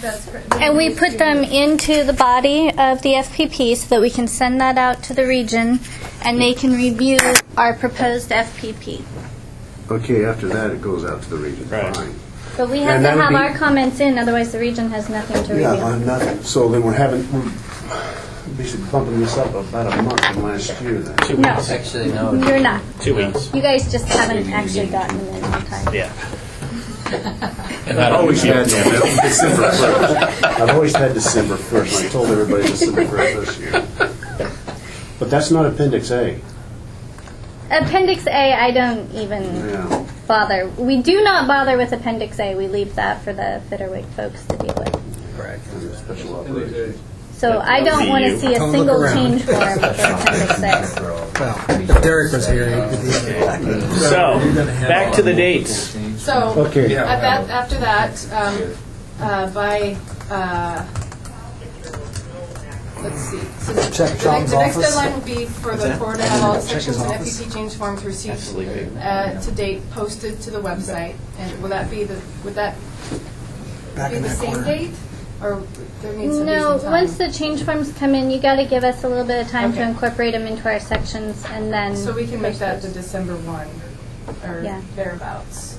That's correct. And we put them into the body of the FPP so that we can send that out to the region and they can review our proposed FPP. Okay, after that, it goes out to the region. Right. Fine. But we have And to that would have be- our comments in, otherwise the region has nothing to Yeah, review. nothing. So then we're basically bumping this up about a month from last year then. 2 No. weeks. Actually, no. You're not. 2 weeks. You guys just haven't actually gotten them in on time. Yeah. I've always had December 1st. I've always had December 1st, and I told everybody December 1st this year. But that's not Appendix A. Appendix A, I don't even Yeah. bother. We do not bother with Appendix A. We leave that for the Fitterwick folks to deal with. Correct. And the special operations. So I don't want to see a Don't look single around. change form for Appendix A. Well, if Derek was here, he could be. So, back to the dates. So, Okay. after that, by, let's see. So Check the John's next office. deadline would be for the board to have all Check his sections and office. FPP change forms received Sleeping. to date posted to the website. And would that be Back be in the that same corner. date? Or there needs to be No, some time? once the change forms come in, you got to give us a little bit of time to Okay. incorporate them into our sections, and then. So we can make that the post December 1, or Yeah. thereabouts.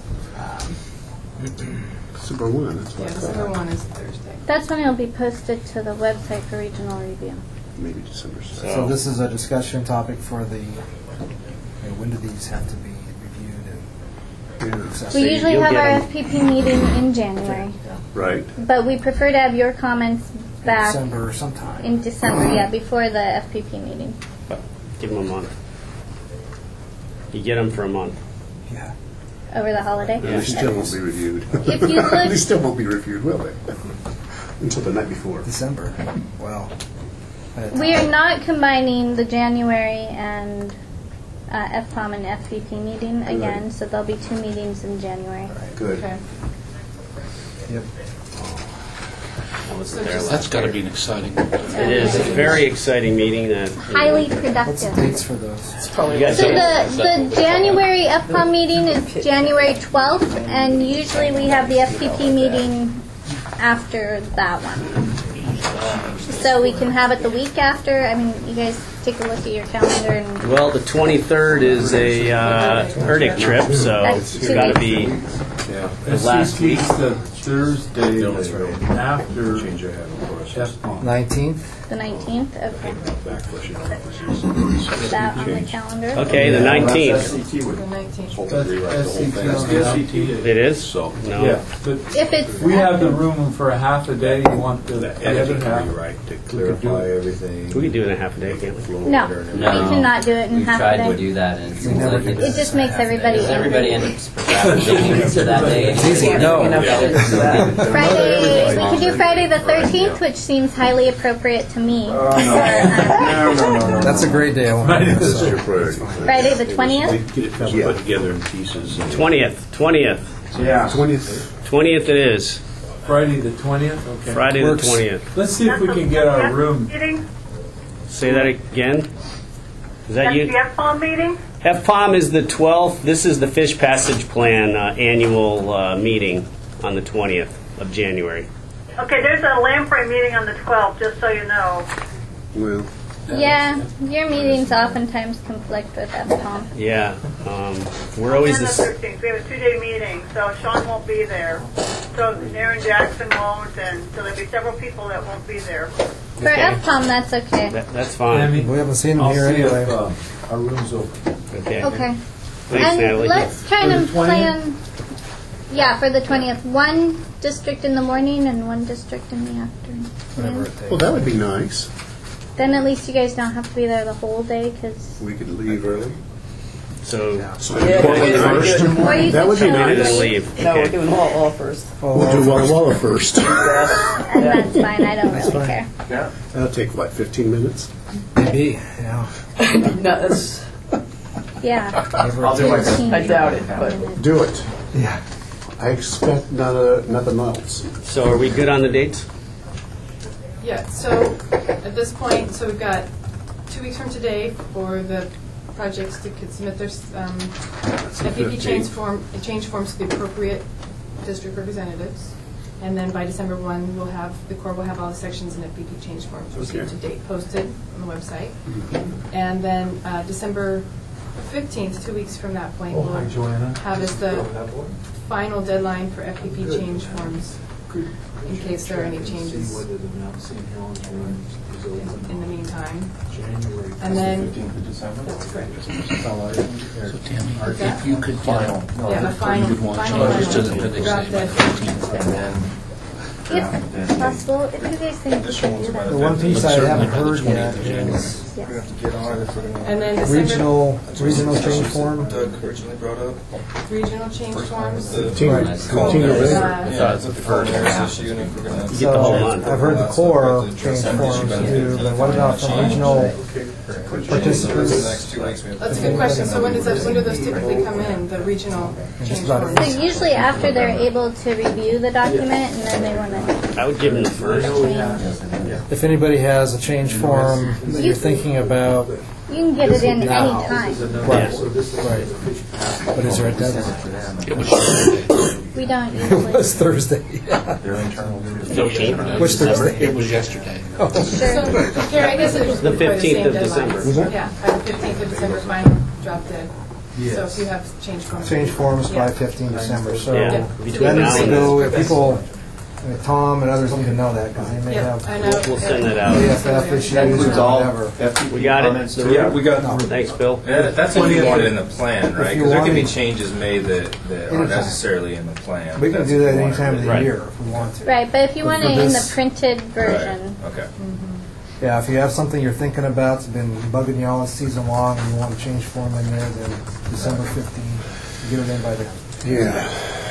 December 1, that's Yeah, what I December thought. 1 is Thursday. those. That's when it'll be posted to the website for regional review. Maybe December 2nd. So this is a discussion topic for the, when do these have to be reviewed and Yeah. accessed? We usually you'll have get our 'em. FPP meeting in January, Right. but we prefer to have your comments back December or sometime. in December, yeah, before the FPP meeting. Give them a month. You get them for a month. Yeah. Over the holiday? And they still won't be reviewed. If you look- They still won't be reviewed, will they? Until the night before. December. Well. We are not combining the January and FPOM and FPP meeting again, so there'll be 2 meetings in January. Good. Okay. Yep. I wasn't there That's last got to year. be an exciting. It is a very exciting meeting. That Highly What's the productive. dates for those? you guys So don't- the January FPOM meeting is January 12th, and usually we have the FPP meeting after that one. So we can have it the week after. I mean, you guys take a look at your calendar and Well, the 23rd is a Erdic trip, so That's it's 2 got to weeks. be the last week. SCP's the Thursday after FPOM. 19th? the 19th. Okay. Put that on the calendar. Okay, the 19th. The 19th. That's SCP on the 19th. It is? No. Yeah, but If it's we have the room for a half a day. You want the other half? to clarify everything. We could do it in a half a day, can't we? no, we cannot do it in We've half tried a to day. do that, and it seems never like did It just makes everybody everybody angry. ends up procrastinating to that day. It's easy. No. Friday, we could do Friday the 13th, which seems highly appropriate to me. That's a great day. I want to That's do, your so. priority. Friday the 20th. Get it put together in pieces. 20th. Yeah. 20th. 20th it is. Friday the 20th? Okay. Friday the Works. 20th. Let's see if we can get our room. Say that again. Is that you? The FPOM meeting? FPOM is the 12th. This is the Fish Passage Plan annual meeting on the 20th of January. Okay, there's a Lamprey meeting on the 12th, just so you know. Well, Yeah, your meetings oftentimes conflict with FPOM. Yeah. We're always And the this. 13th. We have a 2-day meeting, so Sean won't be there. So Aaron Jackson won't, and so there'll be several people that won't be there. For FPOM, that's okay. That's fine. We haven't seen him I'll here see anyway. if our room's open. Okay. Okay. Thanks, And Natalie. let's kind For of the 20th? plan, yeah, for the 20th. One district in the morning and one district in the Whatever afternoon. it takes. well, that would be nice. Then at least you guys don't have to be there the whole day, because... We could leave early. So, So Portland first. Or you That would be could ready nice. to leave. No, we're Okay. doing Walla first. We'll do Walla Walla first. And that's fine, I don't really fine. care. That'll take, what, 15 minutes? Maybe. Yeah. No, that's, Yeah. I'll do I doubt it, but Do it. Yeah. I expect nothing else. So are we good on the dates? Yeah, so at this point, so we've got 2 weeks from today for the projects to submit their FPP change forms to the appropriate district representatives. And then by December 1, the Corps will have all the sections and FPP change forms received to date posted on the website. And then December 15th, 2 weeks from that point, we'll have as the final deadline for FPP change forms in case there are any changes in the meantime. And then, that's correct. So Tammy, What's that? if you could Yeah, a final changes to the deadline. appendix Drop dead. If possible, if you guys think we should do that. The one piece I haven't Certainly by the heard 20th yet of January. is And then December, regional change form. Doug originally brought up. regional change forms. Continuing. It's a first issue, and if we're gonna. You get the whole So month. I've heard the Corps change forms too, but what about from regional participants? The next 2 weeks we have. That's a good question. So when do those typically come in, the regional change about forms? So usually after they're able to review the document and then they want to I would give them the first. change. If anybody has a change form that you're thinking about, You can get it in any time. right, right. But is there a deadline? It was We don't It usually. was Thursday. 15th. Which Thursday? It was yesterday. Sure. So, Karen, I guess it was The by the 15th same of deadline. December. Was that? Yeah, by the 15th of December, final drop dead. So if you have change forms. Change forms by Yeah. 15 December, so Yeah, that between needs now to and go, then. if people, I mean, Tom and others need to know that, because they may Yep, have I know. We'll send that out. AFF issues or whatever. We got it? Yeah, we got. Thanks, Bill. Yeah, that's if you want it in the plan, If right? you Because there want can be it- changes made that aren't Anytime. necessarily in the plan. We can That's do if that you any want time it. of the Right. year if we want to. Right, but if you want For it in the this- printed Right. version, Okay. Yeah, if you have something you're thinking about, it's been bugging you all season long, and you want a change form in there, then December 15th, get it in by the, Yeah.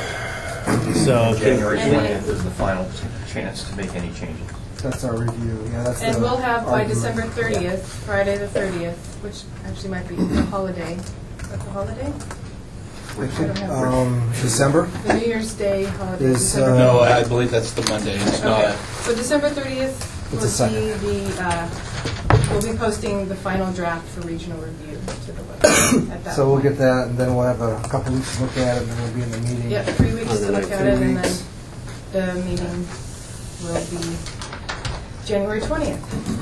So, January And then- 20th is the final chance to make any changes. that's our review, yeah, that's the And we'll have by argument. December 30th, Friday the 30th, which actually might be a holiday. Is that the holiday? I don't have December? the New Year's Day holiday. Is, December No, 30th. I believe that's the Monday. It's not. Okay, so December 30th will It's a see we'll be posting the final draft for regional review to the website at that So we'll point. get that, and then we'll have a couple weeks to look at it, and then we'll be in the meeting. Yeah, 3 weeks to look at it, and then weeks. the meeting will be January 20th.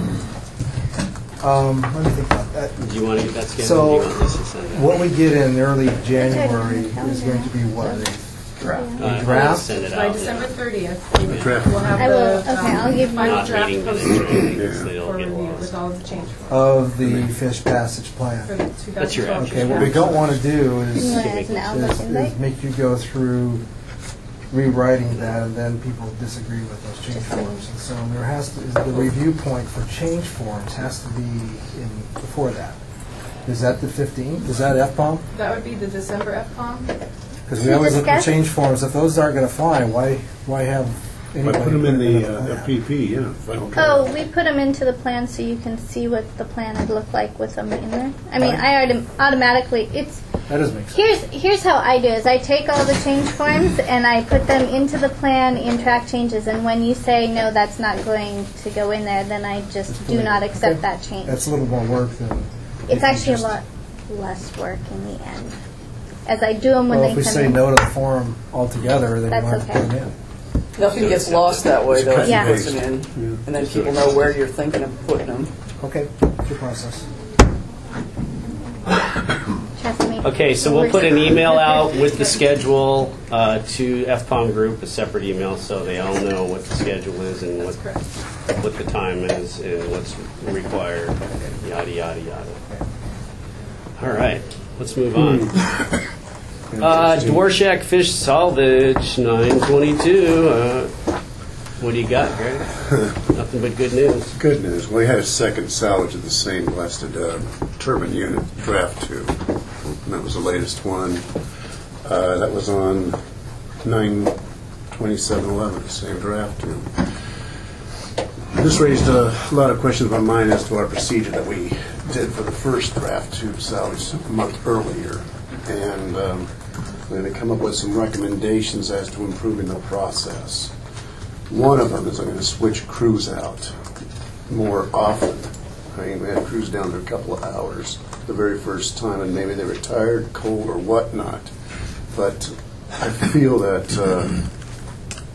Let me think about that. do you want to get that scheduled? So, Do you want this to send it out? what we get in early January is going to be what? draft? Send it By out. December 30th, Draft. we'll have I will, the okay, I'll give you. final Not draft meeting minutes posted or anything, so they for don't get review lost. with all the change forms Of the fish passage for plan. the 2012. That's your action. Okay, what we don't want to do is, You want it as an Outlook is invite? make you go through rewriting that, and then people disagree with those change forms. And so there has to, the review point for change forms has to be in, before that. Is that the 15th? Is that FPOM? That would be the December FPOM. Because we always look at discuss? change forms. If those aren't going to fly, why have I anybody put them in the plan? FPP, yeah. final Oh, draft. we put them into the plan so you can see what the plan would look like with them in there. I mean, I already automatically, it's, That doesn't make sense. here's how I do is I take all the change forms and I put them into the plan in track changes, and when you say, no, that's not going to go in there, then I just do not accept that change. That's a little more work than. It's actually a lot less work in the end. As I do them when Well, they if we come say in. no to the form altogether, then you That's don't have to put okay. them in. Nothing gets lost that way, though, if you Yeah. put them in. And then people know where you're thinking of putting them. Okay, it's your process. Trust me. Okay, so we'll put an email out with the schedule to FPOM group, a separate email, so they all know what the schedule is and That's correct. what the time is and what's required, yada, yada, yada. All right, let's move on. Dworshak Fish Salvage, 922. What do you got, Greg? Nothing but good news. Good news. We had a second salvage of the same blasted turbine unit, draft 2. And that was the latest one. That was on 9/27/11, same draft 2. This raised a lot of questions in my mind as to our procedure that we did for the first draft 2 salvage a month earlier. And we're going to come up with some recommendations as to improving the process. One of them is I'm going to switch crews out more often. I mean, we had crews down there a couple of hours the very first time, and maybe they were tired, cold, or whatnot. But I feel that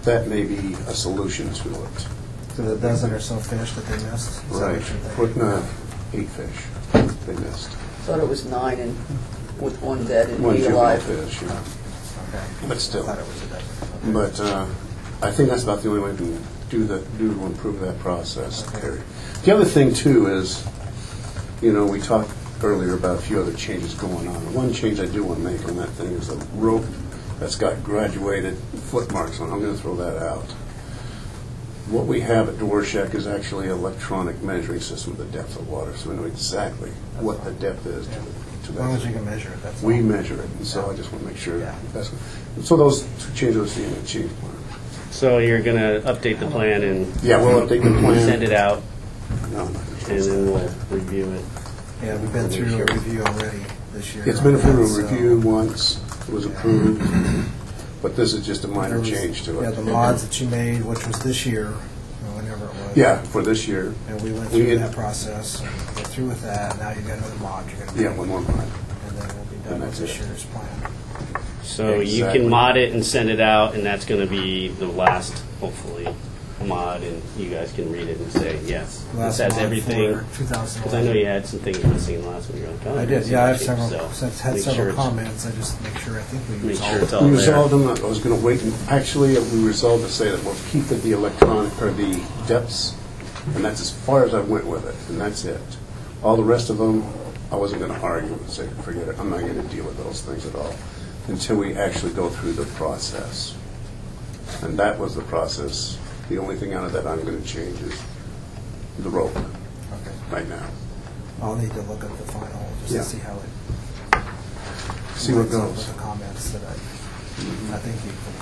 that may be a solution to it. So the dozen or so fish that they missed? Is that Right. what you're thinking? No, 8 fish they missed. Thought it was 9 and with 1 dead and One 8 juvenile alive. fish, yeah. Okay. But still. I thought it was a dozen. Okay. But I think that's about the only way we can do to improve that process, Okay. Terry. The other thing, too, is, you know, we talked earlier about a few other changes going on. One change I do want to make on that thing is the rope that's got graduated foot marks on it. I'm going to throw that out. What we have at Dworshak is actually an electronic measuring system of the depth of water, so we know exactly what the depth is to As long as you that. can measure it, that's all. We measure it, and so I just want to make sure. Yeah. That's, so those two changes we'll see in the change plan. So you're going to update the plan and Yeah, we'll update the plan. send it out, No, and then we'll review it. Yeah, we've been through a review already this year. It's been through a So- review once, it was approved, but this is just a minor There was- change to Yeah, it. the mods that you made, which was this year, or whenever it was. Yeah, for this year. And we went We through had- that process, and we're through with that, now you've got another mod you're going to Yeah, make. one more mod. And then we'll be done And with that's this it. year's plan. So you Exactly. can mod it and send it out, and that's going to be the last, hopefully, mod, and you guys can read it and say, yes, Last this has mod everything. for 2011. Because I know you had some things missing last one. You're like, oh, I did, yeah, I have several, so had make several sure it's- comments, I just make sure, I think we Make sure resolved it's it. all We there. resolved them, I was going to wait, and actually, we resolved to say that we'll keep the electronic, or the depths, and that's as far as I went with it, and that's it. All the rest of them, I wasn't going to argue and say, forget it, I'm not going to deal with those things at all, until we actually go through the process. And that was the process. The only thing out of that I'm going to change is the rope, Okay. right now. I'll need to look at the final, just Yeah. to see how it. See what lines up goes. with the comments that I think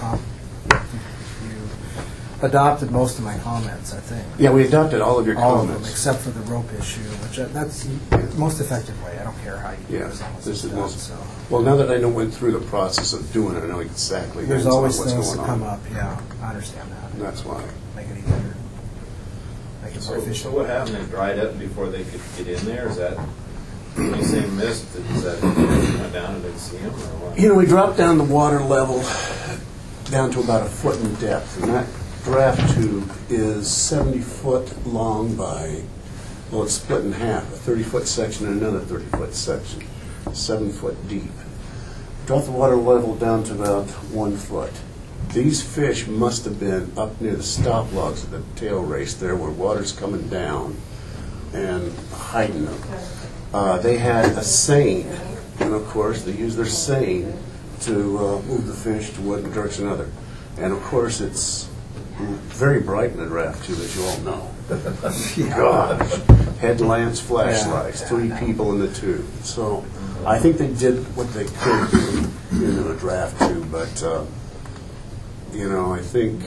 you adopted most of my comments, I think. Yeah, we adopted all of your All of them, comments. except for the rope issue, which that's the most effective way. I don't care how you do it, Yeah, as long as this it's is done, most, so. well, now that I know went through the process of doing it, I know exactly There's what's always going things that come on. up, yeah, I understand that. And that's why. Make it easier. Make it more So efficient. what happened? It dried up before they could get in there? Is that, when you say mist, is that went down and didn't see them, or what? You know, we dropped down the water level down to about a foot in depth, and that draft tube is 70 foot long by, well, it's split in half, a 30-foot section and another 30-foot section, 7 foot deep. Dropped the water level down to about 1 foot. These fish must have been up near the stop logs of the tail race there where water's coming down and hiding them. They had a seine, and of course they use their seine to move the fish to one direction or another. And of course it's very bright in the draft too, as you all know. Gosh, headlamps, flashlights, 3 people in the tube. So I think they did what they could do in the draft tube, but you know, I think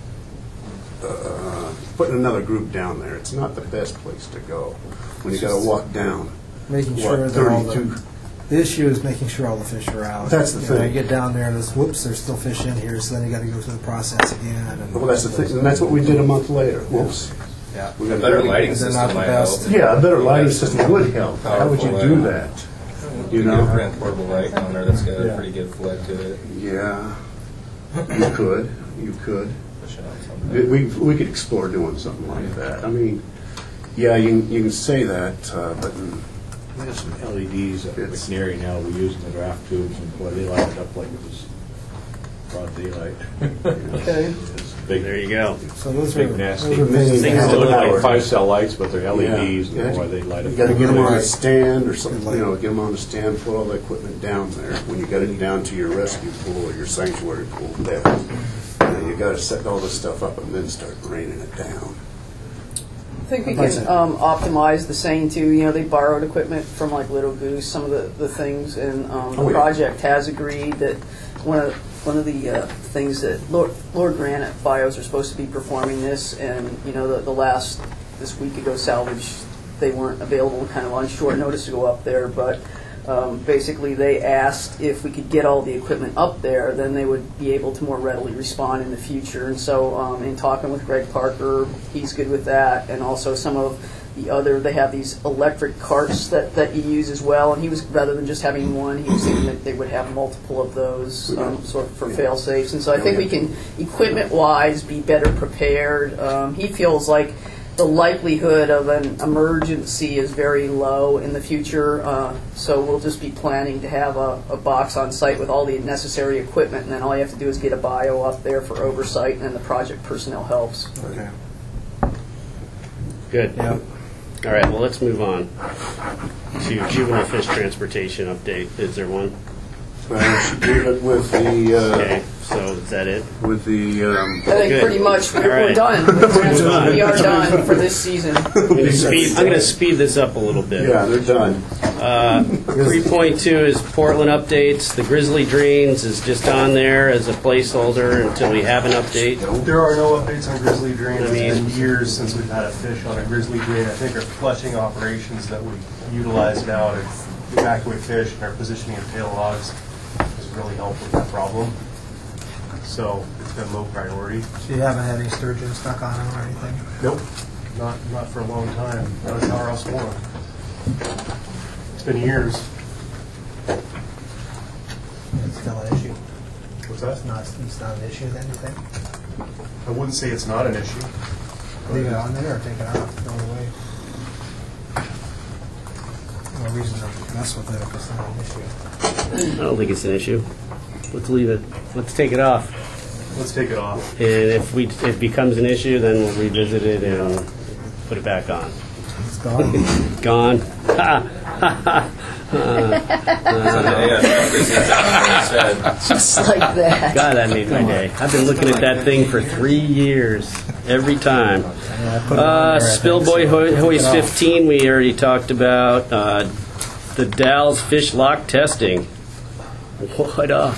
putting another group down there, it's not the best place to go when you got to walk down. Making What, sure that all 32? the issue is making sure all the fish are out. That's the You know, thing. You get down there and it's, whoops, there's still fish in here, so then you got to go through the process again. And Well, that's the thing, and that's what we did a month later. Whoops. Yeah. We got Better lighting They're system not the might best. help. Yeah, a better lighting system would help. How would you do that? You You know, know? print portable light on there that's got Yeah. a pretty good flood to it. Yeah, you could. You could. Push it out sometime. We could explore doing something like that. I mean, yeah, you can say that, but We have some LEDs at It's- McNary now, we use in the draft tubes, and boy, they light it up like it was broad daylight. Okay. It's big, There you go. So those big are nasty. those are things Things that that They help. look Power. like 5-cell lights, but they're LEDs, Yeah. and boy, they light you up. got to get them on a Right. stand or something, you know, get them on a stand, put all the equipment down there. When you got it down to your rescue pool or your sanctuary pool depth, you got to set all this stuff up and then start raining it down. I think we can optimize the seine too. You know, they borrowed equipment from like Little Goose, some of the things, and the Oh, yeah. project has agreed that one of the things that Lord Grant at Bios are supposed to be performing this, and you know this week ago salvage, they weren't available kind of on short notice to go up there, but basically they asked if we could get all the equipment up there, then they would be able to more readily respond in the future. And so in talking with Greg Parker, he's good with that, and also some of the other. They have these electric carts that you use as well, and he was, rather than just having one, he was thinking that they would have multiple of those, sort of for fail-safes. And so I think we can, equipment-wise, be better prepared. He feels like the likelihood of an emergency is very low in the future, so we'll just be planning to have a box on site with all the necessary equipment, and then all you have to do is get a bio up there for oversight, and then the project personnel helps. Okay. Good. Yep. All right, well, let's move on to juvenile fish transportation update. Is there one? Leave it with the, Okay, so is that it? with the, I think Good. pretty much we're All right. done. We are done for this season. I'm going to speed this up a little bit. yeah, they're done. 3.2 is Portland updates. The Grizzly Drains is just on there as a placeholder until we have an update. There are no updates on Grizzly Drain. I mean- It's been years since we've had a fish on a Grizzly Drain. I think our flushing operations that we utilize now to evacuate fish and our positioning of tail logs has really helped with that problem. So it's been low priority. So you haven't had any sturgeon stuck on them or anything? Nope, not for a long time. Not a Tower House 1. It's been years. It's still an issue. What's that? It's not an issue then, you think? I wouldn't say it's not an issue. Leave it on there or take it off, throw it away? No reason to mess with it if it's not an issue. I don't think it's an issue. Let's leave it. Let's take it off. Let's take it off. And if it becomes an issue, then we'll revisit it and put it back on. It's gone. Gone. Just like that. God, that made my day. I've been looking at that thing for 3 years, every time. Spillboy Hoist 15, we already talked about. The Dalles Fish Lock testing. What up?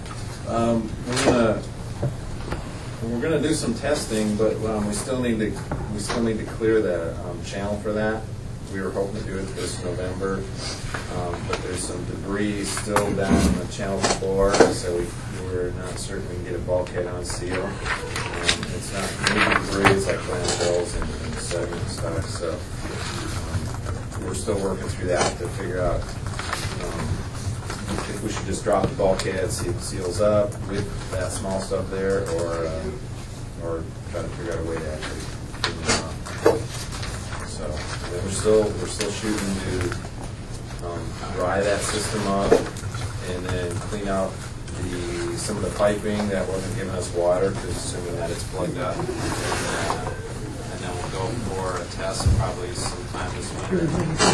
We're gonna do some testing, but we still need to clear the channel for that. We were hoping to do it this November, but there's some debris still down on the channel floor, so we're not certain we can get a bulkhead on seal. It's not new debris; it's like clamshells and sediment stuff. So we're still working through that to figure out if we should just drop the bulkhead, see if it seals up with that small stuff there, or try to figure out a way to actually get it off. So and then we're still shooting to dry that system up and then clean out some of the piping that wasn't giving us water, assuming that it's plugged up. And then we'll go for a test probably sometime this winter.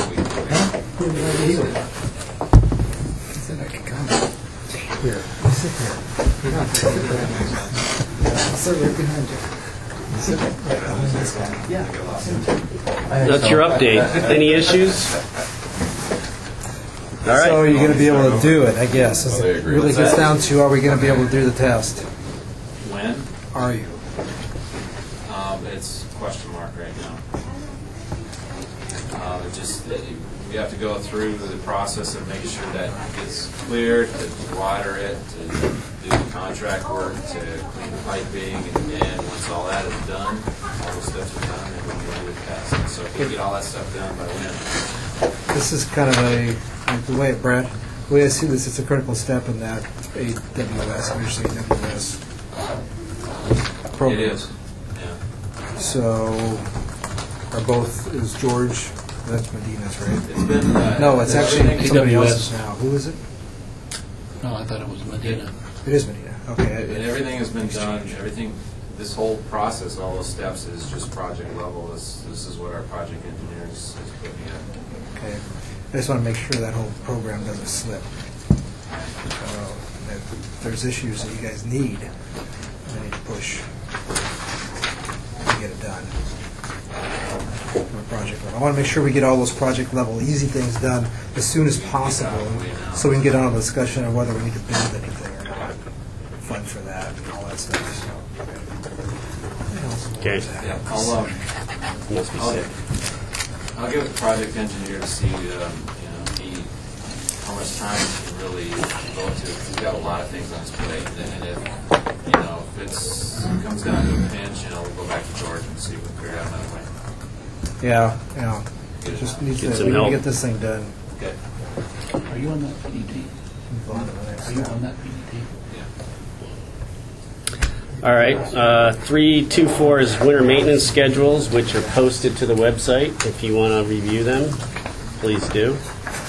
Said I could come. Here, sit here. Sit right behind you. Sit right behind this guy. Yeah. That's your update. Any issues? All right. So are you going to be able to do it, I guess? It really gets down to, are we going to be able to do the test? When? Are you? It's a question mark right now. We have to go through the process of making sure that it gets cleared, to water it, to do the contract work, to clean the piping, and then once all that is done, all those steps are done, then we can do the test. So if we get all that stuff done by when? This is kind of the way I see this, it's a critical step in that AWS, usually AWS program. It is, yeah. So, is George, that's Medina's, right? It's been... No, it's actually somebody AWS. else's now. Who is it? No, I thought it was Medina. It is Medina, okay. And everything has been done, this whole process, all those steps is just project level. This is what our project engineer is putting in. Okay. I just want to make sure that whole program doesn't slip. If there's issues that you guys need, I need to push to get it done. From a project level. I want to make sure we get all those project level easy things done as soon as possible, so we can get on a discussion of whether we need to build anything or not. Fund for that and all that stuff. So, Okay. Yeah, Must be sick. I'll give it to the project engineer to see, how much time he can really devote to it. He's got a lot of things on his plate, and if it comes down to a pinch, we'll go back to George and see if we can figure out another way. Yeah. Just needs Get to, some we need to help. get this thing done. Okay. Are you on that PDT? Move on to the next Are you step. on that PDT? All right. 324 is winter maintenance schedules, which are posted to the website. If you want to review them, please do.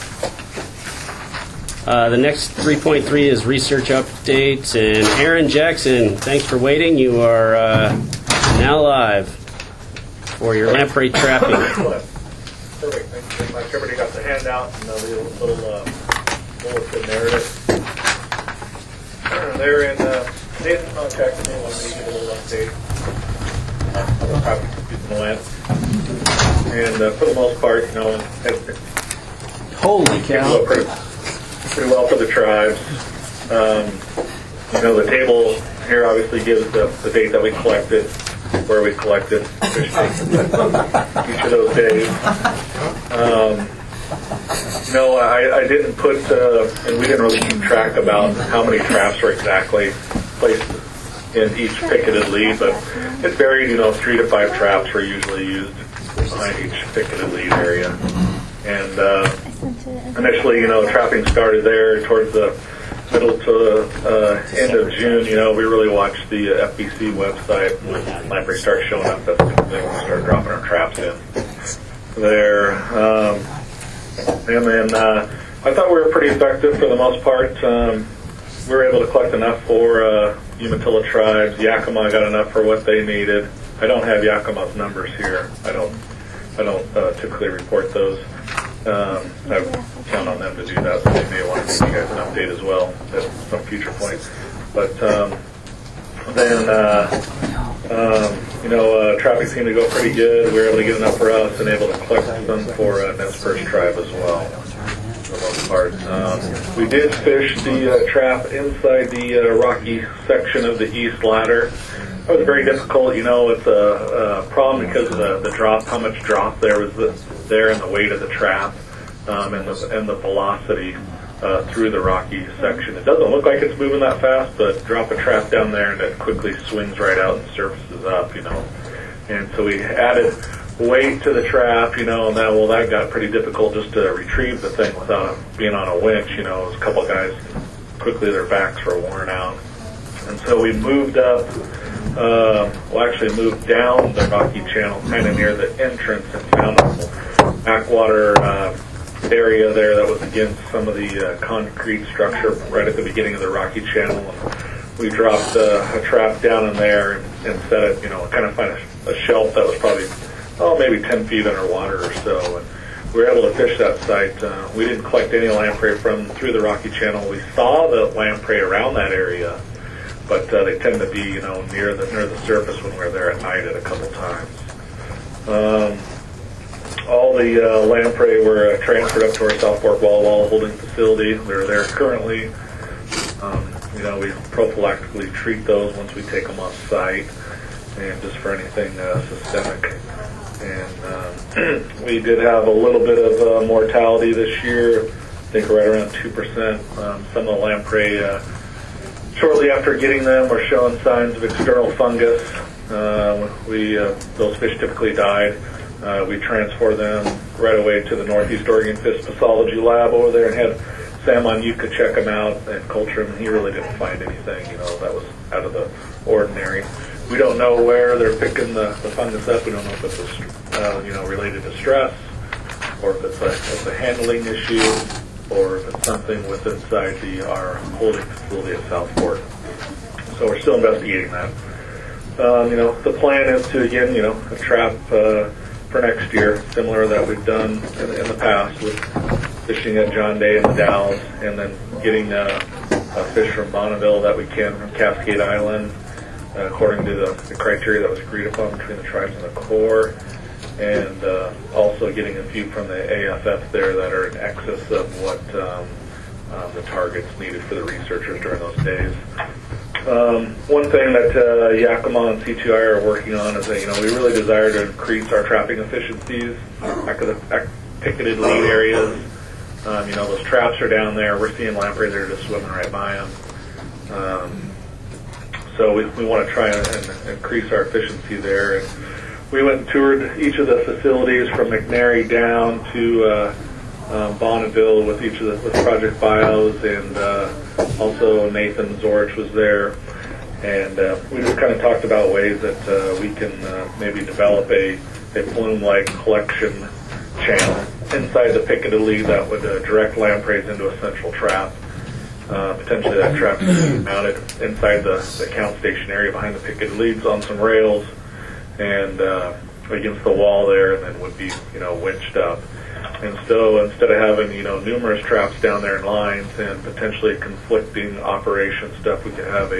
The next 3.3 is research updates. And Aaron Jackson, thanks for waiting. You are now live for your lamprey trapping. Perfect. Thank you very much. Everybody got the handout and the little bulletin narrative. They're in. Nathan contacted me when we give a little update on the traffic using the land. And for the most part, Holy cow. Pretty well for the tribes. The table here obviously gives the date that we collected, where we collected each of those days. I didn't put, and we didn't really keep track about how many traps were exactly placed in each picketed lead, but it varied. 3 to 5 traps were usually used behind each picketed lead area. And initially, trapping started there towards the middle to end of June. We really watched the FBC website when lamprey started showing up. That's when we started dropping our traps in there. And then I thought we were pretty effective for the most part. We were able to collect enough for Umatilla tribes. Yakima got enough for what they needed. I don't have Yakima's numbers here. I don't typically report those. I count on them to do that, so they may want to give you guys an update as well at some future point. But traffic seemed to go pretty good. We were able to get enough for us and able to collect some for Nez Perce tribe as well, for the most part. We did fish the trap inside the rocky section of the east ladder. That was very difficult. It's a problem because of the drop, how much drop there was there and the weight of the trap and the velocity through the rocky section. It doesn't look like it's moving that fast, but drop a trap down there and it quickly swings right out and surfaces up, And so we added weight to the trap, and that got pretty difficult just to retrieve the thing without being on a winch. It was a couple of guys, quickly their backs were worn out. And so we moved up, moved down the rocky channel, kind of near the entrance, and found a backwater area there that was against some of the concrete structure right at the beginning of the rocky channel. We dropped a trap down in there and set it, kind of find a shelf that was probably, maybe 10 feet underwater or so. And we were able to fish that site. We didn't collect any lamprey through the rocky channel. We saw the lamprey around that area, but they tend to be, near the surface when we're there at night at a couple times. All the lamprey were transferred up to our South Fork Walla holding facility. They're there currently. We prophylactically treat those once we take them off site, and just for anything systemic. And we did have a little bit of mortality this year. I think right around 2%. Some of the lamprey, shortly after getting them, were showing signs of external fungus. Those fish typically died. We transferred them right away to the Northeast Oregon Fish Pathology Lab over there and had Sam Onyuka check them out and culture them, and he really didn't find anything, that was out of the ordinary. We don't know where they're picking the fungus up. We don't know if it's related to stress, or if it's a handling issue, or if it's something with inside our holding facility at South Fork. So we're still investigating that. The plan is to, again, a trap for next year, similar that we've done in the past with fishing at John Day and the Dalles, and then getting a fish from Bonneville that we can from Cascade Island, according to the criteria that was agreed upon between the tribes and the Corps, and also getting a few from the AFF there that are in excess of what the targets needed for the researchers during those days. One thing that Yakima and C2I are working on is that, we really desire to increase our trapping efficiencies back of the picketed lead areas. Those traps are down there. We're seeing lamprey that are just swimming right by them. So we want to try and increase our efficiency there. And we went and toured each of the facilities from McNary down to Bonneville with each of with Project Bios, and also Nathan Zorich was there. And we just kind of talked about ways that we can maybe develop a plume-like collection channel inside the picketed lead that would direct lampreys into a central trap. Potentially that trap could be mounted inside the count station area behind the picketed leads on some rails and against the wall there, and then would be, winched up. And so instead of having, numerous traps down there in lines and potentially conflicting operation stuff, we could have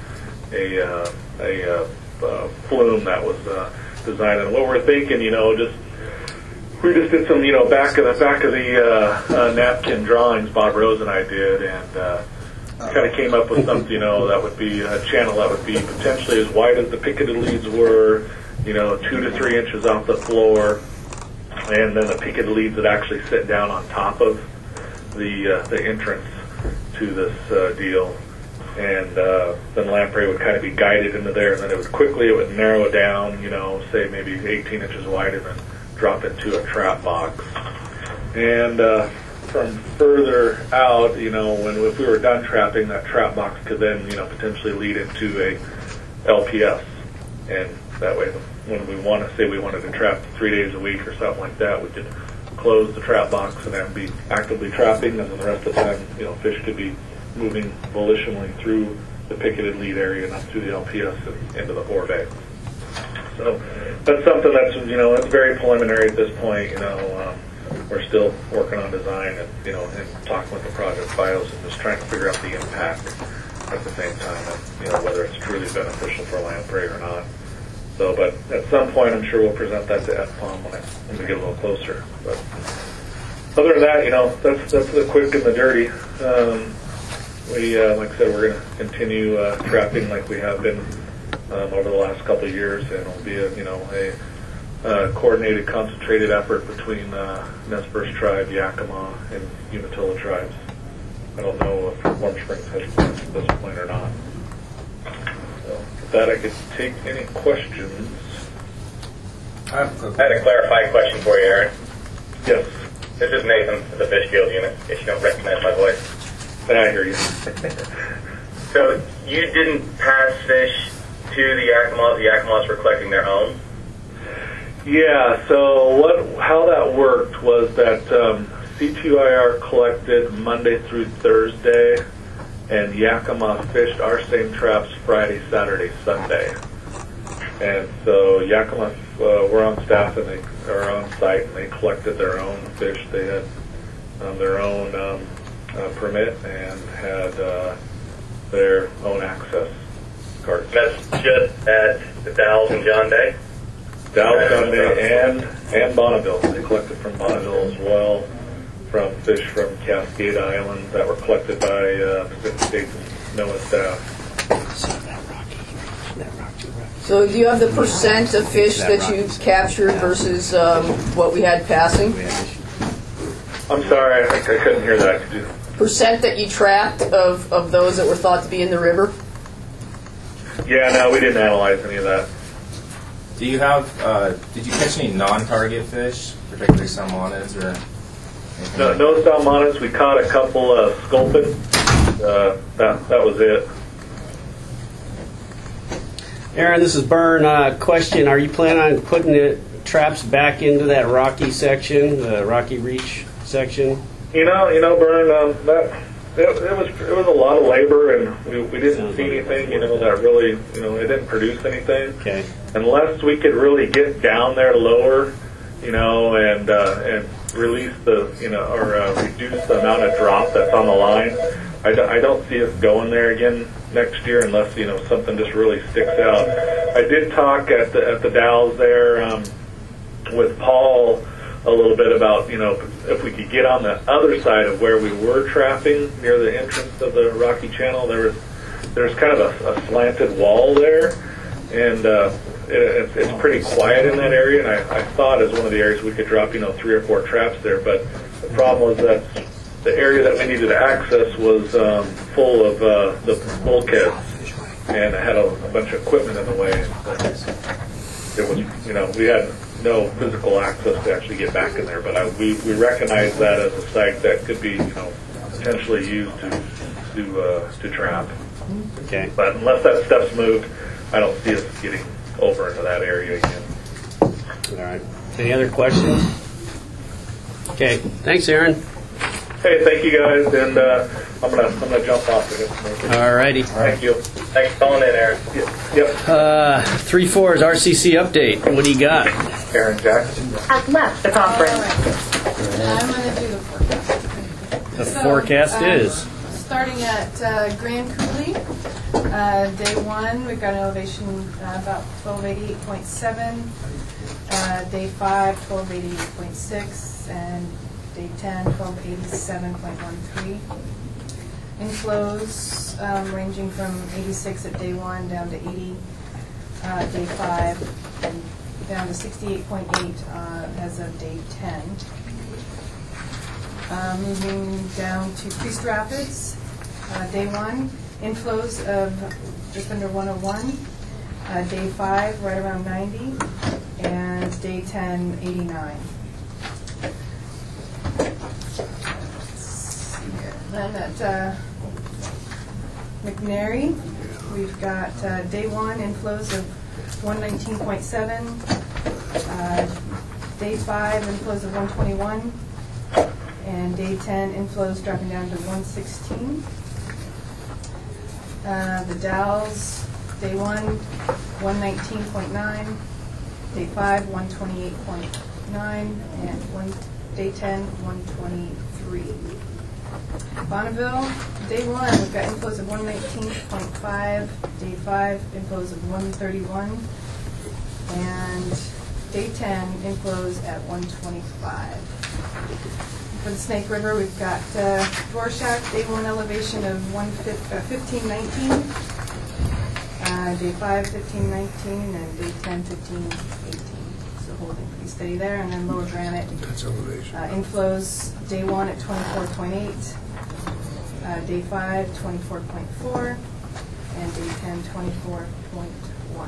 a flume that was designed. And what we're thinking, we just did some, back of the napkin drawings Bob Rose and I did, and kind of came up with something, that would be a channel that would be potentially as wide as the picketed leads were, 2 to 3 inches off the floor, and then the picketed leads would actually sit down on top of the entrance to this deal. And then lamprey would kind of be guided into there, and then it would narrow down, say maybe 18 inches wide, and then drop into a trap box. And from further out, if we were done trapping, that trap box could then, potentially lead into a LPS. And that way, when we wanted to trap 3 days a week or something like that, we could close the trap box and then be actively trapping, and then the rest of the time, fish could be moving volitionally through the picketed lead area and up through the LPS and into the Ore Bay. So that's something that's, it's very preliminary at this point. We're still working on design and, and talking with the Project Bios and just trying to figure out the impact at the same time and, whether it's truly beneficial for lamprey or not. So, but at some point, I'm sure we'll present that to FPOM when we get a little closer. But other than that, that's the quick and the dirty. We, like I said, we're going to continue trapping like we have been over the last couple of years, and it'll be a coordinated, concentrated effort between Nez Perce Tribe, Yakima, and Umatilla tribes. I don't know if Warm Springs has plans at this point or not. So with that, I could take any questions. I had a clarifying question for you, Aaron. Yes. This is Nathan at the Fish Field Unit, if you don't recognize my voice. I hear you. So you didn't pass fish to the Yakimas were collecting their own? Yeah, so how that worked was that C2IR collected Monday through Thursday, and Yakima fished our same traps Friday, Saturday, Sunday. And so Yakima were on staff and they are on site, and they collected their own fish. They had their own permit and had their own access cards. That's just at the Dalles and John Day? Dalles, John Day, and Bonneville. They collected from Bonneville as well, from fish from Cascade Island that were collected by Pacific States and NOAA staff. So do you have the percent of fish that you captured versus what we had passing? I'm sorry, I couldn't hear that. Could you? Percent that you trapped of those that were thought to be in the river? Yeah, no, we didn't analyze any of that. Do you have, did you catch any non-target fish, particularly salmonids or anything? No salmonids. We caught a couple sculpin. That was it. Aaron, this is Bern. Question, are you planning on putting the traps back into that Rocky section, the Rocky Reach section? You know, Bern, it was a lot of labor, and we didn't see anything, that really, it didn't produce anything. Okay. Unless we could really get down there lower, and release the, or reduce the amount of drop that's on the line. I don't see us going there again next year unless, something just really sticks out. I did talk at the Dalles there with Paul a little bit about, if we could get on the other side of where we were trapping near the entrance of the Rocky Channel. There's kind of a slanted wall there, and it's pretty quiet in that area, and I thought as one of the areas we could drop, 3 or 4 traps there, but the problem was that the area that we needed to access was full of the bulkheads, and it had a bunch of equipment in the way. it was, we had no physical access to actually get back in there, but we recognize that as a site that could be, potentially used to trap. Okay. But unless that step's moved, I don't see us getting over into that area again. All right. Any other questions? Okay. Thanks, Aaron. Hey, thank you guys, and I'm gonna jump off. All righty. Thank you. Thanks for calling in, Aaron. Yep. 3-4 is RCC update. What do you got? Aaron Jackson. Has left the conference. I'm going to do the forecast. The forecast is? Starting at Grand Coulee, day 1, we've got an elevation about 1288.7. Day 5, 1288.6. And day 10, 1287.13. Inflows ranging from 86 at day 1 down to 80 day 5, and down to 68.8 as of day 10. Moving down to Priest Rapids, day 1, inflows of just under 101, day 5 right around 90, and day 10, 89. Then at McNary, we've got day 1 inflows of 119.7, day 5 inflows of 121, and day 10 inflows dropping down to 116. The Dalles, day 1, 119.9, day 5, 128.9, and day 10, 123. Bonneville, day 1, we've got inflows of 119.5, day 5, inflows of 131, and day 10, inflows at 125. For the Snake River, we've got Rorschach, day 1 elevation of 1519, day 5, 1519, and day 10, 1518. So holding pretty steady there. And then Lower Granite, That's elevation. inflows day 1 at 24.8, day 5, 24.4, and day 10, 24.1.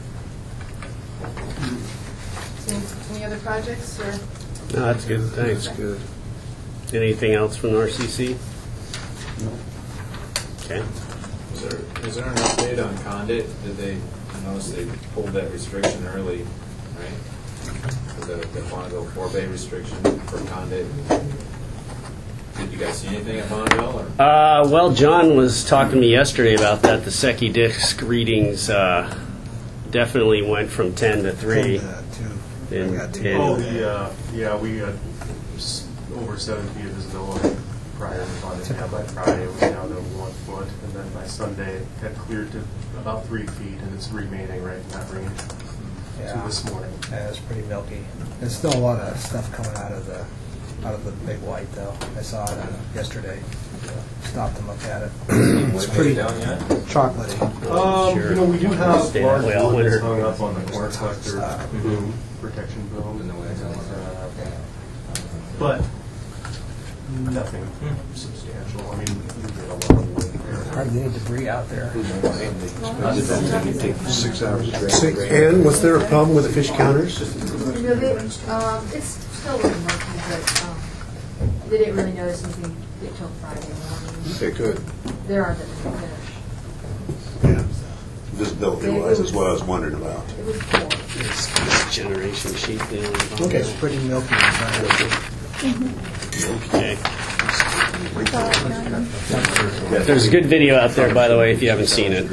Any other projects? Or? No, that's good. Thanks. That's good. Anything else from RCC? No. Okay. Is there an update on Condit? I noticed they pulled that restriction early, right? The Bonneville 4-bay restriction for Condit. Did you guys see anything at Bonneville? Or? Well, John was talking to me yesterday about that. The Secchi disc readings definitely went from 10 to 3. We had over 7 feet of visibility prior. We thought it had by Friday. It was down to 1 foot, and then by Sunday it had cleared to about 3 feet, and it's remaining right in that range. To this morning. Yeah, it's pretty milky. There's still a lot of stuff coming out of the big white though. I saw it yesterday. Stopped and looked at it. It's pretty chocolatey. We do have large well, wood that's hung up on the corn collector protection boom. But nothing substantial. I mean, we get a lot of wood there. Hardly any debris out there. 6 hours. And was there a problem with the fish counters? It's still a little murky, but they didn't really notice anything until Friday morning. Okay, good. There are bits of fish. Yeah. Visibility-wise is what I was wondering about. It was poor. It's generation sheet. Okay, it's pretty milky inside. Okay. There's a good video out there, by the way, if you haven't seen it.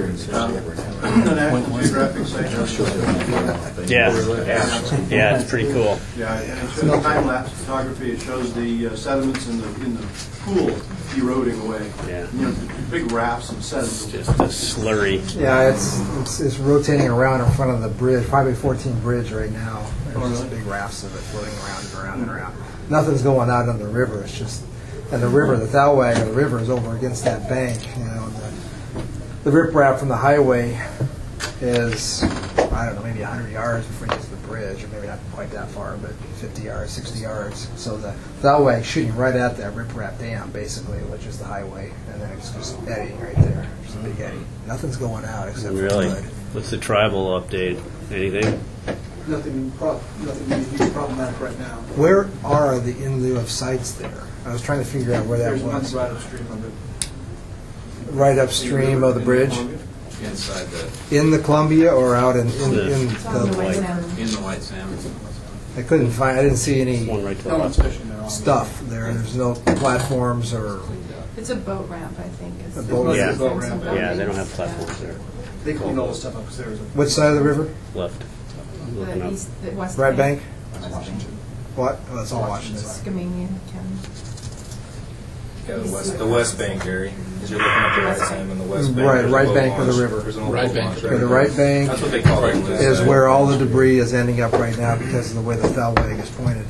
Yeah, it's pretty cool. Yeah, it's time-lapse photography. It shows the sediments in the pool eroding away. Yeah, big rafts of sediments. Just a slurry. Yeah, it's rotating around in front of the bridge, 5/14 bridge right now. There's just big rafts of it floating around and around and around. Nothing's going out on the river. It's just, and the river, the Thalwag of the river is over against that bank. The riprap from the highway is, I don't know, maybe 100 yards before you get to the bridge, or maybe not quite that far, but 50 yards, 60 yards. So the Thalwag's shooting right at that riprap dam, basically, which is the highway, and then it's just eddying right there. There's a big eddy. Nothing's going out except for Really? wood. What's the tribal update? Anything? Nothing problematic right now. Where are the in lieu of sites there? I was trying to figure out where that There's one was. right upstream of it. Right upstream of the bridge? Inside the In the Columbia or out in It's on the White Salmon. in the white salmon. I couldn't find, I didn't see any One right to the No left. one's fishing there. stuff there. There's no platforms or, It's a boat ramp, I think. It's A boat Yeah. boat ramp. Yeah, they don't have platforms there. They cleaned all the stuff up because there was a which side of the river? Left. Looking The up. east, the west. Right bank? Washington. What? Oh, that's all Washington. Skamania County. Yeah, the west bank area. As you're looking at the right salmon, the west bank. Right, there's a right boat bank of the launch. river. There's an old Right boat bank. launch Okay, the right bank That's what they call it. is where all the debris is ending up right now because of the way the Thalweg is pointed.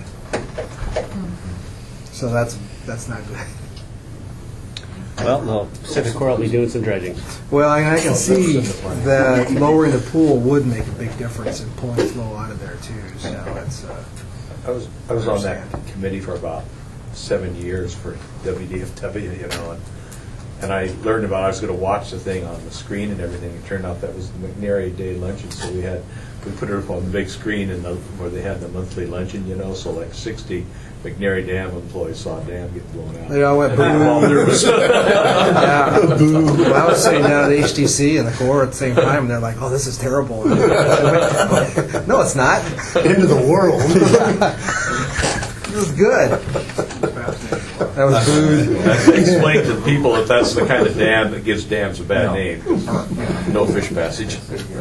So that's not good. Well, the Pacific Corps will be doing some dredging. Well, I can see that lowering the pool would make a big difference in pulling flow out of there too. So it's. I was on that committee for about 7 years for WDFW, you know, and I learned about. I was going to watch the thing on the screen and everything. It turned out that was the McNary Day luncheon, so we put it up on the big screen where they had the monthly luncheon, you know. So like 60 McNary Dam employees saw a dam get blown out. They all went boo. While there was- Yeah, boo. Well, I was sitting down at HTC and the Corps at the same time, and they're like, "Oh, this is terrible." No, it's not. End of the world. This is good. That was booed. I explained to people that that's the kind of dam that gives dams a bad name. No fish passage.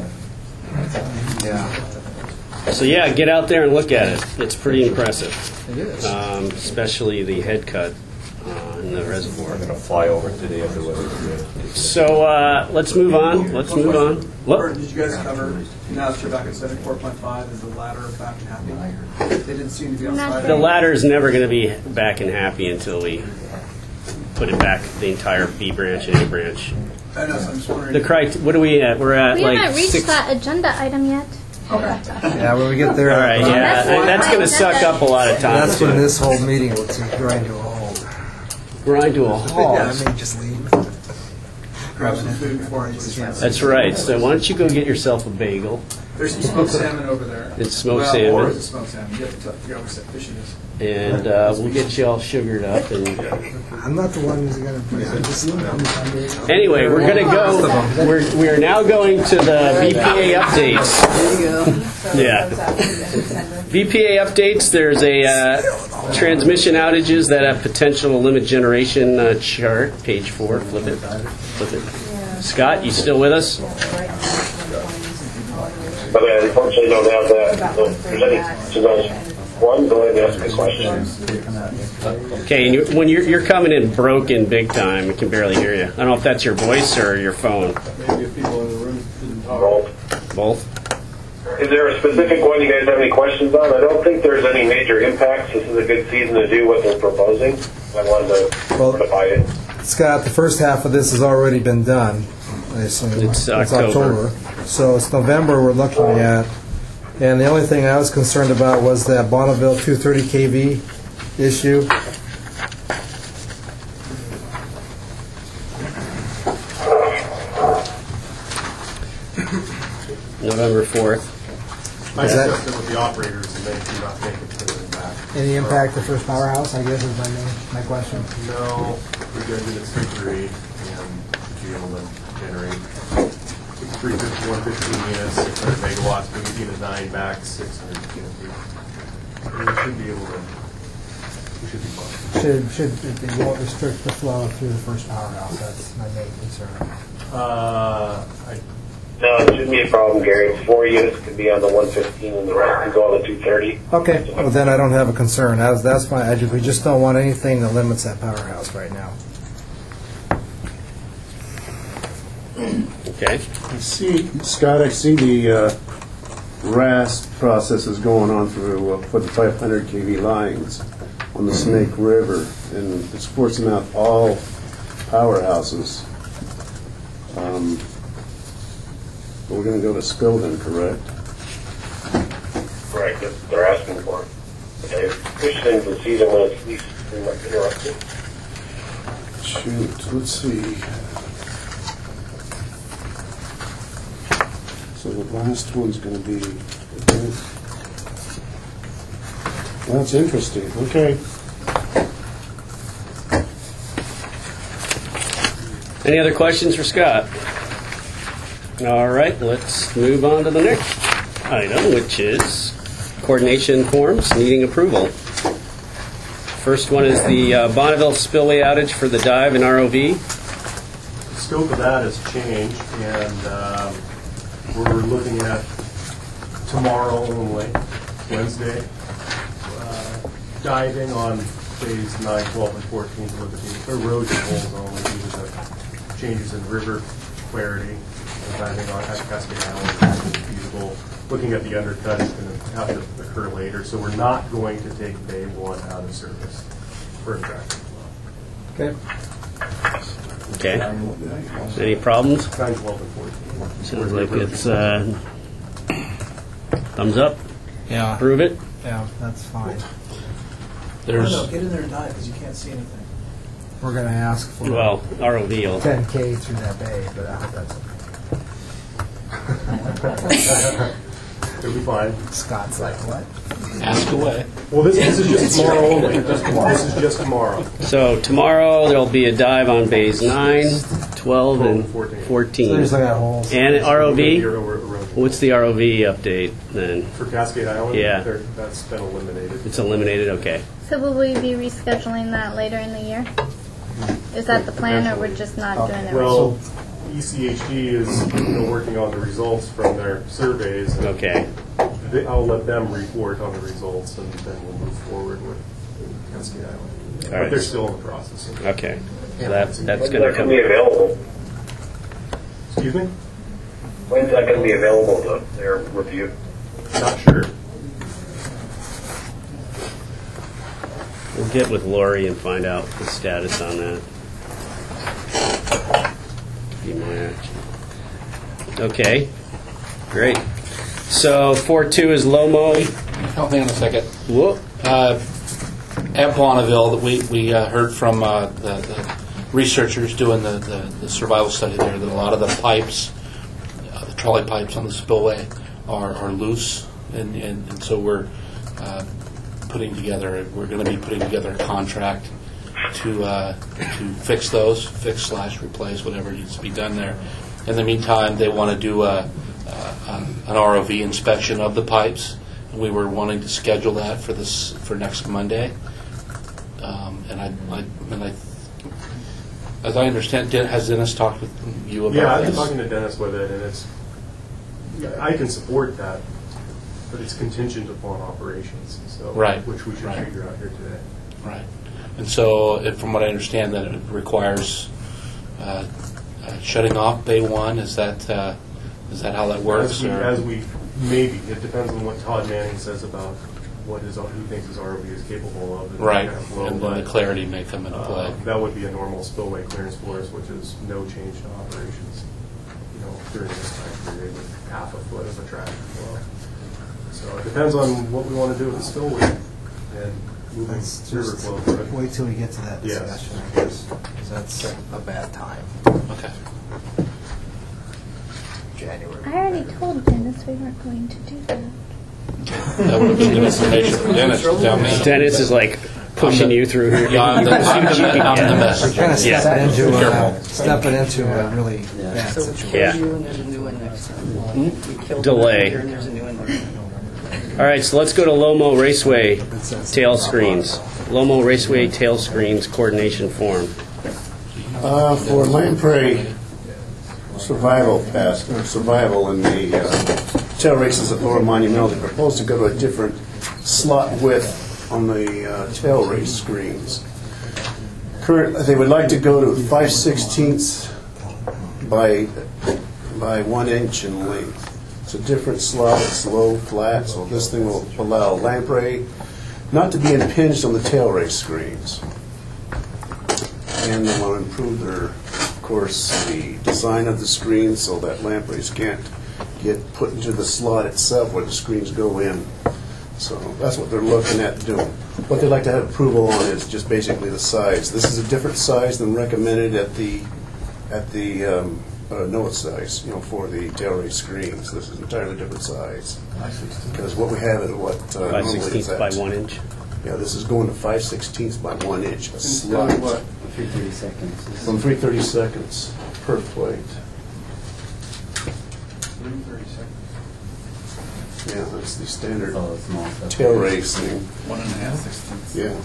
Yeah. So yeah, get out there and look at it. It's pretty impressive. It is. Especially the head cut in the reservoir. I'm going to fly over today if the weather's good. So let's move on. Let's move on. What? Did you guys cover, now that you're back at 74.5, is the ladder back and happy? They didn't seem to be outside. The ladder is never going to be back and happy until we put it back, the entire B branch and A branch. I know, so I'm just wondering. What are we at? We're at We like haven't reached 6. that agenda item yet. Yeah, when we get there. All right, yeah, that's going to suck up a lot of time. That's when too. this whole meeting will grind to a halt. Grind to a halt. Yeah, I mean, just leave. Grab some food before I eat the That's right. So why don't you go get yourself a bagel? There's some smoked salmon over there. It's smoked Well, salmon. or is it smoked salmon? You have to figure out what fishing is. And we'll get you all sugared up. And I'm not the one who's going to. anyway, we're going to go. We are now going to the BPA updates. There you go. Yeah. VPA updates, there's a transmission outages that have potential to limit generation chart, page 4, flip it. Scott, you still with us? Okay, unfortunately don't have that. So if there's any questions on one, go ahead and ask a question. Okay, and when you're coming in broken big time, I can barely hear you. I don't know if that's your voice or your phone. Maybe if people in the room didn't talk. Both? Is there a specific one you guys have any questions on? I don't think there's any major impacts. This is a good season to do what they're proposing. I wanted to notify it. Scott, the first half of this has already been done. I assume It's October. So it's November we're looking at. And the only thing I was concerned about was that Bonneville 230 kV issue. November 4th. I Is that- discussed it with the operators, and they do not think it's going to impact. Any impact to First Powerhouse, I guess is my question. No, we're going to do the 3 and be able to generate 350, 115 units, 600 megawatts, we get unit 9 back, 600 units. We should be able to, we should be fine. It won't restrict the flow through the First Powerhouse. That's my main concern. No, it shouldn't be a problem, Gary. 4 units could be on the 115 and the rest can go on the 230. Okay, well then I don't have a concern. That's my. We just don't want anything that limits that powerhouse right now. Okay. I see, Scott, I see the RAS process is going on for the 500 kV lines on the Snake River, and it's forcing out all powerhouses. We're going to go to Spilden, correct? Right, that's what they're asking for. Okay, push things the season when it's least pretty much interrupted. Shoot, let's see. So the last one's going to be, that's interesting, okay. Any other questions for Scott? All right, let's move on to the next item, which is coordination forms needing approval. First one is the Bonneville spillway outage for the dive and ROV. The scope of that has changed, and we're looking at tomorrow only, Wednesday, diving on phase 9, 12, and 14 to look at the erosion holes only due to the changes in river clarity. Diving on at Cascade Island is feasible. Looking at the undercut is going to have to occur later, so we're not going to take Bay 1 out of service for a tractor flow. Okay. Any problems? 9, 12, and 14. Sounds like it's thumbs up. Yeah. Approve it. Yeah, that's fine. There's get in there and dive because you can't see anything. We're going to ask for ROV will 10K through that bay, but I hope that's okay. It'll be fine. Scott's like, what? ask away. Well, this is just tomorrow only. This is just tomorrow. So tomorrow there'll be a dive on bays 9, 12, and 14. So there's like a whole. And ROV? What's the ROV update then? For Cascade Island? Yeah. That's been eliminated. It's eliminated? Okay. So will we be rescheduling that later in the year? Is that the plan, or we're just not doing it? Well, ECHD is working on the results from their surveys. And okay. I'll let them report on the results, and then we'll move forward with Cascade Island. All but right. they're still in the process. Okay. So that's going to When's that come. be available? Excuse me? When's that going to be available to their review? Not sure. We'll get with Lori and find out the status on that. Be my action. Okay, great. So 4.2 is Lomo. Oh, hang on a second. Whoop. At Bonneville, we heard from the researchers doing the survival study there that a lot of the pipes, the trolley pipes on the spillway, are loose, and so we're going to be putting together a contract to fix those, fix/replace whatever needs to be done there. In the meantime, they want to do an ROV inspection of the pipes, and we were wanting to schedule that for next Monday. As I understand, has Dennis talked with you about this? Yeah, I've been talking to Dennis with it, and I can support that, but it's contingent upon operations, so Right. which we should figure out here today. Right. And so, from what I understand, that it requires shutting off Bay 1. Is that how that works? As we maybe. It depends on what Todd Manning says about what he thinks his ROV is capable of. Right. Kind of flow, And then the clarity may come into play. That would be a normal spillway clearance for us, which is no change to operations. During this time period with half a foot of a traffic flow. So it depends on what we want to do with the spillway and moving river flow through it. Wait till we get to that discussion, I guess, because that's a bad time. Okay. January. I already told Dennis we weren't going to do that. That would have been good information for Dennis to tell me. Dennis is like pushing you through here. Yeah, I'm the messenger. We're kind of Yeah. stepping into a really bad situation. Yeah. Delay. All right, so let's go to Lomo Raceway tail screens. Lomo Raceway tail screens coordination form. For lamprey survival in the tail races at Lower Monumental, they propose to go to a different slot width on the tail race screens. They would like to go to 5/16 by 1 inch in length. It's a different slot. It's low, flat, so this thing will allow lamprey not to be impinged on the tail race screens. And they want to improve of course, the design of the screens so that lampreys can't get put into the slot itself where the screens go in. So that's what they're looking at doing. What they'd like to have approval on is just basically the size. This is a different size than recommended at the NOAA size, for the tail race screens. This is entirely different size. Because what we have is what 5/16 by 1 inch. Yeah, this is going to 5/16 by 1 inch. A slot. What? 330 seconds. From 330 seconds per plate. 330 seconds. Yeah, that's the standard Oh, small stuff. tail race thing. 1.5 sixteenths. Yeah.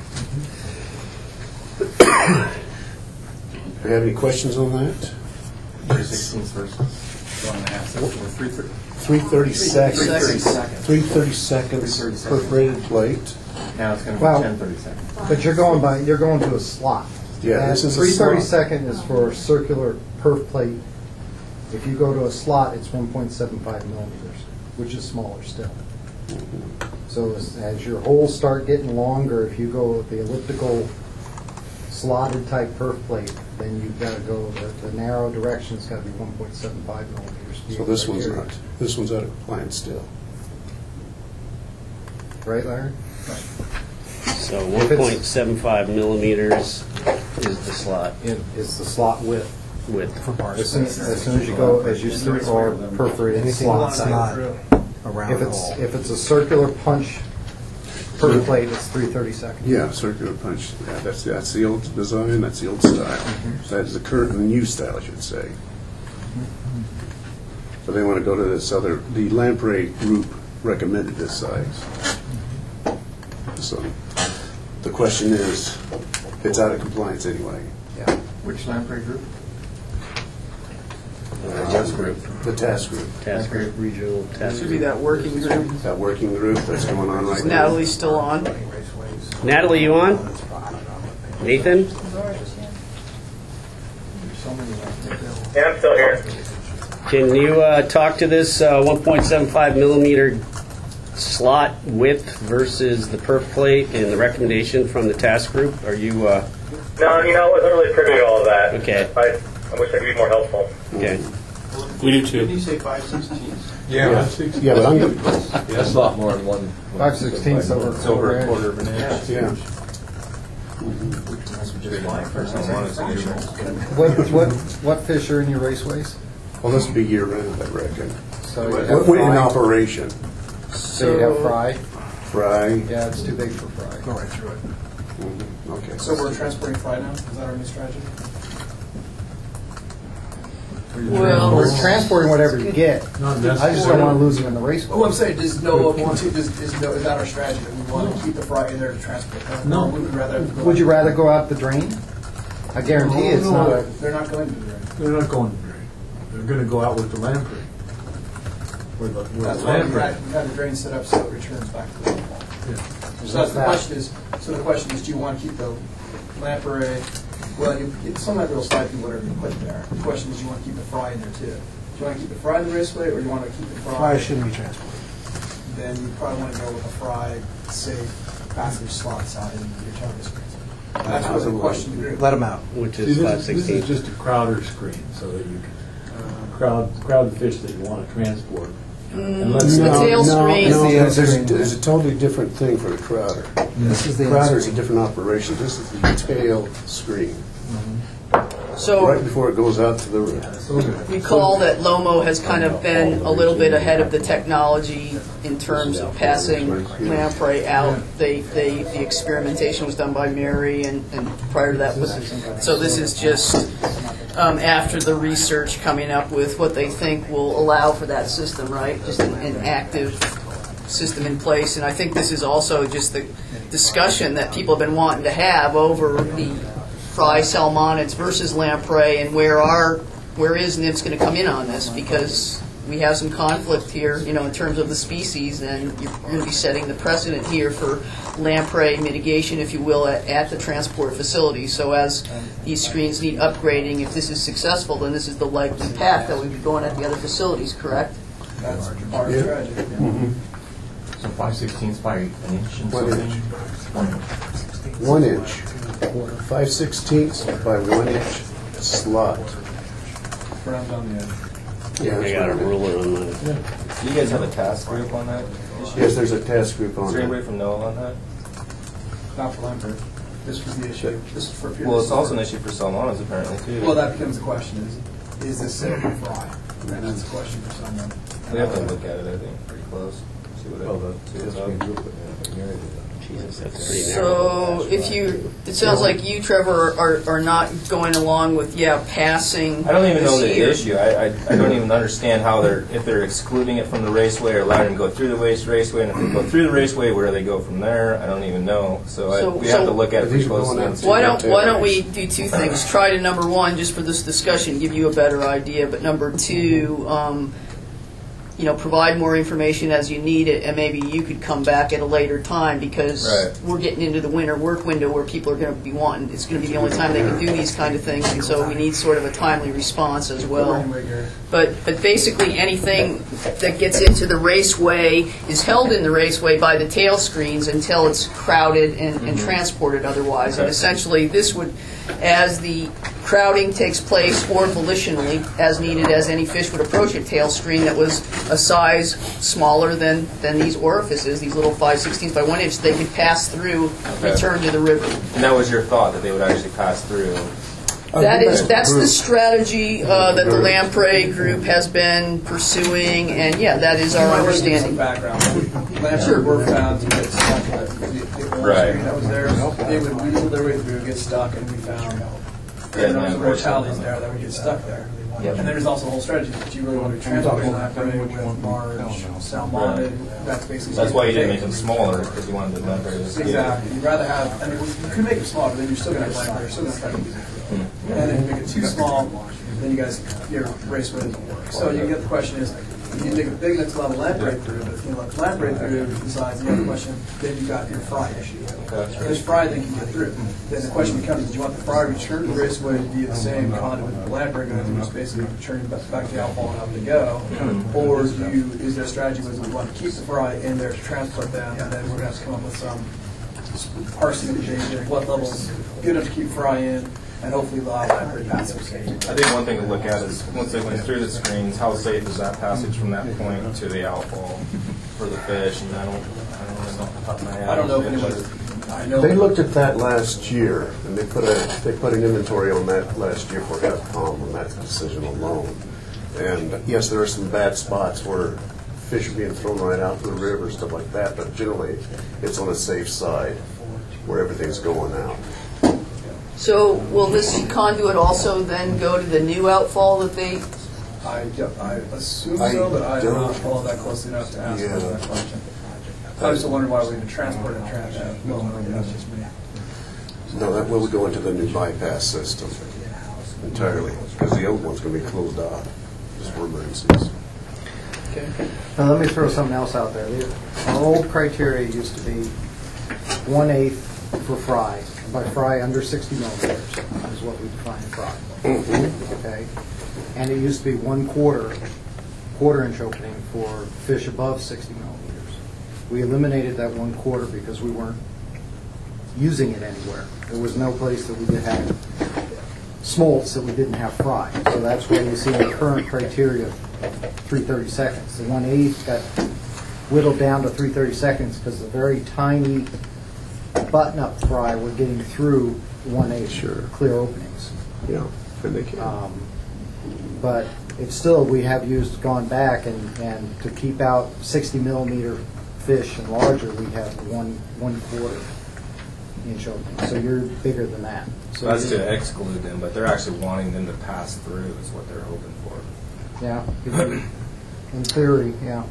Do you have any questions on that? 3/16 versus 1.5 seconds. 330. 330 seconds. 330 seconds. 330 seconds 330 seconds. perforated plate. Now it's going to be Well- 10:30 seconds. But you're going to a slot. Yeah, And this is a 330 slot. second is for a circular perf plate. If you go to a slot, it's 1.75 millimeters, which is smaller still. So as your holes start getting longer, if you go with the elliptical slotted type perf plate, then you've got to go, the narrow direction's got to be 1.75 millimeters. to be So able this to one's carry not. This one's out of compliance still. it. Right, Larry? So 1.75 millimeters is the slot It's the slot width. width. As soon as you go, as you through or perforate slots. around If the it's, hole. if it's a circular punch per plate, it's 330 seconds. Yeah, circular punch. Yeah, that's the old design. That's the old style. So that is the current, the new style, I should say. So they want to go to this other. The Lamprey group recommended this size. So the question is, it's out of compliance anyway. Yeah. Which Lamprey group? The task group. Task group, regional task Should be group. that working group. That working group that's going on right Is now. Natalie still on? Natalie, you on? Nathan? Yeah, I'm still here. Can you talk to this 1.75 millimeter slot width versus the perf plate and the recommendation from the task group? Are you? No, I wasn't really privy to all of that. Okay. I wish I could be more helpful. Okay. We do too. Didn't you say 5/16? Yeah. Yeah, but I'm going Yeah, that's a lot more than one. 5/16 over It's over a inch. quarter of an inch. Yeah. What fish are in your raceways? Well, this will be year round, I reckon. So you What have went in fry. operation? So you have fry? Fry. Yeah, it's too big for fry. Go right through it. Okay. So we're transporting fry now? Is that our new strategy? Well, We're transporting whatever you get. I just don't want to lose them in the race. Oh, I'm saying, does NOAA continue, is that our strategy, that we want to keep the fry in there to transport them? No. We would rather. go- Would you rather go out the drain? I guarantee it's not a. They're not going to do that. They're not going to drain. They're going to go out with the lamprey. With the That's why lamprey. we've had the drain set up so it returns back to the wall. Yeah. So that's the question is, do you want to keep the lamprey, well, some might be able to slide through whatever you put there. The question is, do you want to keep the fry in there too? Do you want to keep the fry in the raceway, or do you want to keep the fry? Fry shouldn't be transported. Then you probably want to go with a fry, safe passage slots out in your target screens. That's really the question. Let them out. Which See, is this 5/16. is just a crowder screen, so that you can crowd the fish that you want to transport. And let's The tail screen. No, It's the there's, screen. there's a totally different thing for the crowder. This is the Crowder is a different operation. This is the tail screen. So Right before it goes out to the room. recall that Lomo has kind of been a little bit ahead of the technology in terms of passing lamprey out. The experimentation was done by Mary, and prior to that was, so this is just after the research coming up with what they think will allow for that system, right? Just an active system in place. And I think this is also just the discussion that people have been wanting to have over the fry salmonids versus lamprey, and where is NIPS going to come in on this, because we have some conflict here, in terms of the species, and you're going to be setting the precedent here for lamprey mitigation, if you will, at the transport facility. So as these screens need upgrading, if this is successful, then this is the likely path that we'd be going at the other facilities, correct? That's part of the strategy. So 5/16 by an inch and 1 something? inch. 1 inch. 5/16 by 1 inch slot. Round on the edge. Yeah, I got a ruler on mine. Do you guys have a task group on that issue? Yes, there's a task group Is on there it. anybody from NOAA on that? Not for lamprey. This was the issue. This is for. Well, it's also an issue for salmonids apparently too. Well, that becomes the question, is is this safe for fry? And that's a question for someone. We have to look at it, I think, pretty close. See what it's up. Jesus, that's pretty narrow. So if it sounds like you, Trevor, are not going along with, passing. I don't even know the this year. issue. I don't even understand how if they're excluding it from the raceway or allowing them to go through the raceway, and if they go through the raceway, where do they go from there? I don't even know. We have to look at it pretty closely. Why don't we do two things? Try to, number one, just for this discussion, give you a better idea, but number two, provide more information as you need it, and maybe you could come back at a later time, because we're getting into the winter work window where people are going to be wanting, it's going to be the only time they can do these kind of things, and so we need sort of a timely response as well. But basically anything that gets into the raceway is held in the raceway by the tail screens until it's crowded and transported otherwise. And essentially this would, as the crowding takes place, or volitionally, as needed, as any fish would approach a tail screen that was a size smaller than these orifices, these little 5/16 by 1 inch, they could pass through, return to the river. And that was your thought, that they would actually pass through? That's the strategy that the Lamprey group has been pursuing, and that is our understanding. Lamprey were found to get stuck. That was theirs. They would weasel their way through, get stuck, and we found mortalities there that would get stuck there. And there's also a whole strategy that you really want to transport Lamprey with large salmonid. That's why you didn't make them smaller, because you wanted the Lamprey to scale. Exactly. You'd rather have, you could make them smaller, but then you're still going to have Lamprey, you're still going to try to use it. And if you make it too small, then your raceway doesn't work. So you get the question is, if you make it big enough to allow the lamprey through, but if you let the lamprey through the size, the other question, then you've got your fry issue. This fry then can get through. Then the question becomes, do you want the fry return to the raceway to be the same conduit with the lamprey going through, just basically returning back to the outfall and up to go? Or is there a strategy where we want to keep the fry in there to transport them, and then we're going to have to come up with some parsing of the data, what level's good enough to keep fry in, and hopefully allow lamprey passage. I think one thing to look at is, once they went through the screens, how safe is that passage from that point to the outfall for the fish? And I don't know off the top of my head. I don't know if anybody. They looked at that last year, and they put an inventory on that last year for FCOM on that decision alone. And yes, there are some bad spots where fish are being thrown right out to the river, stuff like that, but generally it's on a safe side where everything's going out. So will this conduit also then go to the new outfall that they... I assume so, but I don't follow that closely enough to ask that question. I was just wondering why we even transport and transit. No, that's just me. No, that will go into the new bypass system entirely, because the old one's going to be closed off just for emergencies. Okay. Now let me throw something else out there. Our old criteria used to be 1/8 for fry. By fry, under 60 millimeters is what we define fry. Okay, and it used to be 1/4 inch opening for fish above 60 millimeters. We eliminated that 1/4 because we weren't using it anywhere. There was no place that we could have smolts that we didn't have fry. So that's why you see the current criteria of 330 seconds. The 1/8 got whittled down to 330 seconds because the very tiny button-up fry we're getting through 1/8 clear openings. Yeah, and they can. But it's still, we have gone back and to keep out 60 millimeter fish and larger, we have 1/4 inch opening. So you're bigger than that. So that's to exclude them, but they're actually wanting them to pass through is what they're hoping for. Yeah, in theory, yeah.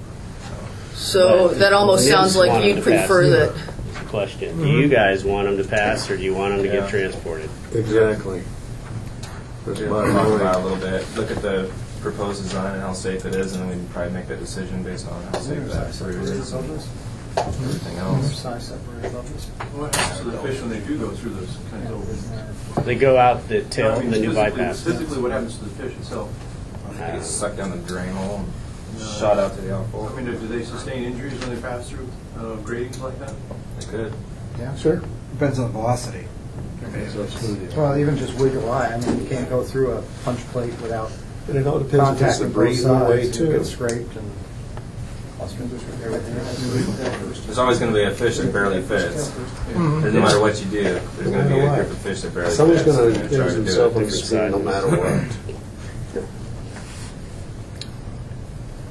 So that almost sounds like you'd prefer that. Question. Do you guys want them to pass, or do you want them to get transported? Exactly. Talk about a little bit. Look at the proposed design and how safe it is, and then we can probably make that decision based on how safe that route is and everything else. What happens to the fish when they do go through those kinds of openings? They go out the tail, the new bypass. Physically, what happens to the fish itself? They get sucked down the drain hole and shot out to the outfall. I mean, do they sustain injuries when they pass through gratings like that? They could. Yeah, sure. Depends on the velocity. Well, even just wiggle eye. I mean, you can't go through a punch plate without and it all depends if it's the breeze way too. Get scraped and everything. There's always going to be a fish that barely fits. No matter what you do, there's going to be a group of fish that barely Someone's fits. going to injure himself on the screen no matter what.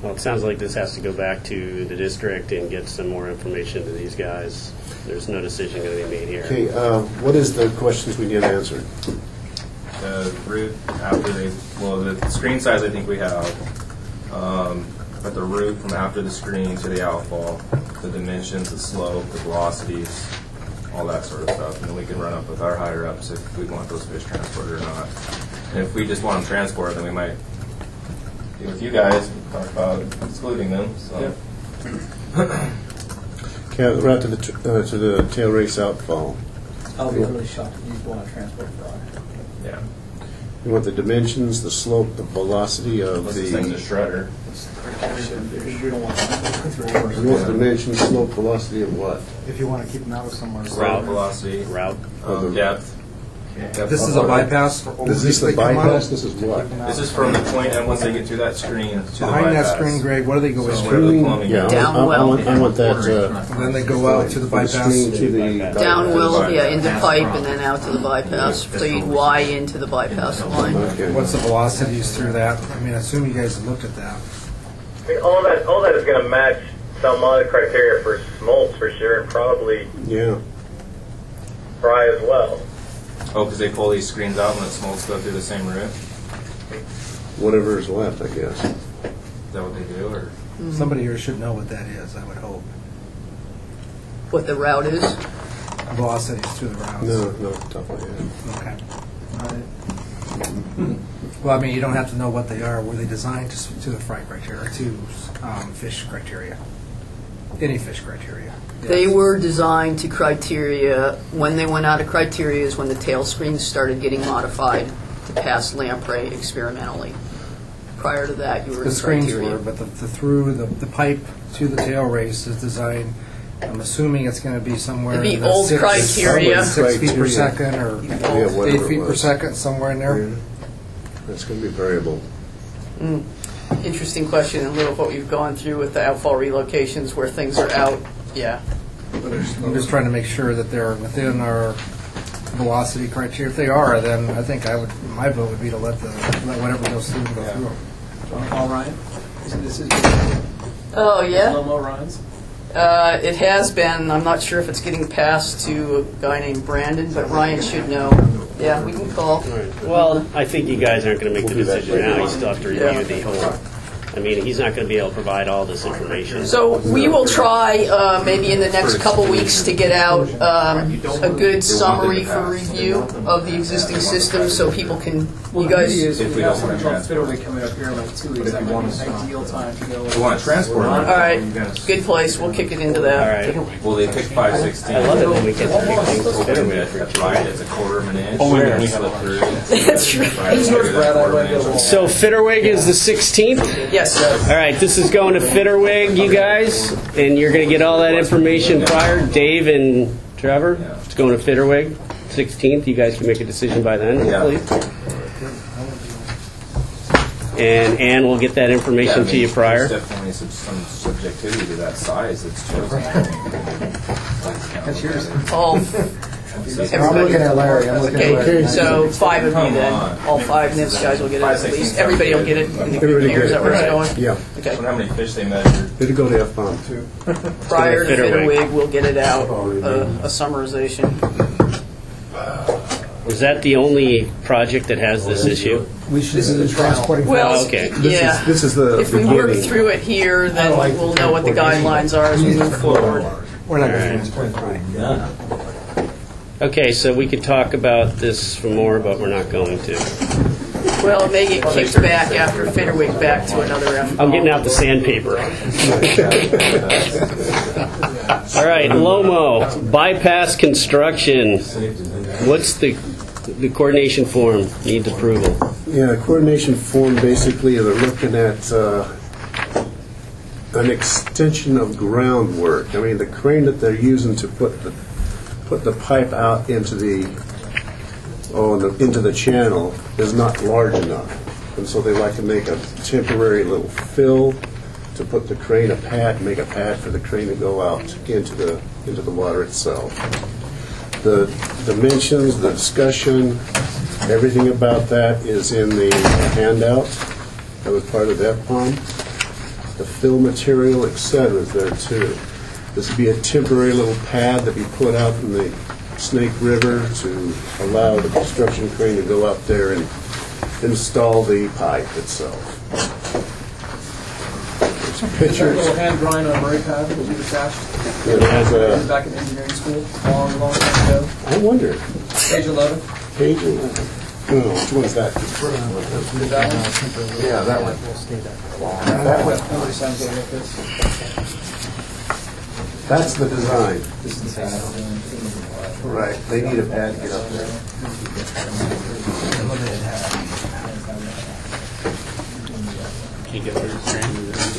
Well, it sounds like this has to go back to the district and get some more information to these guys. There's no decision going to be made here. Okay, what is the questions we need answered? The route after the screen size I think we have, but the route from after the screen to the outfall, the dimensions, the slope, the velocities, all that sort of stuff. And then we can run up with our higher ups if we want those fish transported or not. And if we just want them transported, then we might be with you guys and talk about excluding them. So. Okay, we're out to the tail race outfall. I'll be really shocked if you want to transport fry. Yeah. You want the dimensions, the slope, the velocity of Unless this thing's a shredder. We don't want to. You want the dimensions, slope, velocity of what? If you want to keep them out of somewhere. Route velocity, route, depth. This is a bypass? Is this the bypass? This is what? This is from the point, and once they get through that screen, to the Behind that bypass. screen, Greg, what do they go in? Screen? Yeah, I want that. And then they go out to the bypass. Screen to the Downwill, yeah, into pipe and then out to the bypass. So you'd Y into the bypass line. Okay. What's the velocities through that? I mean, I assume you guys have looked at that. I mean, all that is going to match some other criteria for smolts for sure, and probably fry as well. Oh, because they pull these screens out and let smolts go through the same route? Whatever is left, I guess. Is that what they do? Or? Somebody here should know what that is, I would hope. What the route is? Velocities through the routes. No, top of my head. Okay. Well, I mean, you don't have to know what they are. Were they designed to the fry criteria, to fish criteria? Any fish criteria? They were designed to criteria. When they went out of criteria is when the tail screens started getting modified to pass lamprey experimentally. Prior to that, you were The in screens criteria. were, but the pipe to the tail race is designed. I'm assuming it's going to be somewhere It'd be in the old criteria. 6 feet per second or 8 feet per second, somewhere in there. Yeah. That's going to be variable. Interesting question in lieu of what we've gone through with the outfall relocations where things are out. Yeah. I'm just trying to make sure that they're within our velocity criteria. If they are, then I think my vote would be to let whatever goes through go through. All right. This is Oh, yeah? slow-mo Ryan's. It has been. I'm not sure if it's getting passed to a guy named Brandon, but Ryan should know. Yeah, we can call. Well, I think you guys aren't going to make the decision now. You still have to review the whole. I mean, he's not going to be able to provide all this information. So we will try maybe in the next couple weeks to get out a good summary for review of the existing system so people can, you guys... If we have something called Fiddleway coming up here in like 2 weeks, that might be an ideal time to go. We want to transport All right, good place. We'll kick it into that. All right. Well, they pick 516. I love it when we get to pick things to fit with. That's right. It's a quarter of an inch. Oh, yeah. We slip through. That's right. So Fitterwig is the 16th? Yes. All right, this is going to Fitterwig, you guys, and you're going to get all that information prior. Dave and Trevor, it's going to Fitterwig, 16th. You guys can make a decision by then, hopefully. And Ann will get that information to you prior. There's definitely some subjectivity to that size that's chosen. That's yours. I'm looking at Larry. Okay, so 5 of you then. All 5 NIPS guys will get it at least. Everybody will get it in the group here. Is that where it's going? Yeah. Okay. How many fish they measured? It'll go to F-bomb too. Prior to Fitterwig, we'll get it out, a summarization. Was that the only project that has this issue? This is the transporting. Well, okay. yeah. This is the If we work through it here, then we'll know what the guidelines are as we move forward. We're not going to transport. Okay, so we could talk about this for more, but we're not going to. Well, it may get kicked back after Fitterwig back to another F. I'm getting out the sandpaper. All right, Lomo, bypass construction. What's the coordination form needs approval? Yeah, coordination form basically they're looking at an extension of groundwork. I mean, the crane that they're using to put the pipe out into the channel is not large enough, and so they like to make a temporary little fill to put the crane make a pad for the crane to go out into the water itself. The dimensions, the discussion, everything about that is in the handout that was part of FPOM. the fill material, etc. is there too. This would be a temporary little pad that we put out in the Snake River to allow the construction crane to go up there and install the pipe itself. There's Is that a pictures. little hand drawing on a Murray pad that you've attached? It has a, Back in engineering school, long, long time ago. I wonder, Page 11. page 11. No, which one's that? Is that one? Yeah, that one. That one. Nobody signs it like this. That's the design. This is the pad. Right, they need a pad to get up there. Can you get through the screen?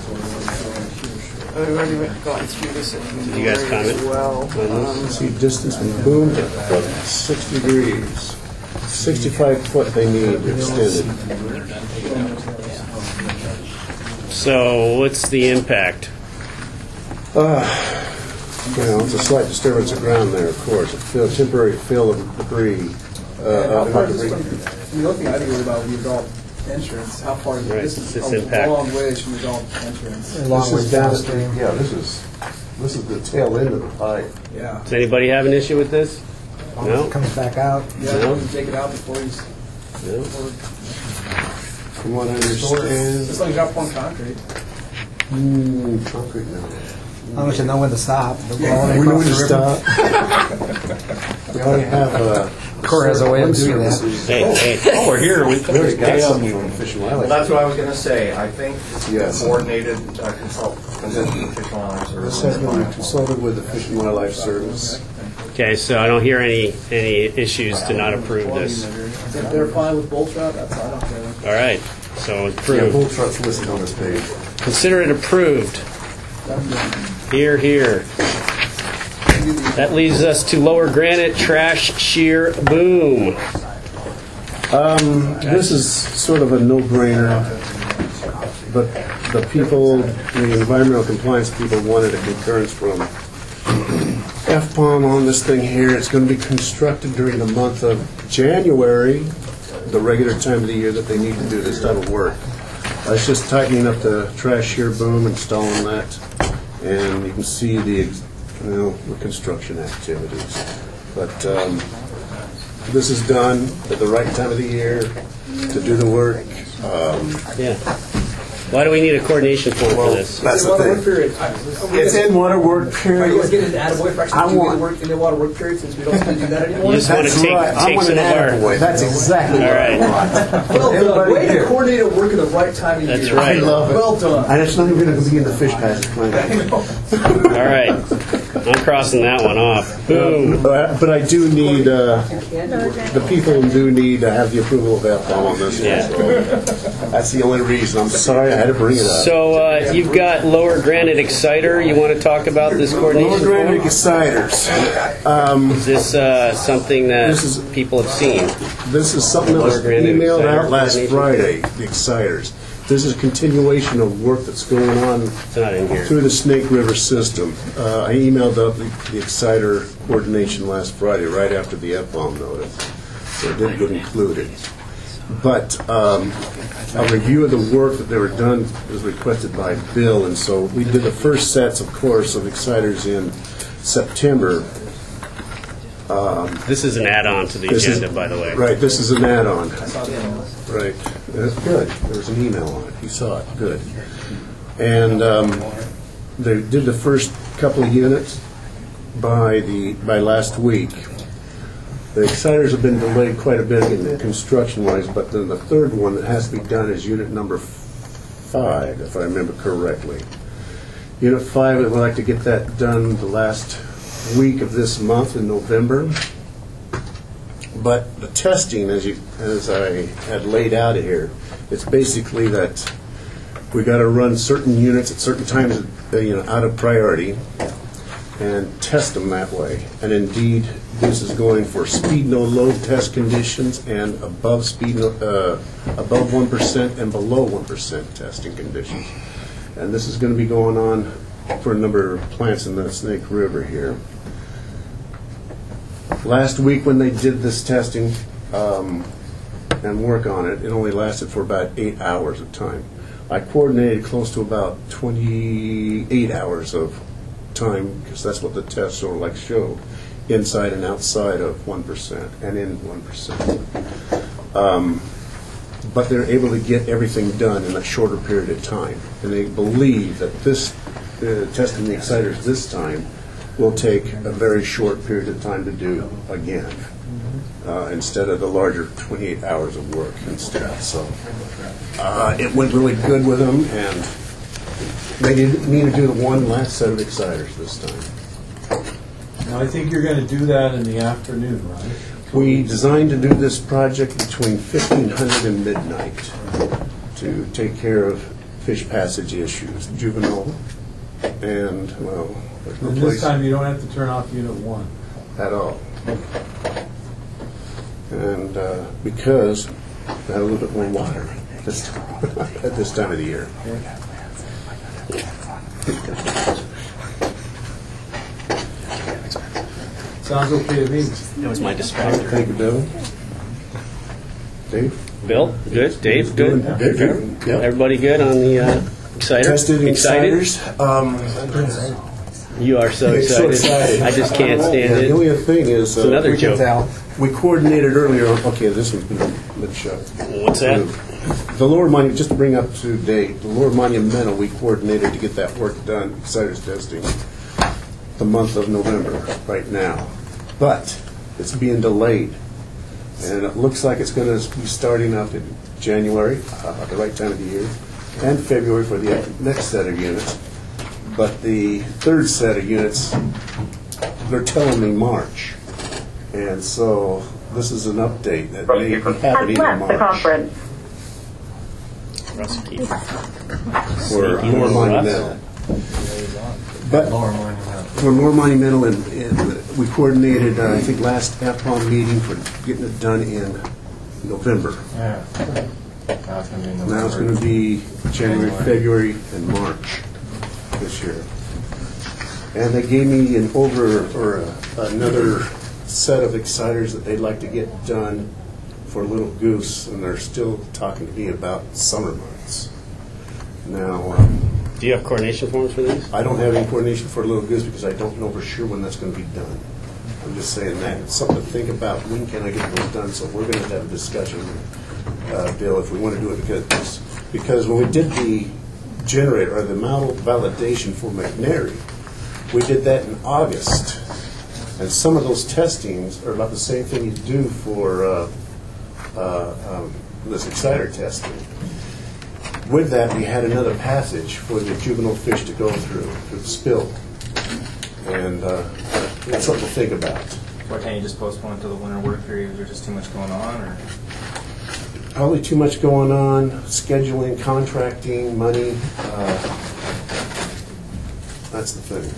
I've already gone through this. Did you guys comment? Well, See, distance from boom to foot, 6 degrees. 65 foot they need to extend it. So what's the impact? It's a slight disturbance of ground there, of course. A temporary fill of debris. How far is this from, the only thing I'd be worried about would be adult entrance. How far is Right, this? Is this a impact. long ways from adult entrance. This is downstream. Yeah, this is the tail end of the pipe. Yeah. Does anybody have an issue with this? No? It comes back out. Yeah, No. you can take it out before he's. No? From what I understand, It's like drop on concrete. concrete now. As long as you know when to stop. We know when to stop. We already have Corps has a way of doing that. Hey. Oh, we're here. We already got someone from Fish and Well, Wildlife. that's what I was going to say. I think Yes. coordinated consulting with Fish and Wildlife This Service. has been consulted with the Fish and Wildlife Service. Okay, so I don't hear any issues to not approve this. If they're fine with bull trout, that's I don't care. All right, so Yeah, approved. bull trout's listed on this page. Consider it approved. Here, here. That leads us to Lower Granite Trash Shear Boom. This is sort of a no-brainer, but the people, the environmental compliance people wanted a concurrence from FPOM on this thing here. It's going to be constructed during the month of January, the regular time of the year that they need to do this type of work. It's just tightening up the trash shear boom, installing that, and you can see the construction activities. But this is done at the right time of the year to do the work. Yeah. Why do we need a coordination form for this? That's the thing. It's in water work Are you guys period. getting an attaboy for I actually doing want- the work in the water work period since we don't do that anymore? You just want to That's take, right. I take want some an of our... attaboy. That's exactly All what right. I want. Well done. Everybody Way to here. coordinate a work at the right time of year. That's right. I love it. Well done. And it's not even going to be in the fish passage plan. All right. I'm crossing that one off. Boom. But I do need, the people do need to have the approval of FPOM on this one. Yeah. So that's the only reason. I'm sorry I had to bring it up. So you've got Lower Granite Exciter. You want to talk about this Lower coordination Granite form? Exciters. Is this something that people have seen? This is something that was Lower Granite emailed Exciter out last coordination? Friday, the Exciters. This is a continuation of work that's going on It's not in here. through the Snake River system. I emailed up the Exciter coordination last Friday, right after the FPOM notice, so it didn't get included. But a review of the work that they were done was requested by Bill, and so we did the first sets, of course, of Exciters in September. This is an add-on to the This is- agenda, by the way. Right, this is an add-on. I saw the email. Right. Good. There was an email on it. You saw it. Good. And they did the first couple of units by last week. The Exciters have been delayed quite a bit in construction-wise, but then the third one that has to be done is unit number 5, if I remember correctly. Unit 5, we'd like to get that done the last week of this month in November. But the testing, as I had laid out here, it's basically that we got to run certain units at certain times, out of priority, and test them that way. And indeed, this is going for speed no load test conditions and above 1% and below 1% testing conditions. And this is going to be going on for a number of plants in the Snake River here. Last week when they did this testing and work on it, it only lasted for about 8 hours of time. I coordinated close to about 28 hours of time, because that's what the tests sort of like showed, inside and outside of 1% and in 1%. But they're able to get everything done in a shorter period of time. And they believe that this testing the exciters this time will take a very short period of time to do again, instead of the larger 28 hours of work instead. So it went really good with them, and they didn't need to do the one last set of exciters this time. Now, I think you're going to do that in the afternoon, right? We designed to do this project between 1500 and midnight to take care of fish passage issues, juvenile, and, well, there's no And place this time you don't have to turn off Unit 1. at all. And because we had a little bit more water at this time of the year. Sounds okay to me. That was my distractor. Thank you, Bill. Dave? Bill, good. Dave, good. Good. Yep. Everybody good on the exciter? Tested Excited? exciters. You are so Okay, so excited. I just can't stand The it. only other thing is, It's another joke. we coordinated earlier. Okay, this one's been shut. What's that? The Lower Monument, just to bring up to date, the Lower Monumental, we coordinated to get that work done, exciters testing, the month of November right now. But it's being delayed. And it looks like it's going to be starting up in January, at the right time of the year, and February for the next set of units. But the third set of units, they're telling me March. And so this is an update that may be happening in March. Recipe. For Lower Monumental. But for Lower Monumental, and we coordinated, I think, last AFPOM meeting for getting it done in November. Yeah. Now it's going to be November. Now it's going to be January, February, and March this year. And they gave me another set of exciters that they'd like to get done for Little Goose, and they're still talking to me about summer months. Now, do you have coordination forms for these? I don't have any coordination for Little Goose because I don't know for sure when that's going to be done. I'm just saying that. It's something to think about. When can I get those done? So we're going to have a discussion, Bill, if we want to do it, because when we did the generator, or the model validation for McNary, we did that in August. And some of those testings are about the same thing you do for this exciter testing. With that, we had another passage for the juvenile fish to go through the spill. And that's something to think about. Why can't you just postpone it to the winter work period? Is there just too much going on? Or? Probably too much going on, scheduling, contracting, money. That's the thing.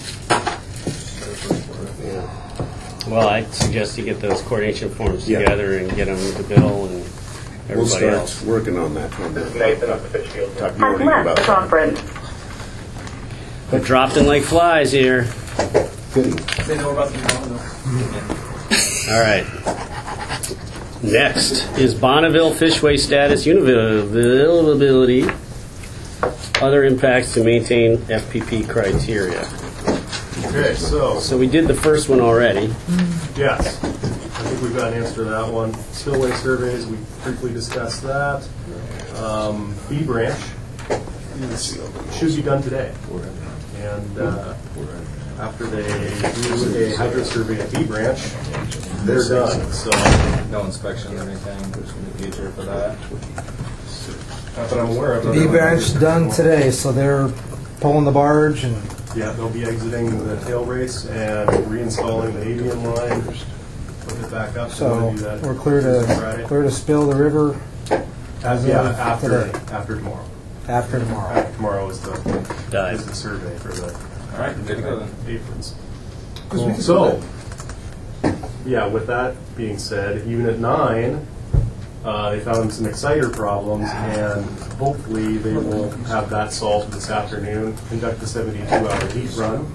Yeah. Well, I suggest you get those coordination forms together and get them to Bill and everybody We'll start else. working on that. Nathan up the fish field. Talk more about that. Conference. They're dropped in like flies here. Goody. They know about the model. All right. Next is Bonneville Fishway status, availability, other impacts to maintain FPP criteria. Okay, so we did the first one already. yes, I think we've got an answer to that one. Spillway surveys, we briefly discussed that. B branch should be done today. And after they do a hydro survey at B branch, they're done. So No inspection or anything in the future for that? not that I'm aware of. B branch done today, so they're pulling the barge and Yeah, they'll be exiting the tail race and reinstalling the avian line, putting it back up. so we'll do that we're clear Friday. to spill the river as of after today. after tomorrow. After tomorrow. After tomorrow is the survey for the All right, good to go then. aprons. Cool. So, yeah, with that being said, even at 9, they found some exciter problems, and hopefully they will have that solved this afternoon. Conduct the 72-hour heat run,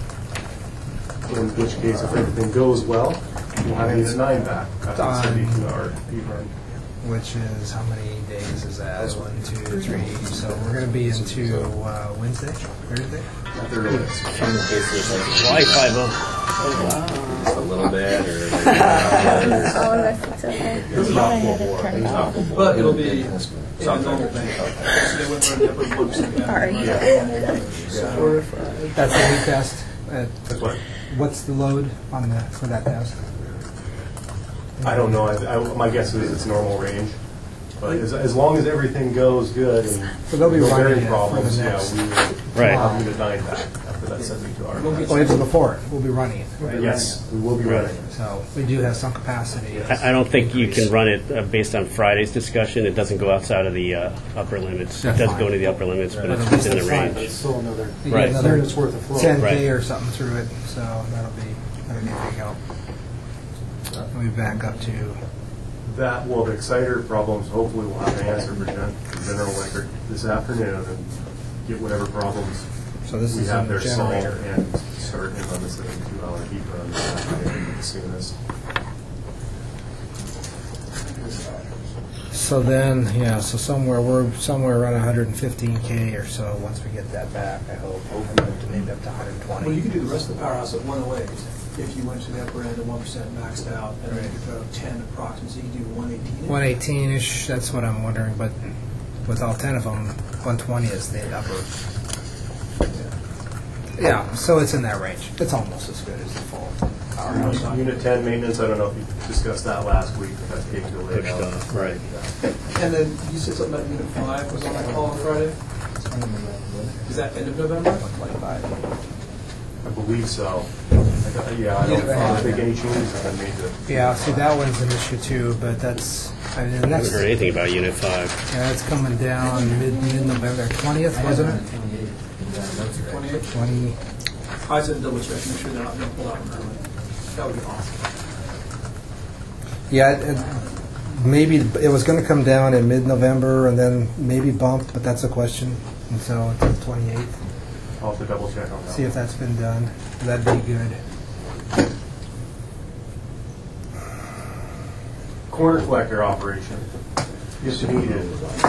in which case, if everything goes well, we'll have unit 9 back after the 72-hour heat run. which is, how many days is that? 1, 2, 3. So we're going to be into Wednesday, Thursday? Wi-Fi. Just a little bit, or All of us, it's okay. But it'll be in the normal bank. So they went for a different books again. Sorry. That's the new test. What's the load on for that test? I don't know. My guess is it's normal range. But as long as everything goes good and So they'll be no running bearing it problems, for the yeah, next- we will Right. have unit 9 back after that 72 hour. Oh, even before it, we'll be running it. Yes, we will be running it. So we do have some capacity. I don't think you can run it based on Friday's discussion. It doesn't go outside of the upper limits. It That's does fine. go into the upper limits, but it's But within the it's fine, range. but it's still another, you Right. get another Units worth of flow. 10K Right. or something through it, so that'll be a big help. We back up to That, well, the exciter problems, hopefully we'll have an answer for General Electric this afternoon and get whatever problems So this we is have in the there solved generator. and start in on the 72-hour heat run this afternoon as soon as. So then, so we're somewhere around 115K or so once we get that back, I hope. Maybe up to 120. Well, you could do the rest of the powerhouse at 108 if you went to the upper end at 1% maxed out, and then you could go 10 approximately, so you could do 118. 118-ish, that's what I'm wondering, but with all 10 of them, 120 is the upper. Yeah, so it's in that range. It's almost as good as the full powerhouse. Unit 10 maintenance, I don't know if you discussed that last week, but that's getting delayed Pushed now. off, right. And then you said something about Unit 5 was on that call on Friday? Is that end of November? I believe so. I don't think any changes have been made to. Yeah, see, that one's an issue too, but that's, I mean, I that's, haven't heard anything about Unit 5. yeah, it's coming down mid-November, 20th, wasn't it? 28? 20. I said double check, make sure they're not going to pull out one early. That would be awesome. Yeah, maybe it was going to come down in mid-November and then maybe bump, but that's a question. And so it's the 28th. I'll have to double check on that. See if that's been done. That'd be good. Corner collector operation, if needed.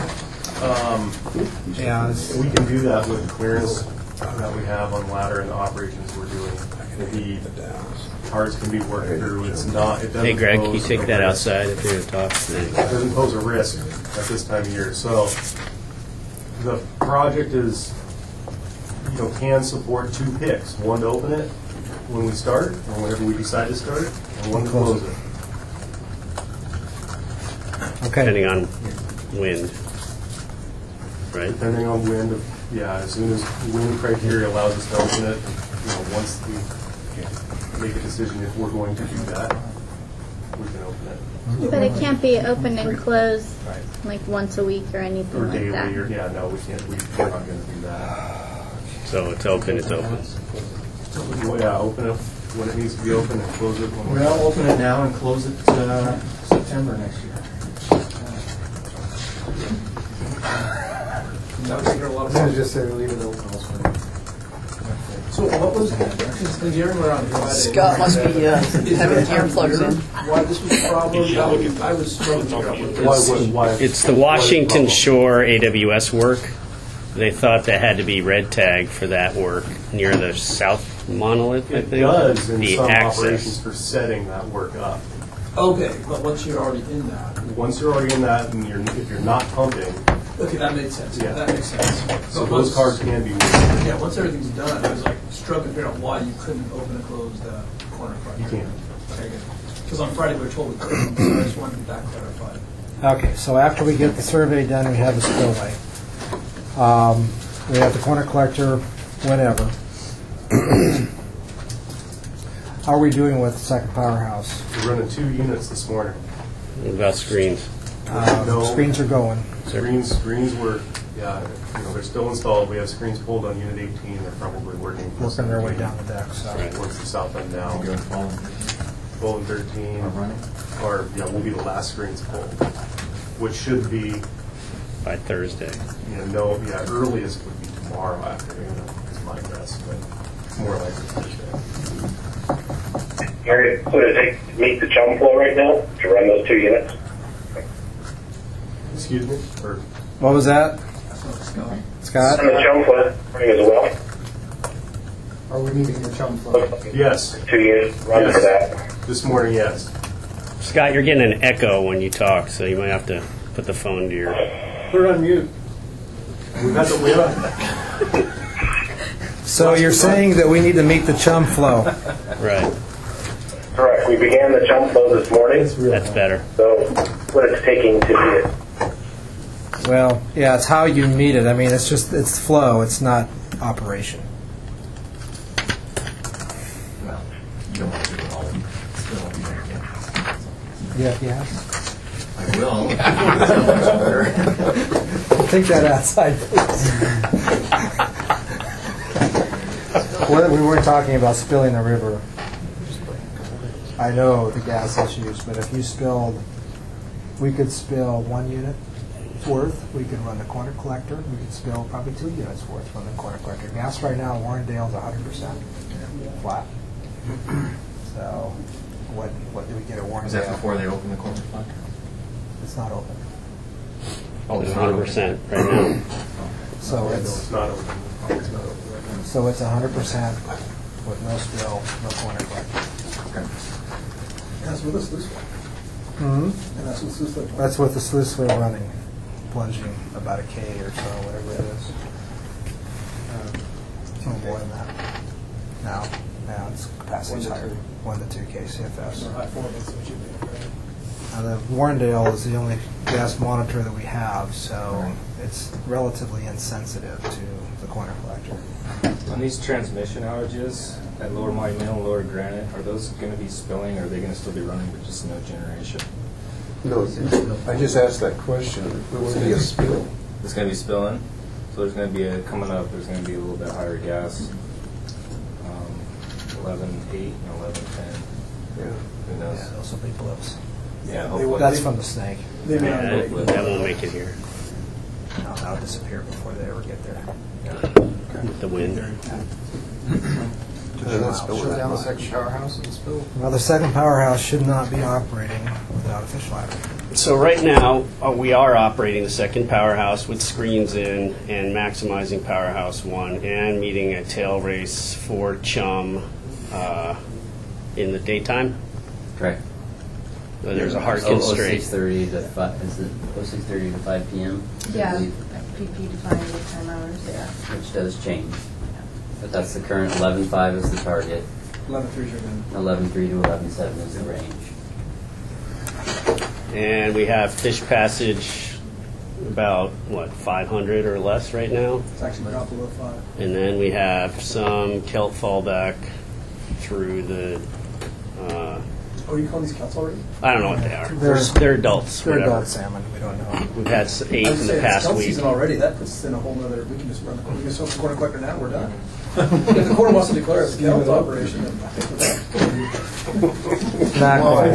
Yeah, we can do that with clearance that we have on ladder and the operations we're doing. The parts can be worked through. It doesn't Hey, Greg, can you pose take a that risk. outside if you're going to talk? It doesn't pose a risk at this time of year. So the project is, can support 2 picks. One to open it when we start, or whenever we decide to start it, and one to close it. Okay. Depending on wind, right? Depending on wind, as soon as wind criteria allows us to open it, once we make a decision if we're going to do that, we can open it. But it can't be open and closed like once a week or anything Or like daily, that. or, no, we can't, we're not going to do that. So it's open, it's open. Well, yeah, open it when it needs to be open and close it when we... Well, open it now and close it September next year. That would take a lot of I just say leave it open also. So what was, since the hearing were on Friday. Scott must be having earplugs in. Why this was a problem? I was struggling to figure out what it is. It's the Washington Shore AWS work. They thought that had to be red tagged for that work near the south monolith, I It think. does in the some access. operations for setting that work up. Okay, but once you're already in that. Once you're already in that and if you're not pumping, Okay, that makes sense. Yeah. That makes sense. so But those once- cards can be moved. Yeah, once everything's done, I was like struggling to figure out why you couldn't open and close the corner part. You can. Okay, good. Because on Friday we were told we couldn't, so I just wanted that clarified. Okay, so after we get the survey done, we have the spillway. We have the corner collector, whenever. How are we doing with the second powerhouse? We're running 2 units this morning. What about screens? No. Screens are going. Screens were, they're still installed. We have screens pulled on Unit 18. They're probably working. Working their way down the deck, so. Towards the south end now. Full and 13. Or, will be the last screens pulled, which should be, By Thursday. earliest would be tomorrow afternoon, is my guess, but more likely Thursday. Gary, what does it take to meet the chum flow right now to run those 2 units? Excuse me? Or What was that? Scott? On the chum flow as well. Are we meeting the chum flow? yes. 2 units run for that. This morning, yes. Scott, you're getting an echo when you talk, so you might have to put the phone to your... Put it on mute. We've had the wheel. So you're saying that we need to meet the chum flow. Right. Correct. We began the chum flow this morning. That's better. So what it's taking to do it. Well, yeah, it's how you meet it. I mean, it's flow. It's not operation. Well, you don't want to do it all. Still won't be there again. Yeah. I will. Take that outside, please. We weren't talking about spilling the river. I know the gas issues, but if you spilled, we could spill 1 unit worth. We could run the corner collector. We could spill probably 2 units worth from the corner collector. Gas right now in Warrendale is 100% flat. So what do we get at Warrendale? Is that before they open the corner collector? It's not open. Oh, it's 100% right now. So it's not open. So it's 100% with no spill, no corner collector. Okay. That's with the sluice flow. Mm-hmm. And that's with the sluice flow. That's with the sluice flow running, plunging about a K or so, whatever it is. No more than that. Now it's capacity higher, 1 to 2 K CFS. Now the Warrendale is the only gas monitor that we have, so it's relatively insensitive to the corner collector. On these transmission outages at Lower Mighty Mill and Lower Granite, are those going to be spilling, or are they going to still be running with just no generation? No, I just asked that question. If there was going to be a spill. It's going to be spilling? So there's going to be coming up, there's going to be a little bit higher gas. 11.8 and 11.10. Yeah. Who knows? Yeah, those will be blips. Yeah, hopefully. That's from the snake. That won't make it here. No, that'll disappear before they ever get there. With the wind. Shut down the second powerhouse and spill. Well, the second powerhouse should not be operating without a fish ladder. So right now, we are operating the second powerhouse with screens in and maximizing powerhouse 1 and meeting a tail race for chum in the daytime. Correct. So there's a hard constraint. 6:30 to 5. Is it 6:30 to 5 p.m.? Yeah, PP defined daytime hours. Yeah, which does change. But that's the current 11.5 is the target. 11.3 is your min. 11.3 to 11.7 is the range. And we have fish passage about, 500 or less right now? It's actually dropped below 5. And then we have some kelp fallback through the... Oh, you calling these kelps already? I don't know what they are. They're adults. They're whatever. adult salmon. We don't know. We've had 8 in the past kelp week. season already. That puts in a whole nother. We can just run. We can just hook the corner collector now. We're done. If the corner wants to declare it's a kelp operation, then I think we're done. Not quite.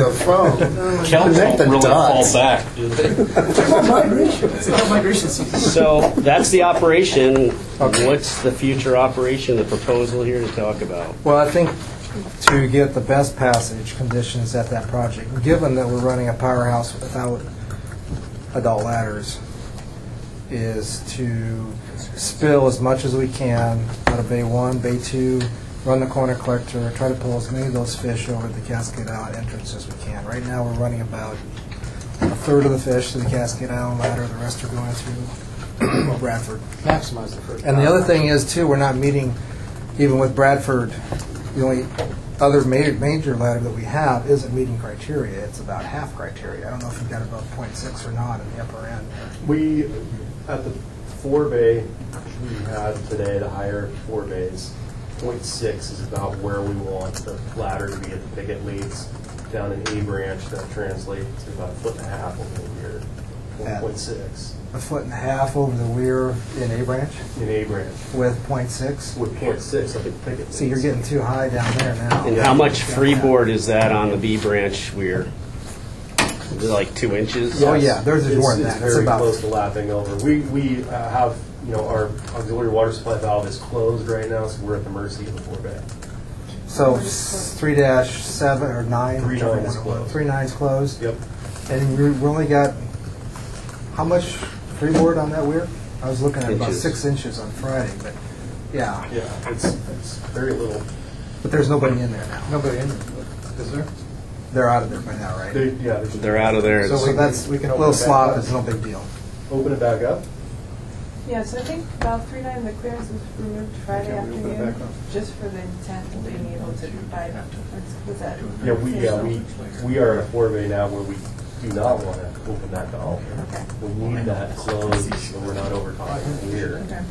Kelps don't really fall back, do they? It's not migration. It's not migration season. So that's the operation. What's the future operation, the proposal here to talk about? Well, I think to get the best passage conditions at that project, given that we're running a powerhouse without adult ladders, is to spill as much as we can out of Bay 1, Bay 2, run the corner collector, try to pull as many of those fish over the Cascade Island entrance as we can. Right now we're running about a third of the fish to the Cascade Island ladder, the rest are going through Bradford. Maximize the first. And the other thing is, too, we're not meeting, even with Bradford, the only other major ladder that we have isn't meeting criteria. It's about half criteria. I don't know if you've got above 0.6 or not in the upper end. We, at the 4 bay we had today, the higher 4 bays, 0.6 is about where we want the ladder to be at the picket leads. Down in A branch, that translates to about 1.5 foot over the weir, 1.6. 1.5 foot over the weir in A branch? In A branch. With 0.6? With 0.6 of the picket leads. See, you're getting too high down there now. And how much freeboard is that on the B branch weir? Is it like 2 inches? Oh yeah, there's more than It's that. very It's about close to lapping over. We have, our auxiliary water supply valve is closed right now, so we're at the mercy of the 4 bay. So 3-7 or 9? 3.9 is closed. 3.9 is closed. Yep. And we only got How much freeboard on that weir? I was looking at about Inches. 6 inches on Friday, but yeah. Yeah, it's very little. But there's nobody in there now. Nobody in there, is there? They're out of there by now, right? They're out of there. So that's we can a open little it back slop up. is no big deal. Open it back up? Yeah, so I think about 3/9 the clearance was removed Friday Can we open it afternoon, back up? just for the intent of being able to provide, was that? We are in a four-way now where we do not want to open that valve. Okay. We need that closed so we're not overtalking the weir. Okay.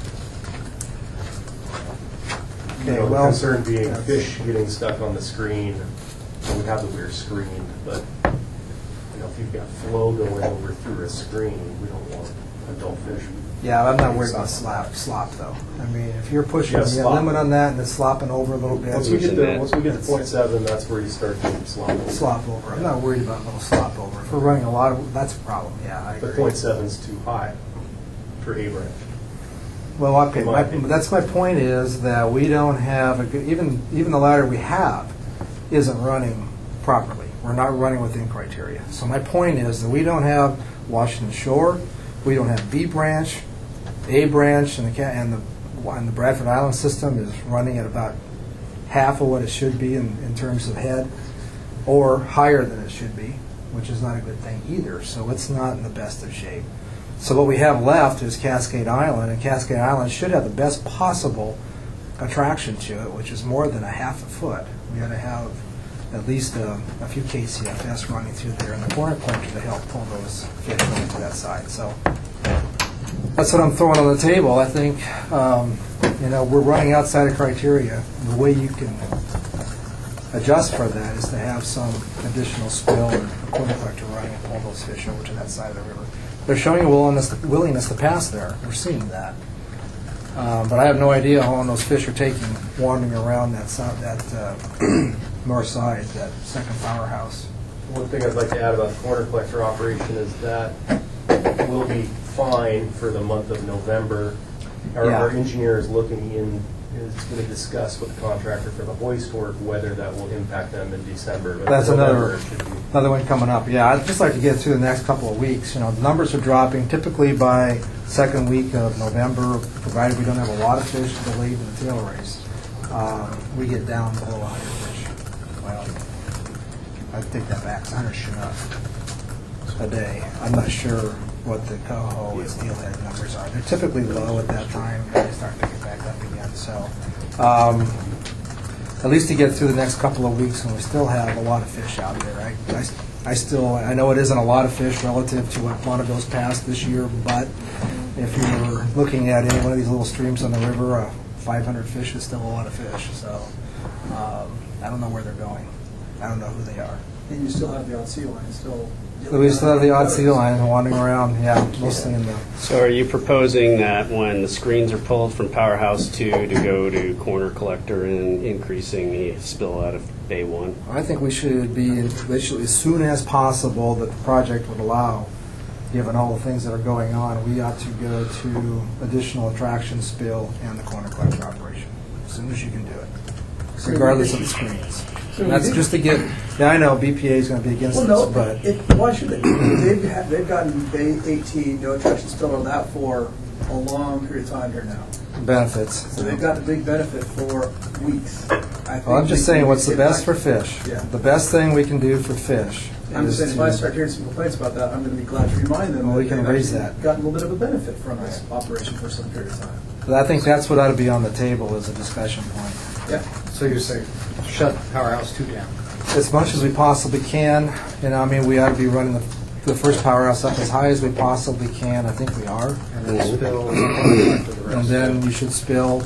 Okay, The well, concern being fish getting stuck on the screen, and we have the weir screened, but if you've got flow going over through a screen, we don't want adult fish. yeah, I'm not worried about slop though. I mean, if you're pushing Yeah, the slop. limit on that and it's slopping over a little bit, Once we get to 0.7, that's where you start to slop. slop over. I'm not worried about a little slop over. If we're running a lot of, that's a problem. Yeah, I But agree. 0.7 is too high for A branch. Well, okay, In my opinion. that's my point is that we don't have, a good, even the ladder we have isn't running properly. We're not running within criteria. So my point is that we don't have Washington Shore, we don't have B branch, A branch, and the Bradford Island system is running at about half of what it should be in terms of head, or higher than it should be, which is not a good thing either. So it's not in the best of shape. So what we have left is Cascade Island, and Cascade Island should have the best possible attraction to it, which is more than a half a foot. We got to have at least a few KCFS running through there in the corner collector to help pull those fish over to that side. So that's what I'm throwing on the table. I think we're running outside of criteria. The way you can adjust for that is to have some additional spill or corner collector running and pull those fish over to that side of the river. They're showing a willingness to pass there. We're seeing that. But I have no idea how long those fish are taking wandering around that north side, that second powerhouse. One thing I'd like to add about the corner collector operation is that will be fine for the month of November. Our engineer is is going to discuss with the contractor for the hoist work whether that will impact them in December. But That's November another one coming up. Yeah, I'd just like to get through the next couple of weeks. The numbers are dropping typically by second week of November, provided we don't have a lot of fish delayed in the tail race. We get down below 100 fish. Well, I take that back. It's 100 Chinook a day. I'm not sure what the coho and steelhead numbers are. They're typically low at that time, and they start picking back up again. So at least to get through the next couple of weeks, and we still have a lot of fish out there. I know it isn't a lot of fish relative to what Bonneville's passed this year, but if you were looking at any one of these little streams on the river, 500 fish is still a lot of fish. So I don't know where they're going. I don't know who they are. And you still have the odd sea line still. We still have the odd sea line wandering around, mostly in the... So are you proposing that when the screens are pulled from Powerhouse 2 to go to corner collector and increasing the spill out of Bay 1? I think we should be, as soon as possible that the project would allow, given all the things that are going on, we ought to go to additional attraction spill and the corner collector operation, as soon as you can do it, regardless of the screens. So That's just to get, I know BPA is going to be against this, but... Why should they? They've gotten Bay 18, no attraction spill on that for a long period of time here now. Benefits. So they've got the big benefit for weeks. Well, I'm just saying what's the best for fish. Yeah. The best thing we can do for fish. I'm just saying, if I start hearing some complaints about that, I'm going to be glad to remind them Well, we that can they've raise actually that. gotten a little bit of a benefit from this operation for some period of time. But I think that's what ought to be on the table as a discussion point. Yeah. So you're saying shut Powerhouse 2 down? As much as we possibly can. We ought to be running the first powerhouse up as high as we possibly can. I think we are. And then spill. And then you should spill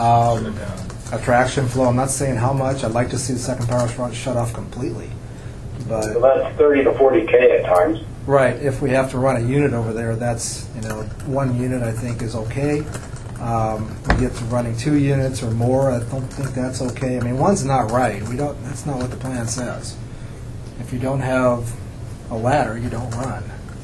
attraction flow. I'm not saying how much. I'd like to see the second powerhouse shut off completely. But So that's 30 to 40K at times. right, if we have to run a unit over there, that's one unit I think is okay. We get to running 2 units or more, I don't think that's okay. One's not right. That's not what the plan says. If you don't have a ladder, you don't run.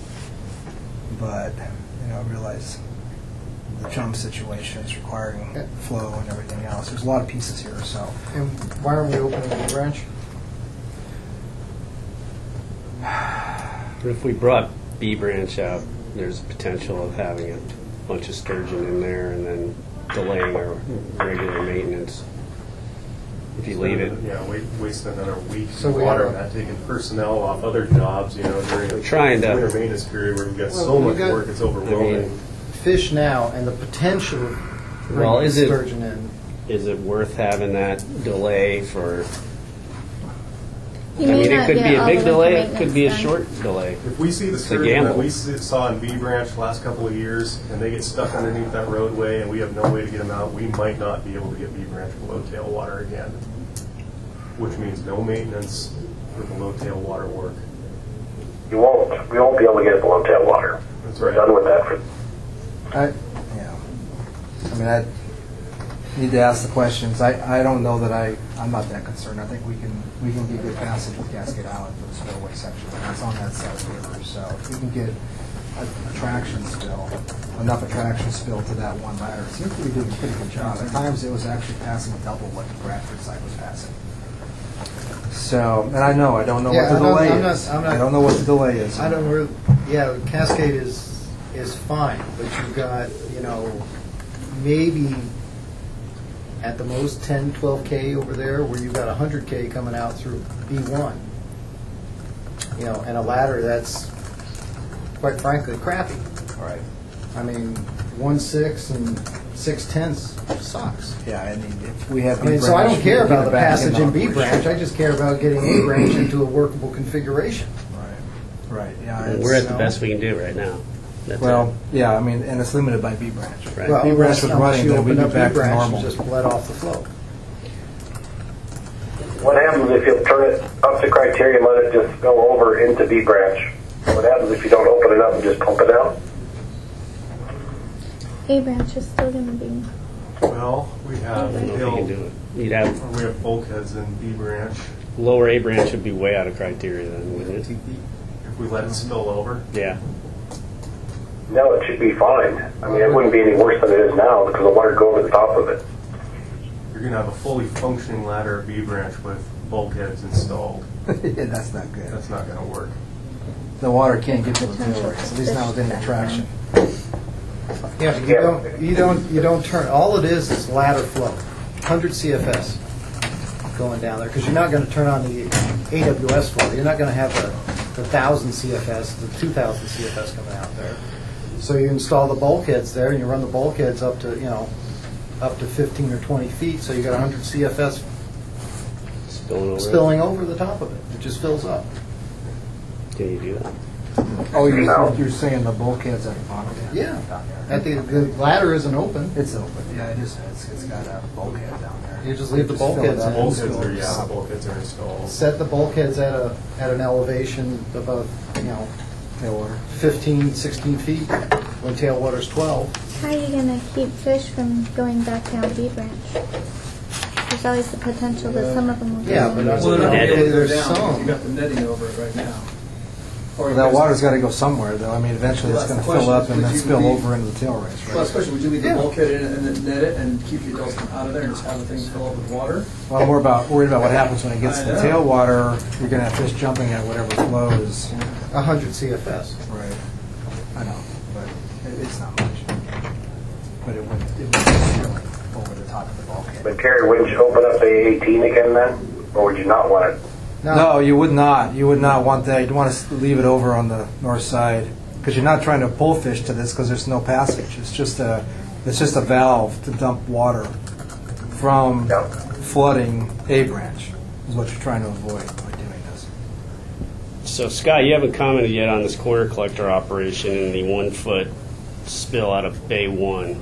But I realize the chum situation is requiring flow and everything else. There's a lot of pieces here. So. And why aren't we opening the branch? What if we brought B branch out? there's potential of having a bunch of sturgeon in there and then delaying our regular maintenance if you leave it. Yeah, waste another week So of we water have on that, taking personnel off other jobs, during We're trying to- the winter maintenance period where we've got Well, so you much got- work, it's overwhelming. Fish now and the potential of Well, bringing is it- sturgeon in. Is it worth having that delay for? You I may mean, it not could get be a all big the winter delay. It maintenance could be a done. short delay. If we see the It's a sturgeon that gamble. we saw in B Branch the last couple of years, and they get stuck underneath that roadway, and we have no way to get them out, we might not be able to get B Branch below tailwater again, which means no maintenance for below tailwater work. We won't be able to get it below tailwater. That's We're right. done with that for I mean, I need to ask the questions. I don't know that I'm not that concerned. I think we can get good passage with Cascade Island for the spillway section. It's on that side of the river, so if we can get enough attraction spill to that one ladder, it seems to be doing a pretty good job. At times it was actually passing double what the Bradford side was passing. So, and I don't know what the delay is. I don't know what the delay is. I don't really, yeah, Cascade is fine, but you've got, maybe at the most 10, 12K over there, where you've got 100K coming out through B1. And a ladder that's, quite frankly, crappy. Right. I mean, 1.6 and 6/10 sucks. Yeah, I mean, if we have I mean, B so I branch, don't care we about get the it back passage in B operation. branch, I just care about getting A branch into a workable configuration. Right, yeah. And we're at the best we can do right now. That's Well, it. yeah, I mean, and it's limited by B branch. Right. Well, B branch was unless running, you then we'd open be up B back to branch and normal. just let off the flow. What happens if you turn it up to criteria and let it just go over into B branch? What happens if you don't open it up and just pump it out? A branch is still going to be. Well, we have I don't know if you can do it. You'd have we have bulkheads in B Branch. lower A branch would be way out of criteria then, wouldn't it? If we let it spill over, Yeah. No, it should be fine. I mean, it wouldn't be any worse than it is now because the water would go over the top of it. you're going to have a fully functioning ladder at B Branch with bulkheads installed. Yeah, that's not good. That's not going to work. The water can't get to the tail race, at least not with any attraction. Yeah, you don't turn, all it is ladder flow, 100 CFS going down there, because you're not going to turn on the AWS flow. You're not going to have the 1,000 CFS, the 2,000 CFS coming out there. So you install the bulkheads there, and you run the bulkheads up to, up to 15 or 20 feet, so you got 100 CFS spilling over the top of it. It just fills up. Can you do that? Oh, you're saying the bulkheads at the bottom? Yeah. The ladder isn't open. It's open, yeah, it is. It's got a bulkhead down there. You just leave the fill it bulkheads up. in. The bulkheads are installed. Set the bulkheads at an elevation above, tailwater, 15, 16 feet, when tailwater's 12. How are you going to keep fish from going back down B branch? There's always the potential that some of them will go Yeah, in. but There's there's some. You got the netting over it right now. Or Well, that water's got to go somewhere, though. I mean, eventually Well, it's going that's to the fill up question. and then Would you spill be- over into the tail race, Well, right? especially would you leave the Yeah. bulkhead in it and then net it and keep the adults out of there and just have the thing fill up with water? Well, I'm worried about what happens when it gets to the I know. tailwater. You're going to have fish jumping at whatever flow is. 100 CFS. Right. I know, but it's not much. But it would fill over the top of the bulkhead. But Kerry, wouldn't you open up A18 again then? Or would you not want it? No, you would not. You would not want that. You'd want to leave it over on the north side because you're not trying to pull fish to this because there's no passage. It's just a valve to dump water from flooding A branch is what you're trying to avoid by doing this. So, Scott, you haven't commented yet on this corner collector operation and the 1 foot spill out of Bay 1.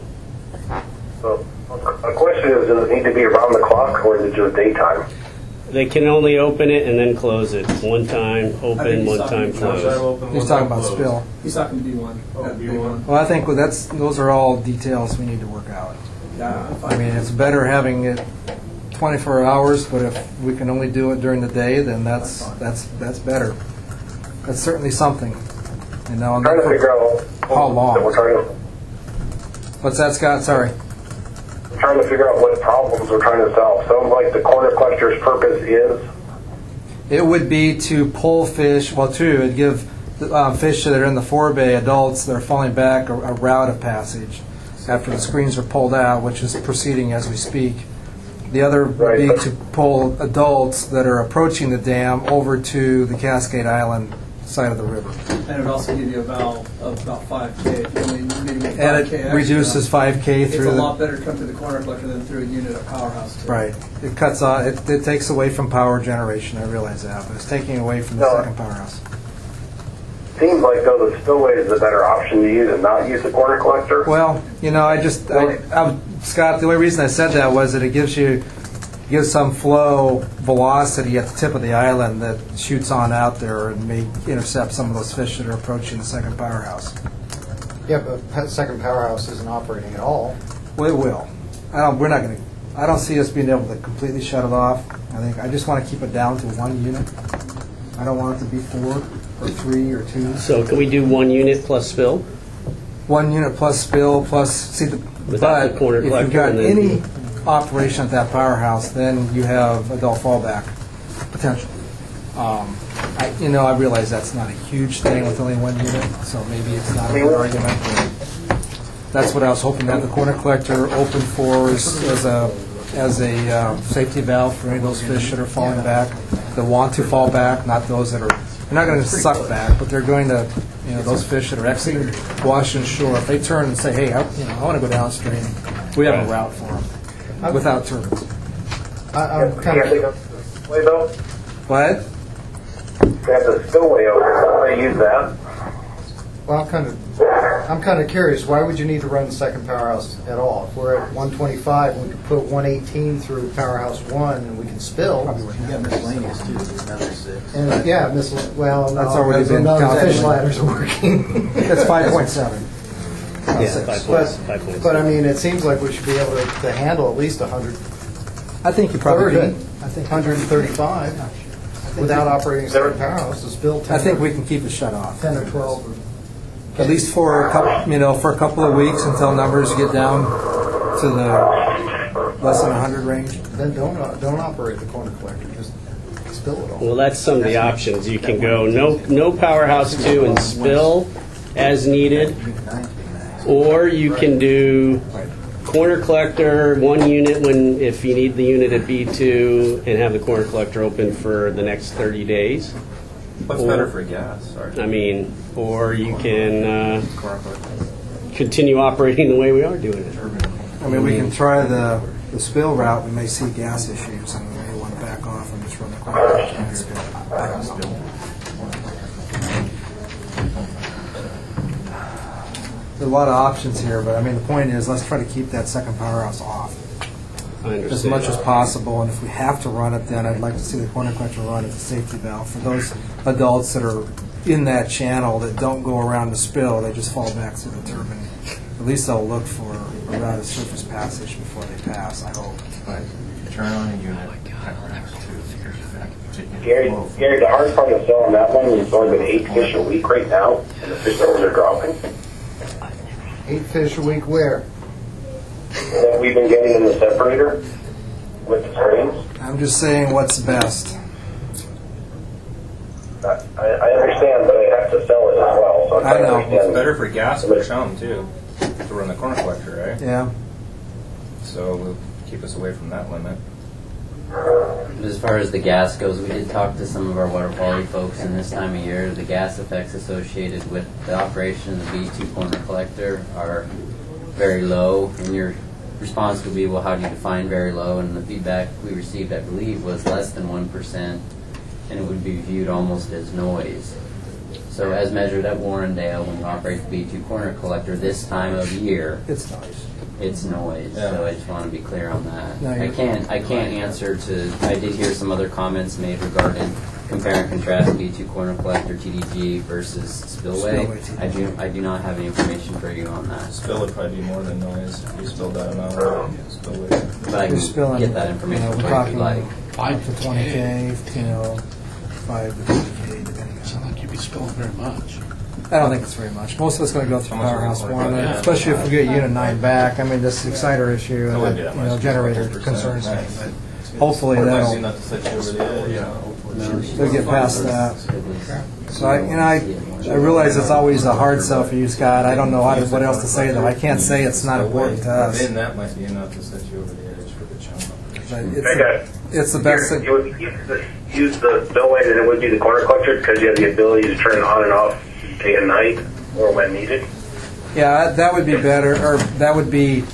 So, a question is, does it need to be around the clock or is it just daytime? They can only open it and then close it. One time open, he's one talking time about close. He's talking about spill. He's talking to B1. B1. Well, I think those are all details we need to work out. Yeah, I'm fine. I mean, it's better having it 24 hours, but if we can only do it during the day, then that's better. That's certainly something. I'm trying to figure out how long. We're trying to, What's that, Scott? Sorry. I'm trying to figure out what problems we're trying to solve. Sounds like the corner collector's purpose is It would be to pull fish. Well, true. It'd give fish that are in the forebay, adults that are falling back, a route of passage after the screens are pulled out, which is proceeding as we speak. The other would be to pull adults that are approaching the dam over to the Cascade Island side of the river. And it would also give you a valve of about 5K. If you only need to make 5K And it extra, reduces 5K through it's a lot better to come through the corner collector than through a unit of powerhouse. Too. Right. It cuts off. It takes away from power generation. I realize that, but it's taking away from the second powerhouse. Seems like, though, the spillway is the better option to use and not use the corner collector. Well, Scott, the only reason I said that was that it gives some flow velocity at the tip of the island that shoots on out there and may intercept some of those fish that are approaching the second powerhouse. Yeah, but second powerhouse isn't operating at all. Well, it will. I don't see us being able to completely shut it off. I just want to keep it down to 1 unit. I don't want it to be 4 or 3 or 2. So can we do 1 unit plus spill? 1 unit plus spill plus Without the corner if collector, you've got and then- any operation at that powerhouse, then you have adult fallback potential. I realize that's not a huge thing with only 1 unit, so maybe it's not a good argument. But that's what I was hoping to have the corner collector open for as a safety valve for any of those fish that are falling back, that want to fall back, not those that are. They're not going to suck back, but they're going to. Those fish that are exiting Washington Shore, if they turn and say, "Hey, I want to go downstream," we have a route for them without turbines. I'm kind of. What? They have the spillway over. They use that. Well, I'm kind of curious. Why would you need to run the second powerhouse at all? If we're at 125, we could put 118 through powerhouse 1, and we can spill. You got miscellaneous too. Another 6. And well, that's already been none of the calculated. fish ladders are working. That's 5.7. Yeah, 5.7. But I mean, it seems like we should be able to handle at least 100. I think you probably could. I think 135 without operating a second powerhouse. To spill 10. I think we can keep it shut off. 10 or 12. At least for a couple of weeks until numbers get down to the less than 100 range. Then don't operate the corner collector. Just spill it all. Well, that's some of the options. You can go no powerhouse 2 and spill as needed, or you can do corner collector 1 unit if you need the unit at B2 and have the corner collector open for the next 30 days. What's better for gas? Sorry. Or you can continue operating the way we are doing it. We can try the spill route. We may see gas issues, and we may want to back off and just run the corner. I don't know. There's a lot of options here, but the point is, let's try to keep that second powerhouse off as much as possible. And if we have to run it, then I'd like to see the corner collector run as a safety valve for those adults that are in that channel that don't go around the spill. They just fall back through the turbine. At least they'll look for a route of surface passage before they pass, I hope. But turn on a unit. Gary, the hard part of selling that one is only been 8 fish a week right now, and the fish levels are dropping. 8 fish a week where? That we've been getting in the separator with the screens. I'm just saying what's best. I understand, but I have to sell it as well. So I know. It's better for gas for chum too, to run the corner collector, right? Yeah. So we'll keep us away from that limit. As far as the gas goes, we did talk to some of our water quality folks, and this time of year, the gas effects associated with the operation of the B2 corner collector are very low. And your response would be, well, how do you define very low? And the feedback we received, I believe, was less than 1%, and it would be viewed almost as noise. So as measured at Warrendale, when we operate the B2 corner collector this time of year, it's noise. It's noise. Yeah. So I just want to be clear on that. No, I can't answer to. I did hear some other comments made regarding compare and contrast B2 corner collector TDG versus spillway. I do not have any information for you on that. Spill would probably be more than noise if you spilled that amount. Spillway. But I can get that information we're for you if talking you'd like. 5 to 20K, 5 to 50K, depending on. Sound like you'd be spilling very much. I don't think it's very much. Most of it's going to go through Powerhouse 1, especially if we get Unit 9 back. This exciter issue and that, generator concerns me. hopefully Hopefully that'll, not to set you over the edge. Yeah, hopefully. they'll get past that. So I realize it's always a hard sell for you, Scott. I don't know what else to say, though. I can't say it's not important to us. Then that might be enough to set you over the edge for the chunk. It's the best thing. You would use the spillway, and it would be the corner collector because you have the ability to turn it on and off day and night or when needed. Yeah, that would be better, or that would be,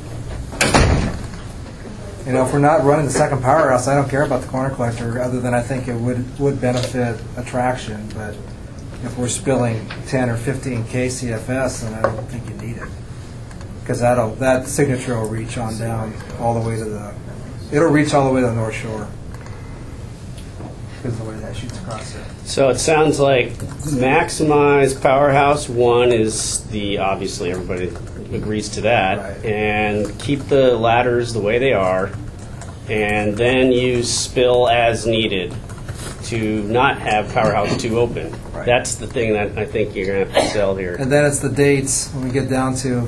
if we're not running the second powerhouse, I don't care about the corner collector, other than I think it would benefit attraction, but if we're spilling 10 or 15 KCFS, then I don't think you need it. Because that signature will reach on down all the way to it'll reach all the way to the North Shore. Because of the way that shoots across there. So it sounds like maximize Powerhouse 1 is obviously everybody agrees to that, right. And keep the ladders the way they are, and then use spill as needed to not have Powerhouse 2 open. Right. That's the thing that I think you're going to have to sell here. And then it's the dates when we get down to,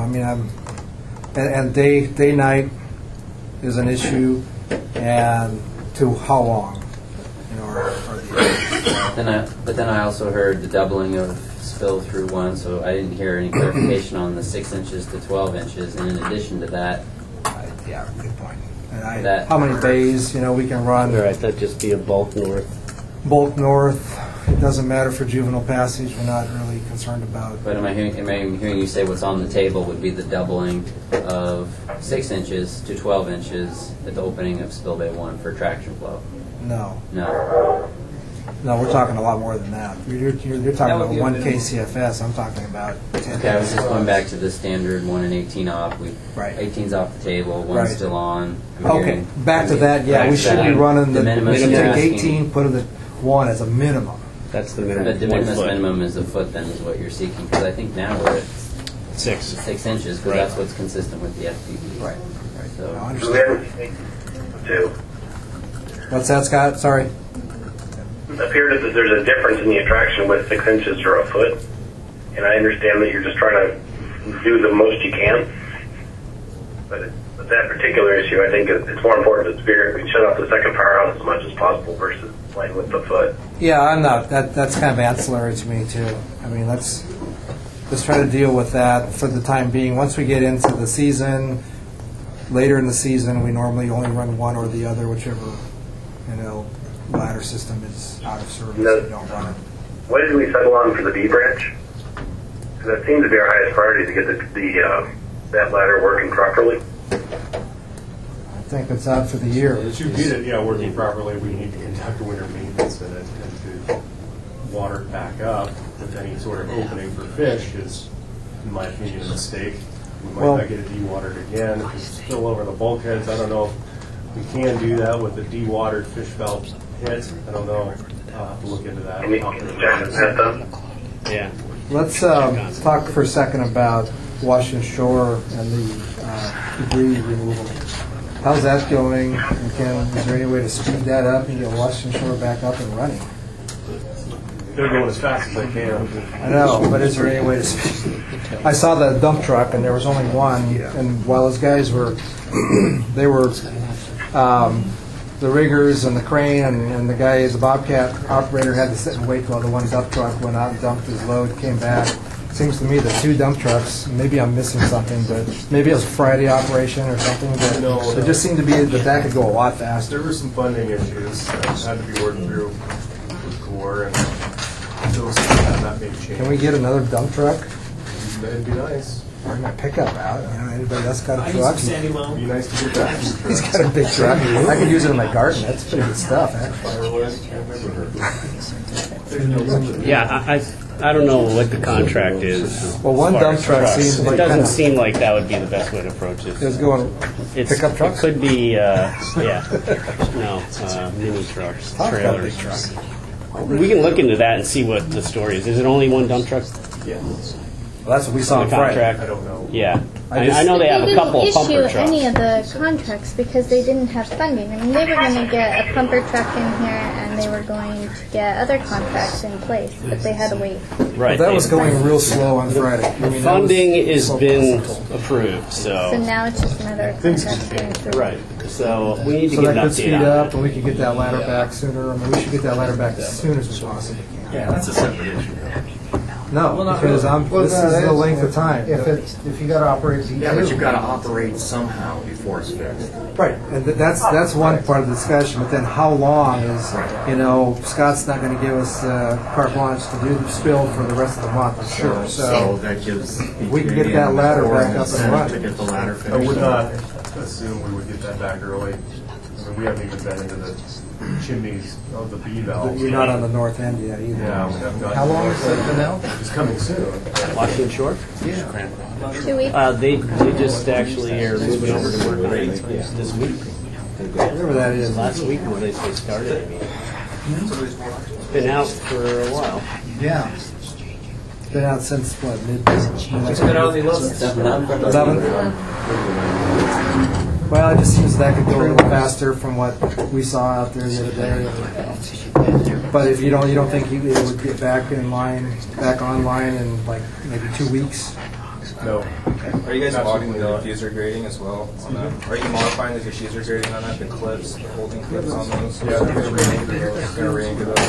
and day night is an issue, and to how long, But then I also heard the doubling of spill through 1, so I didn't hear any clarification on the 6 inches to 12 inches. And in addition to that, yeah, good point. And how many bays, we can run? Right, that'd just be a bulk north. Bulk north. It doesn't matter for juvenile passage. We're not really concerned about. But am I hearing you say what's on the table would be the doubling of 6 inches to 12 inches at the opening of Spillway 1 for traction flow? No. No, we're talking a lot more than that. You're talking about 1 KCFS. I'm talking about 10. Okay, I was just going back to the standard 1 and 18 off. Right. 18's off the table, 1's Right. still on. Okay, back to that. Yeah, we should be running the minimum. We should take 18, put it at 1 as a minimum. That's the minimum. But de minimis minimum is a foot, then, is what you're seeking. Because I think now we're at 6 inches, because right. that's what's consistent with the FPV. Right. So I understand. What's that, Scott? Sorry. It appears that there's a difference in the attraction with 6 inches or a foot, and I understand that you're just trying to do the most you can. But that particular issue, I think it's more important to Spirit. We shut off the second powerhouse as much as possible versus playing with the foot. Yeah, I'm not. That's kind of ancillary to me too. Let's try to deal with that for the time being. Once we get into the season, later in the season, we normally only run one or the other, whichever ladder system is out of service. We don't run it. What did we settle on for the B branch? Because that seems to be our highest priority to get that ladder working properly. I think it's out for the year. To get it working properly, we need to conduct winter maintenance in it and to water it back up with any sort of opening for fish is, in my opinion, a mistake. We might not get it dewatered again. If it's still over the bulkheads, I don't know if we can do that with the dewatered fish valve hit. I don't know. I'll have to look into that. Yeah. Let's talk for a second about Washington Shore and the debris removal. How's that going? And is there any way to speed that up and get Washington Shore back up and running? They're going as fast as they can. I know, but is there any way to speed? I saw the dump truck, and there was only one. And while those guys were, the riggers and the crane and the guy, the Bobcat operator, had to sit and wait while the one dump truck went out and dumped his load, came back. Seems to me the 2 dump trucks, maybe I'm missing something, but maybe it was a Friday operation or something, but it just seemed to be that could go a lot faster. There were some funding issues that had to be worked through with Corps, and those that may change. Can we get another dump truck? That'd be nice. Bring my pickup out. Anybody else got a truck? It'd be nice to get that. He's got a big truck. I could use it in my garden. That's pretty good stuff, actually. Yeah, I don't know what the contract is. Well, one dump truck seems like it doesn't seem like that would be the best way to approach it. It's going pickup trucks. It could be mini trucks, trailers. We can look into that and see what the story is. Is it only one dump truck? Yeah. Well, that's what we saw on contract. Friday. I don't know. Yeah. I know they have a couple of pumper They didn't issue trucks. any of the contracts because they didn't have funding. I mean, they were going to get a pumper truck in here, and they were going to get other contracts in place, but they had to wait. Right. That was going real slow on Friday. I mean, Funding that was has so been possible. approved, So now it's just a matter of contracts going through. Right. So we need to So get that an could speed update on up, that. and we could get that ladder back sooner. I mean, we should get that ladder back as soon as we possibly can. Yeah, that's a separate issue. No, Well, not because really. this is the length of time. If you got to operate B2. Yeah, but you've got to operate somehow before it's fixed. Right, and that's one part of the discussion. But then, how long is Scott's not going to give us carte blanche to do the spill for the rest of the month, I'm sure. So that gives we can get that ladder back up and running. to get the ladder I finished. would not assume we would get that back early. I mean, we haven't even been into the chimneys of the B valve. You're not on the north end yet either. Yeah, we haven't gotten. How long has that been out? It's coming soon. Washington Shore? Yeah. 2 weeks. They just actually are moving over to work on it this week. Whatever that is. Last week when they started. I mean, it's been out for a while. Yeah. It's been out since what, mid? It's been out on the 11th. Well, it just seems that could go a little faster from what we saw out there the other day. But if you don't think it would get back online in like maybe 2 weeks? No. Are you guys Absolutely modding the not. diffuser grading as well on that? Are you modifying the diffuser grading on that, the clips, the holding clips on those? Yeah, Gonna re-anchor those.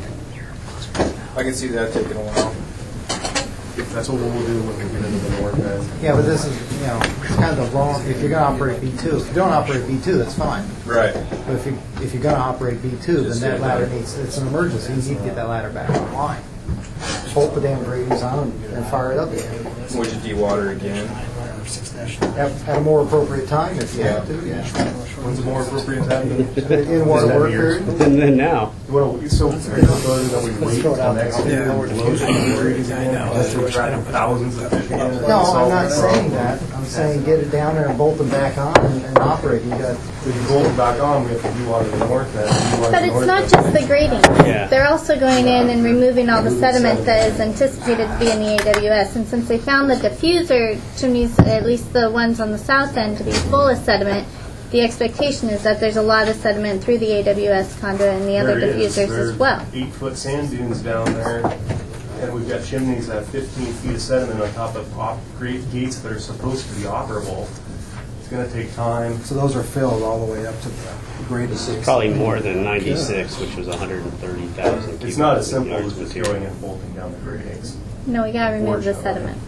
I can see that taking a while. That's what we'll do when we get into the north end. Yeah, but this is, it's kind of the long, if you're going to operate B2, if you don't operate B2, that's fine. Right. But if you're going to operate B2, then that ladder it's an emergency. You need to get that ladder back online. Bolt the damn gratings on and fire it up again. Would you dewater again? At a more appropriate time if you have to, yeah. When's the more appropriate time? In water work period. And then now. Well, so that we wait till next year. Thousands of fish. No, I'm not saying that. I'm saying get it down there and bolt them back on and operate. You got. If you bolt it back on, we have to dewater the north end. But it's not just the grading. Yeah. They're also going in and removing all the sediment that is anticipated to be in the AWS. And since they found the diffuser chimneys, at least the ones on the south end, to be full of sediment, the expectation is that there's a lot of sediment through the AWS conduit and the other There is. diffusers There's as well. 8-foot sand dunes down there, and we've got chimneys that have 15 feet of sediment on top of gates that are supposed to be operable. It's going to take time. So those are filled all the way up to the grade. This is probably more than 96, which was 130,000. It's not as simple as just going and bolting down the gratings. No, we got to remove the sediment.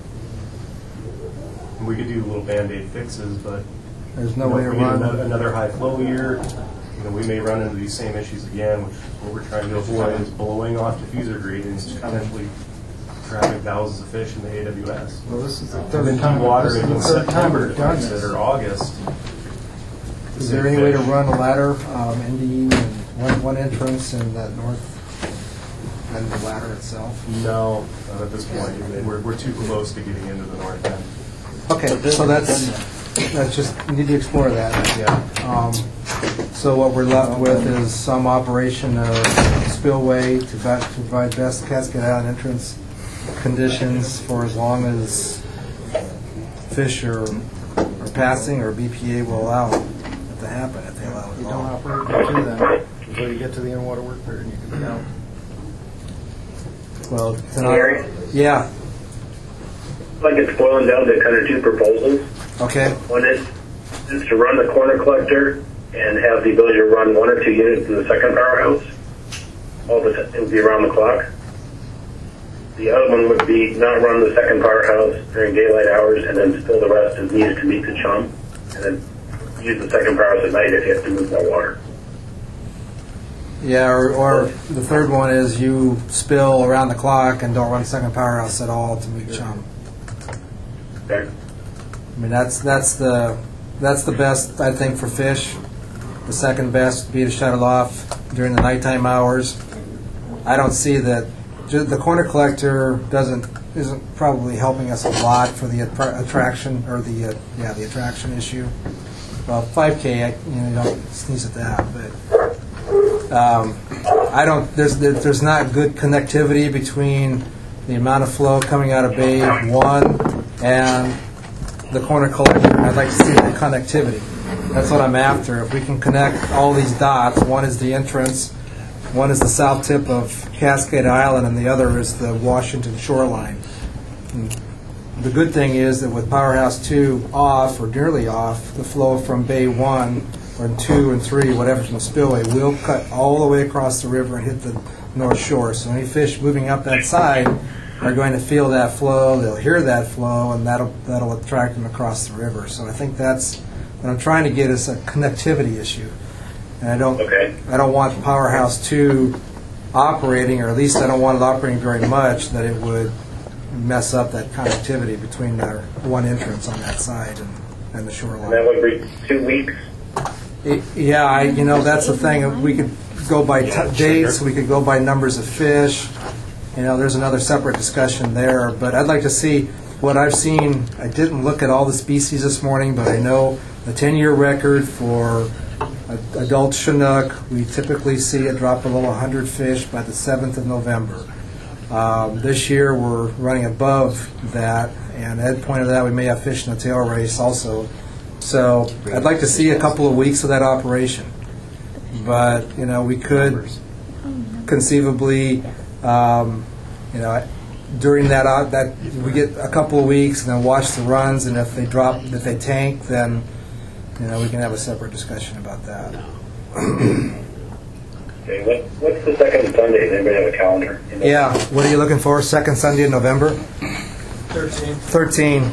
And we could do little Band-Aid fixes, but There's no way to if we get run. another high flow year, we may run into these same issues again, which is what we're trying to avoid, is blowing off diffuser gratings, potentially trapping thousands of fish in the AWS. Well, this is the And third then time. watering This is in the third time September we've to done fix it, this. or August. Is there any way to run a ladder, NDE, and one entrance in that north end of the ladder itself? No, not at this point. We're too close to getting into the north end. Okay, so that's just, we need to explore that. Yeah. So what we're left with is some operation of spillway to provide best cascade out entrance conditions for as long as fish are passing or BPA will allow it to happen, if they allow it You at don't all. operate B2 then until you get to the in-water work period. You can be out. Well, Gary? yeah, Like it's boiling down to kind of two proposals. okay. One is to run the corner collector and have the ability to run 1 or 2 units in the second powerhouse. It would be around the clock. The other one would be not run the second powerhouse during daylight hours and then spill the rest as needed to meet the chum, and then use the second powerhouse at night if you have to move more water. Yeah, or the third one is you spill around the clock and don't run second powerhouse at all to meet chum. Okay. I mean, that's the best, I think, for fish. The second best would be to shut it off during the nighttime hours. I don't see that the corner collector isn't probably helping us a lot for the attraction or the attraction issue. Well, 5K, you don't sneeze at that, but I don't. There's not good connectivity between the amount of flow coming out of Bay 1 and the corner collector. I'd like to see the connectivity. That's what I'm after. If we can connect all these dots, one is the entrance, one is the south tip of Cascade Island, and the other is the Washington shoreline. And the good thing is that with Powerhouse 2 off, or nearly off, the flow from Bay 1, or 2 and 3, whatever, from the spillway, will cut all the way across the river and hit the North Shore. So any fish moving up that side are going to feel that flow, they'll hear that flow, and that'll attract them across the river. So I think that's what I'm trying to get is a connectivity issue. And I don't want Powerhouse 2 operating, or at least I don't want it operating very much, that it would mess up that connectivity between our one entrance on that side and the shoreline. And that would be 2 weeks? That's the thing. We could go by dates, we could go by numbers of fish. There's another separate discussion there. But I'd like to see what I've seen. I didn't look at all the species this morning, but I know the 10-year record for adult Chinook, we typically see it drop below 100 fish by the 7th of November. This year we're running above that, and Ed pointed out we may have fish in the tail race also. So I'd like to see a couple of weeks of that operation. But, we could conceivably, during that we get a couple of weeks and then watch the runs, and if they tank, then, we can have a separate discussion about that. Okay, what's the second Sunday? Does anybody have a calendar? Yeah, what are you looking for? Second Sunday in November? 13.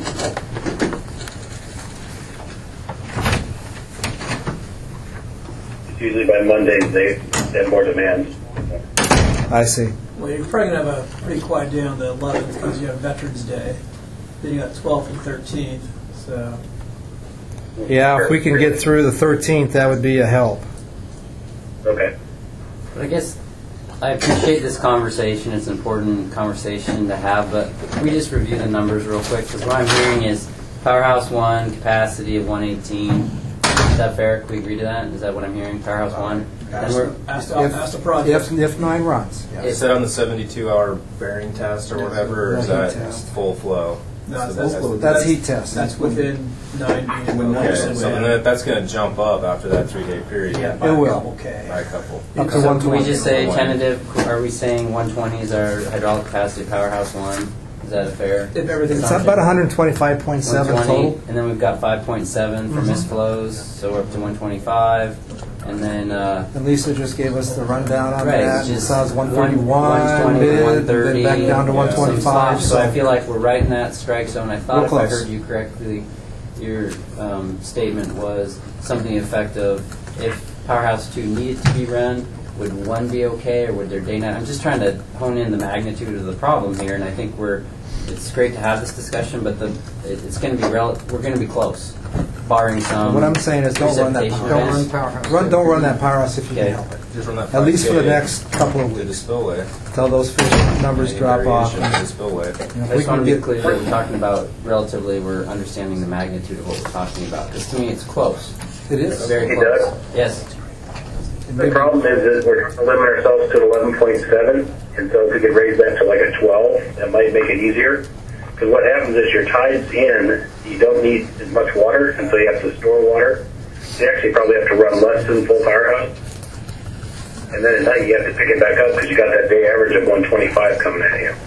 Usually by Mondays they have more demand. I see. Well, you're probably going to have a pretty quiet day on the 11th because you have Veterans Day. Then you got 12th and 13th. So. Yeah, if we can get through the 13th, that would be a help. Okay. But I guess I appreciate this conversation. It's an important conversation to have, but can we just review the numbers real quick? Because what I'm hearing is Powerhouse 1, capacity of 118. Is that fair? Can we agree to that? Is that what I'm hearing? Powerhouse 1? If 9 runs. Yeah. Is that on the 72-hour bearing test or whatever, or is that full flow? No, that's heat test. That's within 9 days. Okay, so then that's going to jump up after that 3-day period. Yeah, it will. By a couple. Up to so can we just say tentative? Are we saying 120 is our hydraulic capacity of Powerhouse 1? Is that a fair? If everything's it's about 125.7 total. And then we've got 5.7 for misflows, so we're up to 125. And then and Lisa just gave us the rundown on right, that. Just it says 131, 120, 130, then back down to 125. So I feel like we're right in that strike zone. I thought if I heard you correctly, your statement was something effective. If Powerhouse 2 needed to be run, would 1 be okay, or would there day-night? I'm just trying to hone in the magnitude of the problem here, and I think it's great to have this discussion, but it's going to be we're going to be close, barring some. What I'm saying is, don't run that Powerhouse. Don't run that Powerhouse if you can help it. Just run that at least for the next couple of weeks. The spillway. Till those fish numbers drop off. The spillway. I just want to be clear that we're talking about relatively. We're understanding the magnitude of what we're talking about, because to me it's close. It is very close. Yes. The problem is that we're limiting ourselves to 11.7, and so if we could raise that to like a 12, that might make it easier. Because what happens is your tide's in, you don't need as much water, and so you have to store water. You actually probably have to run less than full Powerhouse. And then at night you have to pick it back up because you got that day average of 125 coming at you.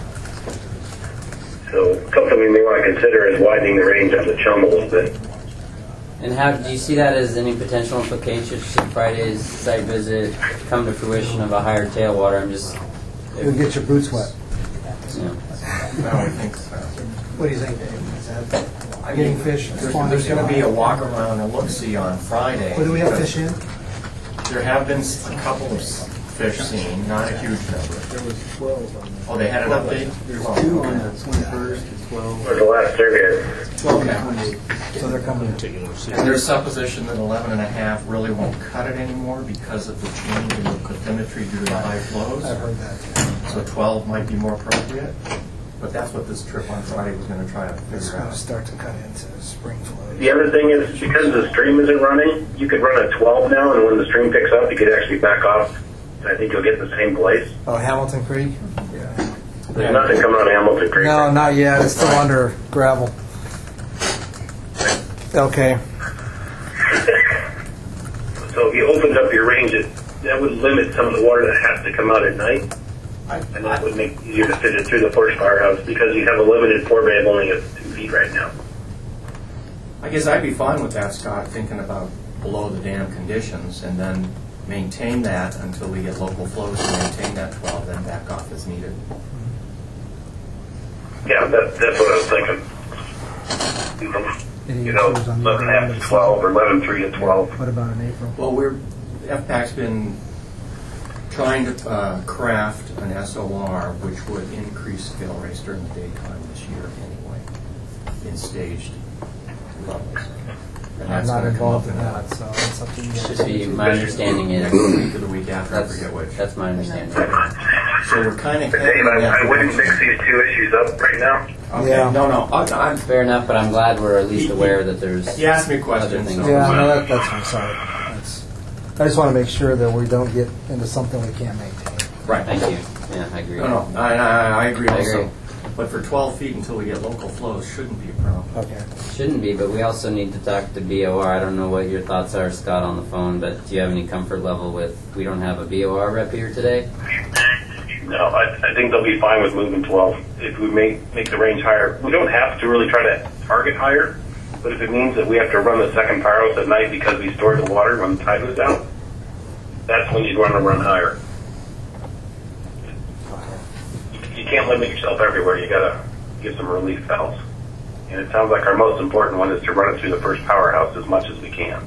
So something we may want to consider is widening the range of the chum a little bit. And how do you see that as any potential implications should Friday's site visit come to fruition of a higher tailwater? You'll get your boots wet. Yeah. I don't think so. What do you think, Dave? Is that getting fish? There's going to be a walk around and look-see on Friday. What do we have fish in? There have been a couple of fish seen, not a huge number. There was 12 on there. Oh, they had an update? There's 2 on the 21st, 12. Or the last survey. 12 and 28. So they're coming in. And there's supposition that 11.5 really won't cut it anymore because of the change in the bathymetry due to the high flows. I've heard that. So 12 might be more appropriate. But that's what this trip on Friday was going to try to figure out. It's going to start to cut into spring flow. The other thing is, because the stream isn't running, you could run a 12 now, and when the stream picks up, you could actually back off. I think you'll get the same place. Oh, Hamilton Creek? There's nothing coming out of Hamilton Creek. No, not yet. It's still under gravel. Okay. So if you opened up your range, that would limit some of the water that has to come out at night. And that would make it easier to fit it through the first firehouse because you have a limited forebay of only 2 feet right now. I guess I'd be fine with that, Scott, thinking about below the dam conditions and then maintain that until we get local flows to maintain that 12, then back off as needed. Yeah, that's what I was thinking. 11.5 to 12 or 11.3 to 12. What about in April? Well, FPAC's been trying to craft an SOR which would increase fill rates during the daytime this year anyway, in staged levels. And I'm that's not gonna come involved up in that, so it's up to you. Should be, my understanding is, next week or the week after, I forget which. that's my understanding. So we're kind of But Dave, I wouldn't mix these two issues up right now. Okay, Yeah. no, I'm Fair enough, but I'm glad we're at least aware that there's He asked me a other question, things. so- Yeah, no, that's fine. Sorry. I just want to make sure that we don't get into something we can't maintain. Right. Thank you. Yeah, I agree. No, I agree I also. agree. But for 12 feet until we get local flows shouldn't be a problem. Okay. Shouldn't be, but we also need to talk to BOR. I don't know what your thoughts are, Scott, on the phone, but do you have any comfort level with, we don't have a BOR rep here today? No, I think they'll be fine with moving 12. If we make the range higher, we don't have to really try to target higher, but if it means that we have to run the second firehouse at night because we store the water when the tide was down, that's when you'd want to run higher. You can't limit yourself everywhere. You got to give some relief valves. And it sounds like our most important one is to run it through the first powerhouse as much as we can.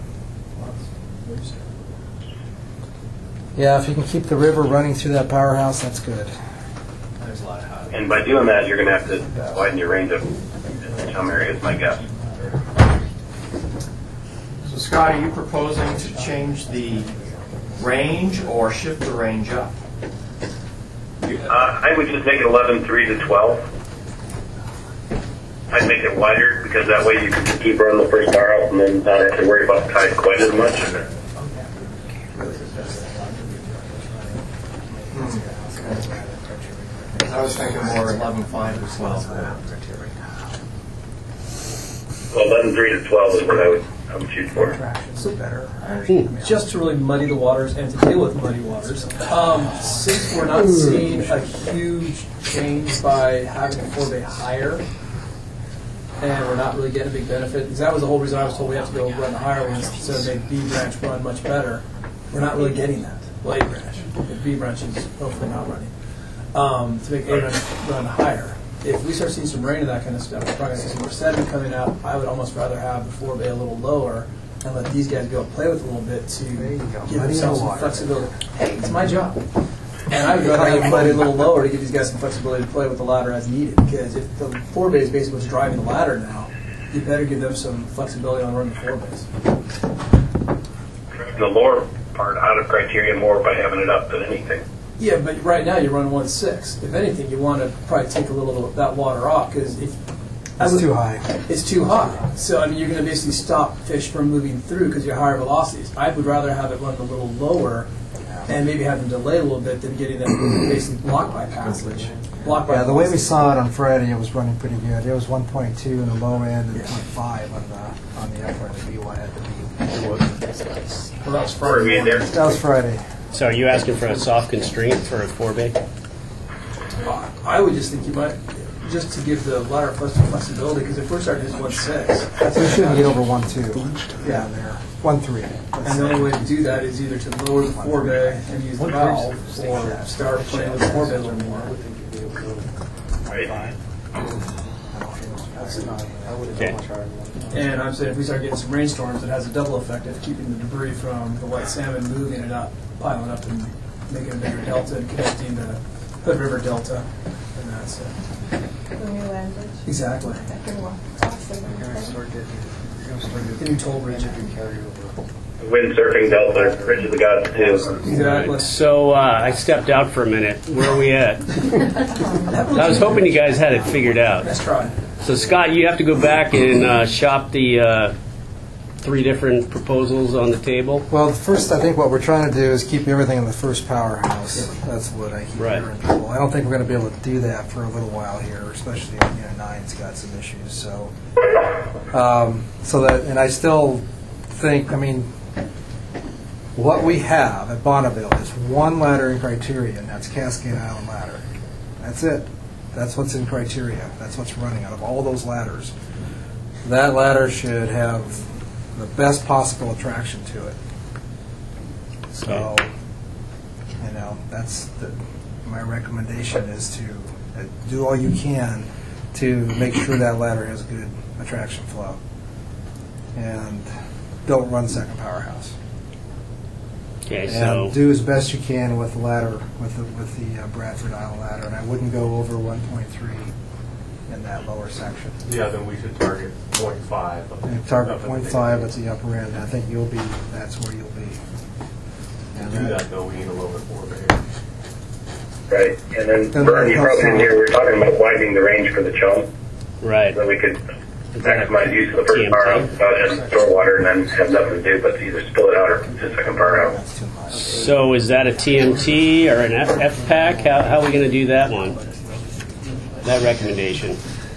Yeah, if you can keep the river running through that powerhouse, that's good. There's a lot of hot. And by doing that, you're going to have to widen your range up in some areas, my guess. So Scott, are you proposing to change the range or shift the range up? I would just make it 11.3 to 12. I'd make it wider because that way you can just keep running the first powerhouse and then not have to worry about the tide quite as much. I was thinking more 11.5 to 12. Well, 11.3 to 12 is what I would shoot for. Just to really muddy the waters and to deal with muddy waters, since we're not seeing a huge change by having the forebay higher, and we're not really getting a big benefit, because that was the whole reason I was told we have to go run the higher ones to make B branch run much better. We're not really getting that. Well, A branch. The B branch is hopefully not running. To make A branch run higher. If we start seeing some rain and that kind of stuff, we're probably going to see some more sediment coming out. I would almost rather have the forebay a little lower and let these guys go and play with it a little bit to give themselves some flexibility. Hey, it's my job. And I would rather have muddy a little lower to give these guys some flexibility to play with the ladder as needed. Because if the forebay is basically what's driving the ladder now, you better give them some flexibility on running the forebays. The lower part out of criteria more by having it up than anything. Yeah, but right now you run 1/6. If anything, you want to probably take a little of that water off because It's too high. It's too high. So I mean, you're going to basically stop fish from moving through because you're higher velocities. I would rather have it run a little lower and maybe have them delay a little bit than getting them basically block bypass. Yeah, the way we saw it on Friday, it was running pretty good. It was 1.2 in the low end and 0.5 on the upper end of the B1 at the B. Well, that was Friday. That was Friday. So are you asking for a soft constraint for a forebay? I would just think you might, just to give the ladder flexibility, because if we're starting at 1/6, We shouldn't get over 1.2 down there. 1.3. and the only way to do that is either to lower the forebay and use the valve, or start playing with the forebay a little more. Okay. And I'm saying if we start getting some rainstorms, it has a double effect of keeping the debris from the white salmon moving and not piling up and making a bigger delta and connecting the Hood River Delta. And that's it. The new land bridge. Exactly. The new toll bridge. Windsurfing delta, Bridge of the Gods too. Exactly. So I stepped out for a minute. Where are we at? I was hoping you guys had it figured out. Let's try. So Scott, you have to go back and shop the 3 different proposals on the table? Well, first, I think what we're trying to do is keep everything in the first powerhouse. That's what I keep hearing people. I don't think we're going to be able to do that for a little while here, especially, 9's got some issues. So that, and I still think, what we have at Bonneville is one laddering criteria, and that's Cascade Island ladder. That's it. That's what's in criteria. That's what's running out of all those ladders. That ladder should have the best possible attraction to it. So, that's my recommendation is to do all you can to make sure that ladder has good attraction flow. And don't run second powerhouse. Okay, and do as best you can with the ladder, with the Bradford Island ladder, and I wouldn't go over 1.3 in that lower section. Yeah, then we should target 0.5. And target 0.5 at the upper end. I think that's where you'll be. To do that, though, we need a little bit more behavior. Right, and then Vern, you probably didn't hear, we were talking about widening the range for the chum. Right. So we could maximize use of the first powerhouse without just store water and then have nothing to do but either spill it out or the second powerhouse. So is that a TMT or an FPAC? How are we going to do that one? That recommendation?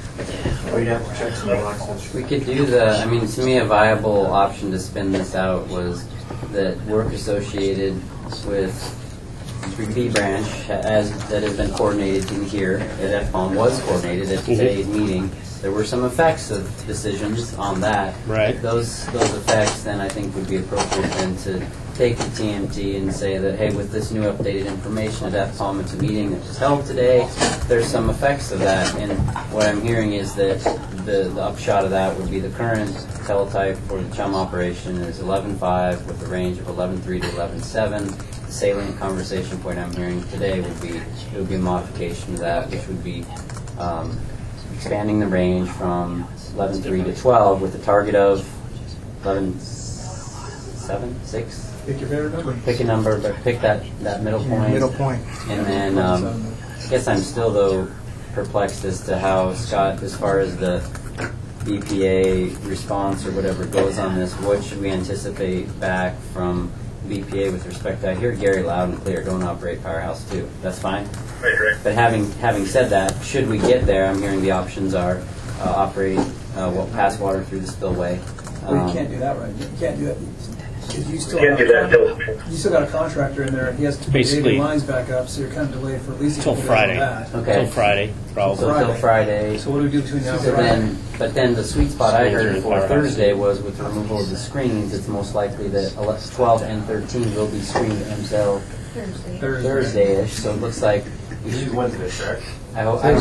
We could do to me a viable option to spin this out was that work associated with 3P branch that has been coordinated in here at FPOM was coordinated at today's meeting. There were some effects of decisions on that. Right. Those effects then I think would be appropriate then to take the TMT and say that, hey, with this new updated information at FPOM, it's a meeting that was held today, there's some effects of that. And what I'm hearing is that the upshot of that would be the current teletype for the chum operation is 11.5 with a range of 11.3 to 11.7. The salient conversation point I'm hearing today would be a modification of that, which would be expanding the range from 11.3 to 12 with a target of 11.7, 6. Pick your favorite number. Pick a number, but pick that middle point. Middle point. And then I guess I'm still, though, perplexed as to how, Scott, as far as the BPA response or whatever goes on this, what should we anticipate back from BPA with respect to, I hear Gary loud and clear, don't operate Powerhouse 2. That's fine. Right. But having said that, should we get there, I'm hearing the options are operate, pass water through the spillway. Well, you can't do that, right? You can't do that. Because you still Can't do that you still got a contractor in there, and he has to put the lines back up, so you're kind of delayed for at least Till Friday. Okay. Till Friday, probably. So till Friday. So what do we do between now and So Friday? but then the sweet spot I heard for Thursday was with the removal of the screens, it's most likely that 12 and 13 will be screened until Thursday-ish. So it looks like we should Wednesday, correct? I don't know.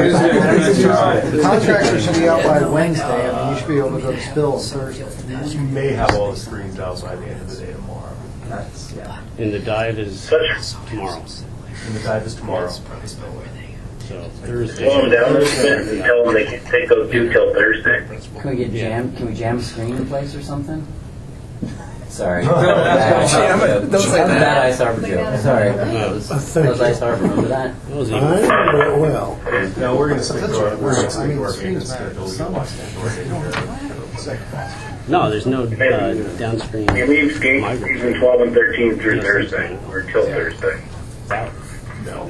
The contractor should be out by Wednesday. You should be able to go to spill on Thursday. You may have all the screens out by the end of the day tomorrow. And the dive is tomorrow. And the dive is tomorrow. So Thursday. Slow them down a little bit and tell them they can take those due till Thursday. Can we Can we jam a screen in place or something? Sorry. Don't say that. Bad Ice Harbor joke. Sorry. That was Ice Harbor. Remember that? Well. No, we're going to stick to our maintenance schedule. We can watch that. No, there's no downstream. We leave gates season 12 and 13 through Thursday, or till Thursday. No.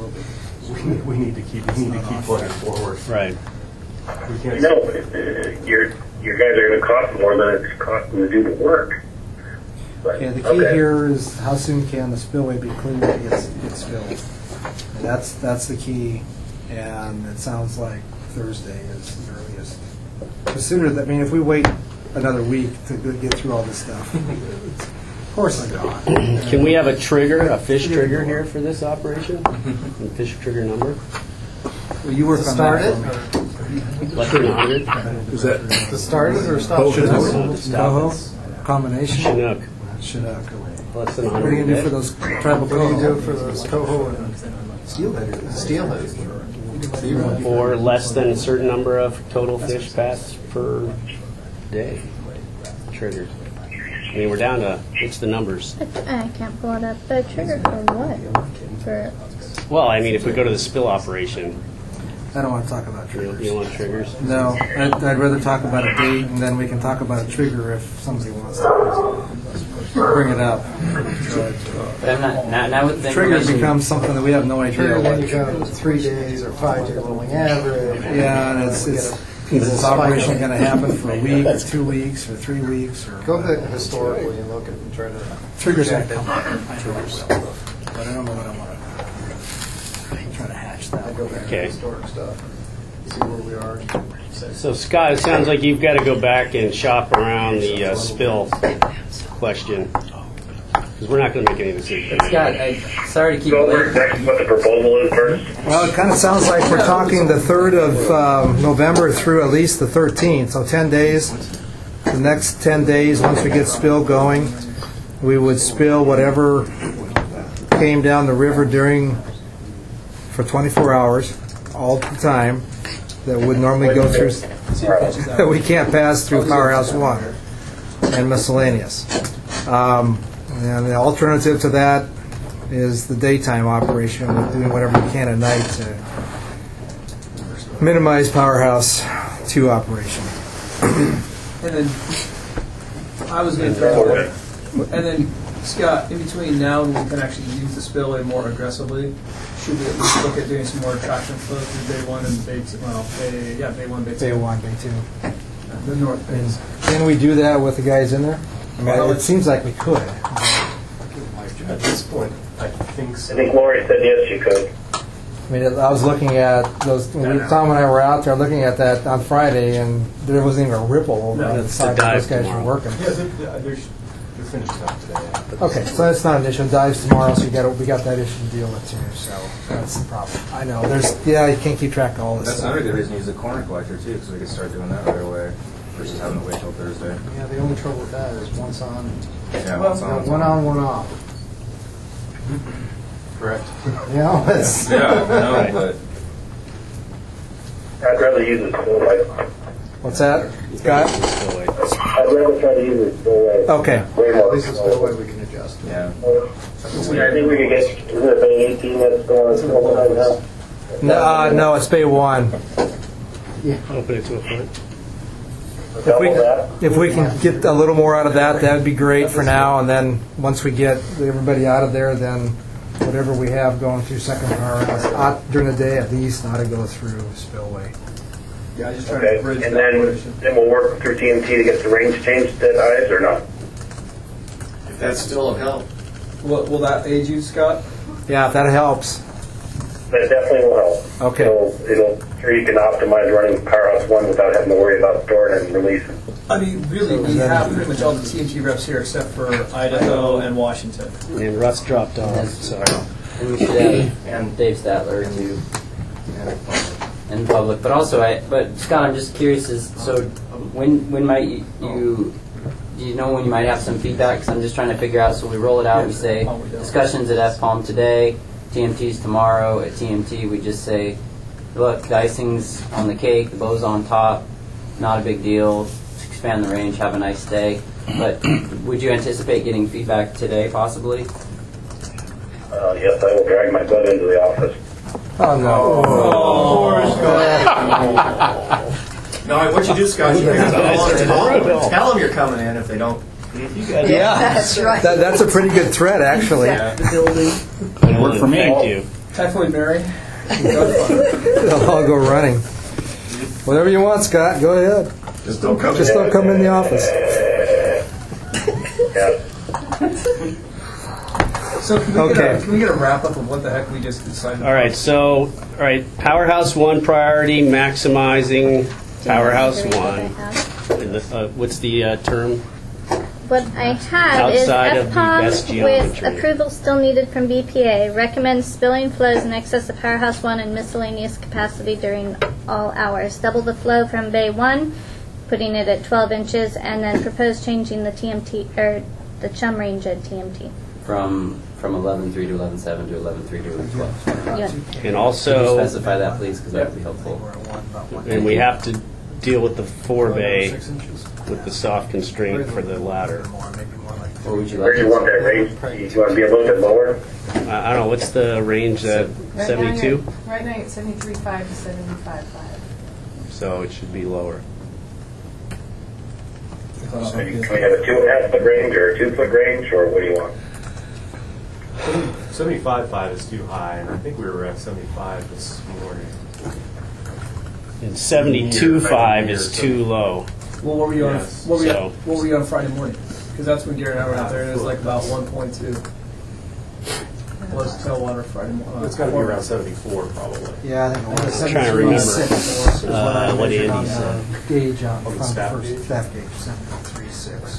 We need to keep plugging forward. Right. You know, your guys are going to cost more than it's costing to do the work. But, the key here is how soon can the spillway be cleaned that gets filled. And that's the key, and it sounds like Thursday is the earliest. The sooner that, if we wait another week to get through all this stuff, of course it's gone. Can we have a fish trigger here for this operation? A fish trigger number? Well, you work on that. Less than 100? Is that To start it or stop it? Coho? Combination? Chinook. Less than 100. What are you going to do for those tribal coho? What do you do for those coho and steelhead? Or less than a certain number of total fish passed per day. Triggered. We're down to, it's the numbers. I can't pull it up. The trigger for what? For Well, if we go to the spill operation, I don't want to talk about triggers. You don't want triggers? No, I'd rather talk about a date, and then we can talk about a trigger if somebody wants to bring it up. But I'm not, now with the Triggers information- becomes something that we have no idea. Trigger then what. you go 3 days or 5 day rolling average. Yeah, and is this operation going to happen for a week, or 2 weeks, or 3 weeks, or Go back historically and look at and try to. triggers going to come up. I know it will. But I don't know what I want to try to hatch that. I go back Okay. to historic stuff, see where we are. So Scott, it sounds like you've got to go back and shop around the spill question, because we're not going to make any decisions. Scott, sorry to keep Go you over exactly what the proposal is first. Well, it kind of sounds like we're talking the 3rd of November through at least the 13th, so 10 days. The next 10 days, once we get spill going, we would spill whatever came down the river for 24 hours, all the time, that would normally go through, that we can't pass through Powerhouse 1 and miscellaneous. And the alternative to that is the daytime operation, with doing whatever we can at night to minimize Powerhouse 2 operation. And then I was going to throw, and then Scott, in between now and when we can actually use the spillway more aggressively, should we at least look at doing some more traction flow through Bay 1 and Bay 2? Well, Bay 1, Bay 2. Bay 1, Bay 2. The north bays. Can we do that with the guys in there? I mean, it seems like we could. At this point, I think so. I think Lori said yes, you could. I mean, I was looking at those, Tom and I were out there looking at that on Friday, and there wasn't even a ripple over on the side where those guys were working. Yeah, they're finishing up today. Okay, so that's not an issue. Dives tomorrow, so we got that issue to deal with too. So that's the problem. I know. You can't keep track of all this That's stuff. another good reason to use the corner collector too, because we could start doing that right away versus having to wait till Thursday. Yeah, the only trouble with that is once on, Yeah, once on. one on, one off. Correct. You know, it's Yeah, no, but I'd rather use it spillway. What's that, Scott? I'd rather try to use it spillway. Okay. Way at more. least it's the way we can adjust. yeah. I think we could get, isn't it Bay 18 that's going on now? No, it's Bay 1. Open it to a foot. If we can get a little more out of that, that'd be great for now. And then once we get everybody out of there, then whatever we have going through second powerhouse during the day, at least ought to go through spillway. Yeah, I just trying Okay, to bridge and that then operation. we'll work through TMT to get the range changed at eyes or not? If that's still of help. Will that aid you, Scott? Yeah, if that helps. That definitely will help. Okay. It'll sure you can optimize running Powerhouse 1 without having to worry about storing and releasing. I mean, really, we have pretty much all the TNT reps here except for Idaho and Washington. And Russ dropped off, so. And we should have Dave Statler too, in public. But also, but Scott, I'm just curious. When might you? Do you know when you might have some feedback? Because I'm just trying to figure out. So we roll it out. We say discussions at FPalm today, TMT's tomorrow. At TMT, we just say, look, the icing's on the cake, the bow's on top. Not a big deal. Expand the range. Have a nice day. But would you anticipate getting feedback today, possibly? Yes, I will drag my butt into the office. Oh, no. No, what you do, Scott, you bring them along. Tell them you're coming in if they don't. Yeah, that's right. That's a pretty good threat, actually. The building. Work for me. Thank you. Typhoid Mary. They'll all go running. Whatever you want, Scott, go ahead. Just don't come in the office. So can we get a wrap up of what the heck we just decided? All right, Powerhouse 1 priority, maximizing Powerhouse 1. And what's the term? What I have Outside is of the best FPalm with geometry. approval still needed from BPA. Recommends spilling flows in excess of Powerhouse 1 and miscellaneous capacity during all hours. Double the flow from Bay 1, putting it at 12 inches, and then propose changing the TMT or the chum range at TMT. From 11.3 to 11.7 to 11.3 to 11.12. Yeah. And Can you also, specify that, please, because that would be helpful. and we have to deal with the 4-bay with the soft constraint for the ladder. Or would you Where like do you want that range? You want to be a little bit lower? I don't know, what's the range, Right now 72? you're- Right now, it's 73.5 to 75.5. So it should be lower. Can we have a 2.5 foot range or a 2 foot range, or what do you want? 75.5 is too high, and I think we were at 75 this morning. And 72.5 is too low. Well, what were you on? Yes. What were you? So- What were you on Friday morning? Because that's when Gary and I were out there. And it was like about 1.2. Was tailwater Friday morning. It's got to be around 74 probably. Yeah, I think it was. I'm trying to remember what Andy on said. gauge on Oh, the from staff the first gauge? staff gauge, 73.6.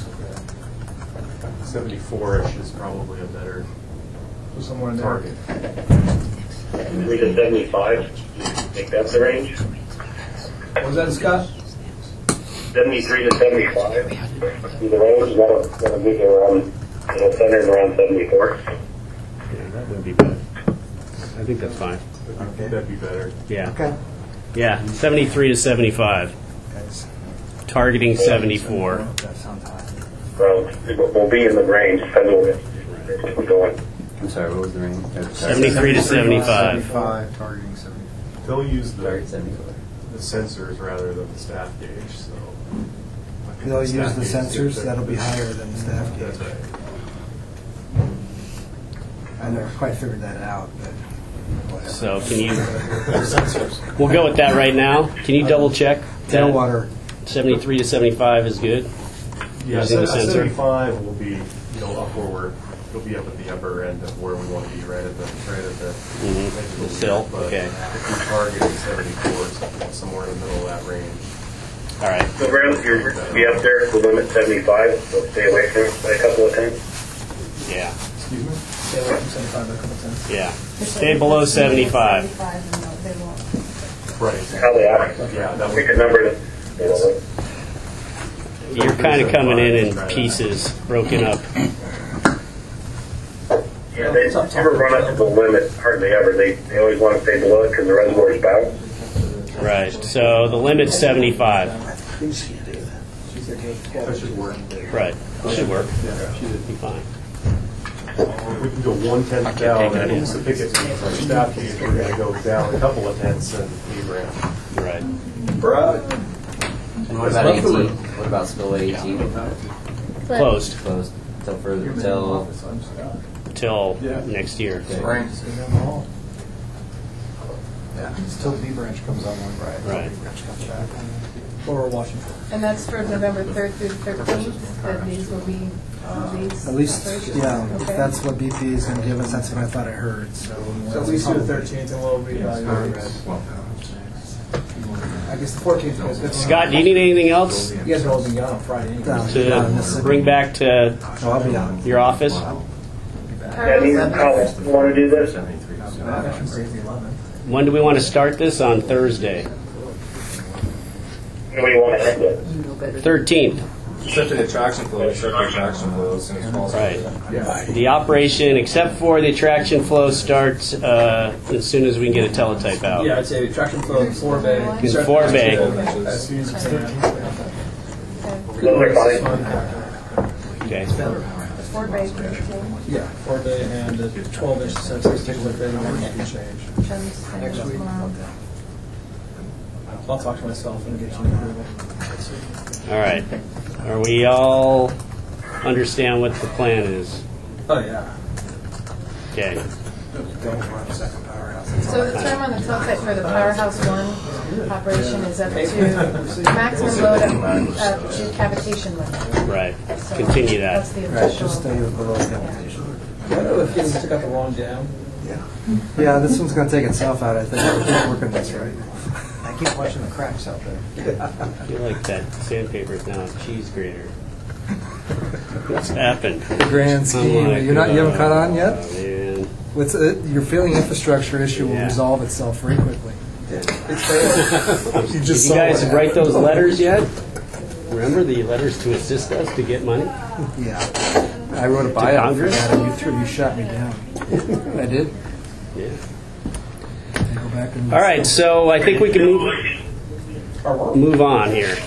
74-ish is probably a better Somewhere in there. target. 3 to 75, you think that's the range? What was that, Scott? 73 to 75 is the range. That'll be around, centered around 74. Yeah, that would be bad. I think that's fine. Okay. That'd be better. Yeah. Okay. Yeah, 73 to 75. Targeting 74. That sounds high. So we'll be in the range, depending on where we're going. I'm sorry, what was the range? 73 to 75. 75, targeting 70. They'll use the Target 74. sensors rather than the staff gauge, so. They'll use Staff the gauge sensors, gives that'll be it- higher than the staff That's gauge. right. I never quite figured that out, but. whatever. So can you, we'll go with that right now. Can you double check? that? Tailwater, 73 to 75 is good? Yeah, Using the sensor? 75 will be, up where it'll be up at the upper end of where we want to be, right at the edge of The the sill, But okay. if we target 74, somewhere in the middle of that range. All right. So Brown, you're be up there, the limit 75, so stay away from it by a couple of times. Yeah. Stay away from 75 by a couple times. Yeah. Stay below 75. They won't. Right. How they act. Yeah, that Pick a would, number that, You're kind of coming in pieces, broken up. yeah, they never run up to the limit, hardly ever. They always want to stay below it because the reservoir's bound. Right. So the limit's 75. that should work. Right. Should work. Be fine. We can go 1/10 down, and it's the picket fees on staff gauge, we're going to go down a couple of tenths and lead ramp. Right. And what about 18? What about spillway 18? Closed Closed till further, till till next year. Spring. yeah, until the B branch comes online. Right. B branch comes back. Or Washington. And that's for November 3rd through the 13th, that these will be, these At least, operations? yeah, if Okay. that's what BP is going to give us, that's what I thought I heard, so. So at least through the 13th, and we'll reevaluate. I guess the 14th goes. Scott, do you need anything else You guys are all being out on Friday anyway. Down to in Mississippi. bring back to Oh, I'll be down. your office? Any comments? You want to do this? When do we want to start this? On Thursday. When do you want to end it? 13th. Except for the attraction flow, shut the attraction flow as soon as possible. Right. The operation, except for the attraction flow, starts as soon as we can get a teletype out. Yeah, I'd say traction flow in 4-bay. In 4-bay. As soon as you can. Those are fine. Okay. 4-bay, Yeah, 4-bay and the 12-inch sensors, take a look at it, and can change. Next week. I'll talk to myself and get you an approval. All right. Are we all understand what the plan is? Oh, yeah. Okay. Don't run a second powerhouse. So the term on the teletype for the Powerhouse 1 operation is up to maximum load up to cavitation limit. Right. So Continue that. That's the Right, official. just stay below cavitation. I don't know if you took out the wrong dam. Yeah, this one's going to take itself out, I think. We're working this right. I keep watching the cracks out there. I feel like that sandpaper is now a cheese grater. What's happened? Grand scheme. I'm like, You haven't caught on yet? Oh, man. Your failing infrastructure issue will Yeah. resolve itself very quickly. Did you guys write those letters yet? Remember the letters to assist us to get money? Yeah. I wrote a buyout for Congress? that, and you shot me down. I did. Yeah. I go back and All right, so I think we can move on here.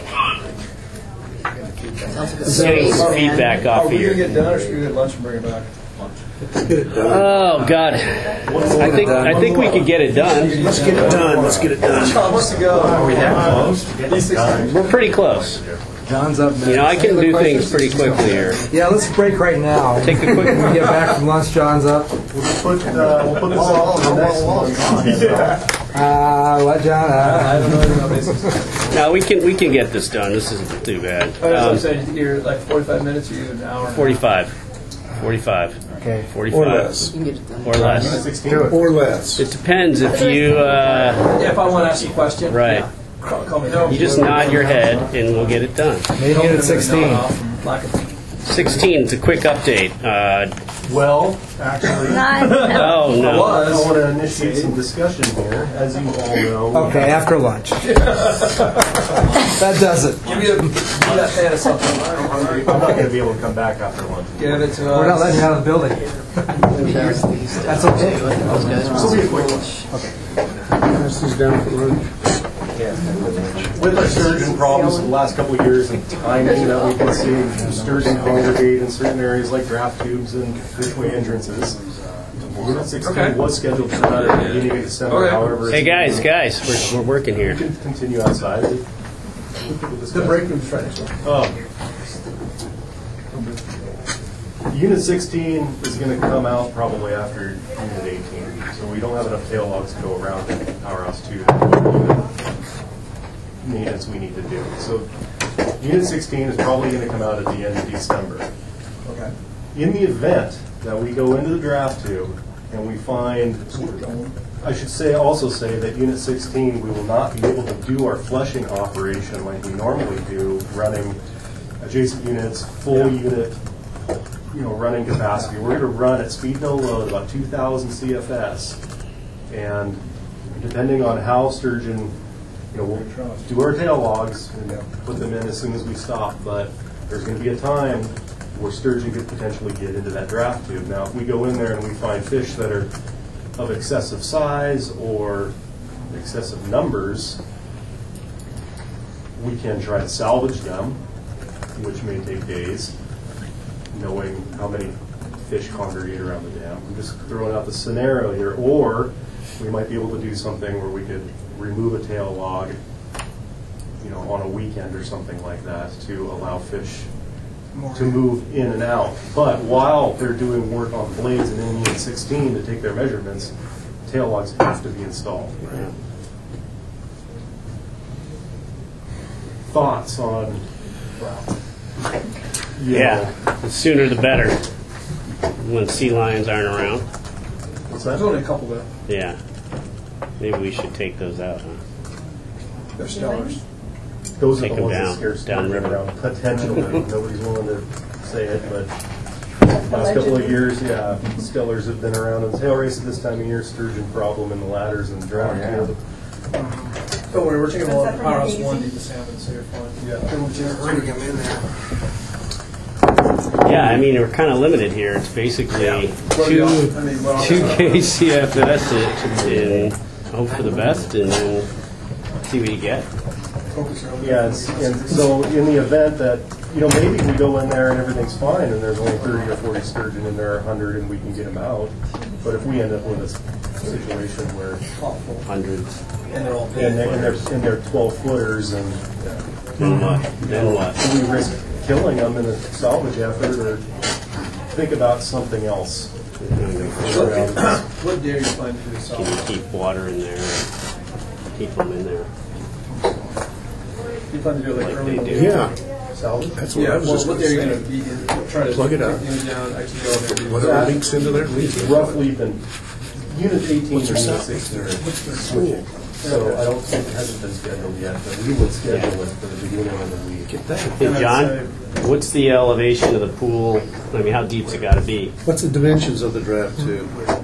Just getting some feedback off Are we of going to your. get dinner or should we get lunch and bring it back? Oh God, I think we could get it done. Let's get it done. Let's get it done. John wants to go. Are we that close? We're pretty close. John's up next. You know, I can do things pretty quickly here. Yeah, let's break right now. Take a quick. When we get back from lunch, John's up. We'll put this on the next one. What, John? I don't know anything about basics. No, we can get this done. This isn't too bad. That's what I'm saying. You're like 45 minutes or you an hour? 45. Okay. 45. Or less. You can get it done. Or less. Or less. It depends if you. If I want to ask you a question. Right. Yeah. Call me. You just nod your head and we'll get it done. Maybe at 16. 16 is a quick update. Well, actually, Oh I no. want to initiate some discussion here. As you all know, Okay, after lunch. That does it. Give me that fan of something. I'm not going to be able to come back after lunch. Give it to us. We're not letting you out of the building. That's okay. This will be a quick one. This is down for lunch. With our sturgeon problems in the last couple of years and timing that we've been seeing sturgeon congregate in certain areas like draft tubes and fishway entrances, Unit 16 was scheduled to start at the beginning of December. However, Hey guys, we're working here. we can continue outside. The break room's right next door. Oh. Unit 16 is going to come out probably after Unit 18, so we don't have enough tail logs to go around in Powerhouse 2 to do the maintenance we need to do. So Unit 16 is probably going to come out at the end of December. Okay. In the event that we go into the draft tube and we find, I should also say that Unit 16, we will not be able to do our flushing operation like we normally do, running adjacent units, full unit, running capacity. We're going to run at speed no load about 2,000 CFS, and depending on how sturgeon, we'll do our tail logs and put them in as soon as we stop. But there's going to be a time where sturgeon could potentially get into that draft tube. Now, if we go in there and we find fish that are of excessive size or excessive numbers, we can try to salvage them, which may take days, knowing how many fish congregate around the dam. I'm just throwing out the scenario here. Or we might be able to do something where we could remove a tail log, on a weekend or something like that to allow fish to move in and out. But while they're doing work on blades and in Unit 16 to take their measurements, tail logs have to be installed. Right? Thoughts on? Yeah, the sooner the better. When sea lions aren't around. What's that? There's only a couple there. Yeah. Maybe we should take those out, huh? They're stellars. Those Take are the them ones down, that scare sturgeon downriver. around. Potentially. Nobody's willing to say it, but last couple of years, stellars have been around. In the tail race at this time of year, sturgeon problem in the ladders and the draft. Don't worry, we're taking a lot of Powerhouse 1 deep the salmon, so you're fine. We're just bringing them in there. Yeah, I mean, we're kind of limited here. It's basically two KCFS and hope for the best and then see what you get. Yeah, and so in the event that, maybe we go in there and everything's fine and there's only 30 or 40 sturgeon in there, 100, and we can get them out. But if we end up with a situation where hundreds and they're 12-footers and then what? Do we risk killing them in a salvage effort or think about something else? What day are you planning to do this? Can you keep water in there? Keep them in there. You plan to do it like early? They do. Yeah. Salvage? That's what I was just what going day to are you say. going to be try to Plug it up. Down, XPO, Whatever leaks into there, leaks. It's roughly been Unit 18 and What's your Unit salvage? 16 are switching. So I don't think it hasn't been scheduled yet, but we would schedule it for the beginning of the week. Get that. Hey, John, what's the elevation of the pool? I mean, how deep's it got to be? What's the dimensions of the draft tube?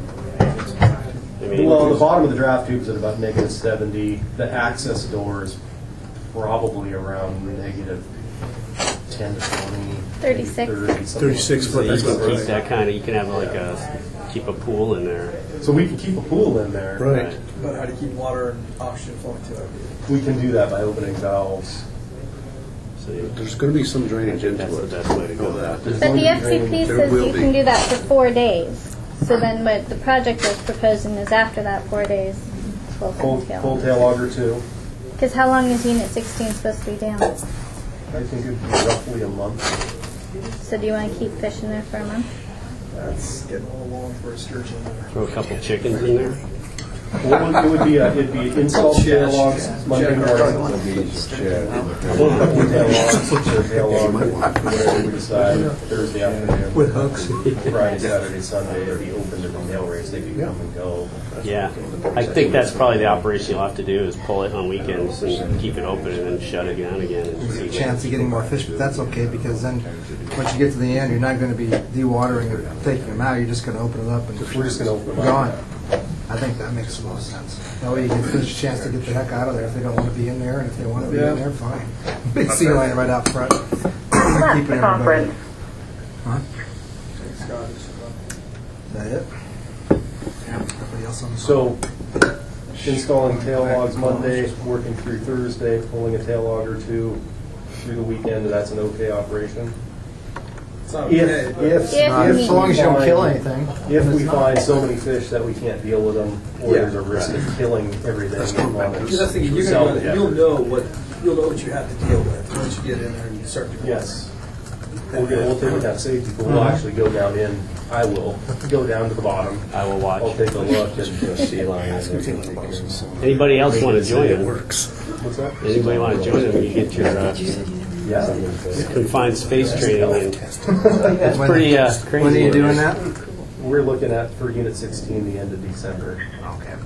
Well, the bottom of the draft tube is at about -70. The access door is probably around -10 to 20. 36. 36 foot. So you That's can about keep right. that kind of. You can have keep a pool in there. So we can keep a pool in there. Right. But how to keep water and oxygen flowing to it? We can do that by opening valves. There's going to be some drainage into it. That's the best way to go. But the FCP There says will you be. can do that for 4 days. So then what the project is proposing is after that 4 days, Full tail auger 2. Because how long is Unit 16 supposed to be down? I think it'd be roughly a month. So do you want to keep fishing there for a month? That's getting a little long for a sturgeon. Throw a couple chickens in there. Well, it'd be install tail logs Monday morning. Full tail logs, tail log, whatever we decide, Thursday afternoon. With hooks. Friday, Saturday, Sunday, it'd be open to the mail race. They could come and go. Yeah, I think that's probably the operation you'll have to do is pull it on weekends and keep it open and then shut it down again. And There's see a chance of getting more fish, but that's okay because then once you get to the end, you're not going to be dewatering or taking them out. You're just going to open it up and We're just going to open them up. gone. I think that makes the most sense. That way you give fish a chance to get the heck out of there if they don't want to be in there, and if they want to be in there, fine. Big sea lion right out front. Keeping everybody. Huh? Is that it? Everybody else on the So, installing tail logs Monday, working through Thursday, pulling a tail log or 2 through the weekend, that's an okay operation? If as long as you don't kill anything. If we find so many fish that we can't deal with them, or there's a risk of killing everything. Because I think you'll know what you have to deal with once you get in there and you start to. Yes. We'll take that safety, but we'll actually go down in. I will go down to the bottom. I will watch. I'll take a look and sea lion. Anybody else want to join it? What's that? Anybody want to join it when you get your confined space training in? It's pretty crazy. When are you doing that? We're looking at for Unit 16 the end of December. Okay.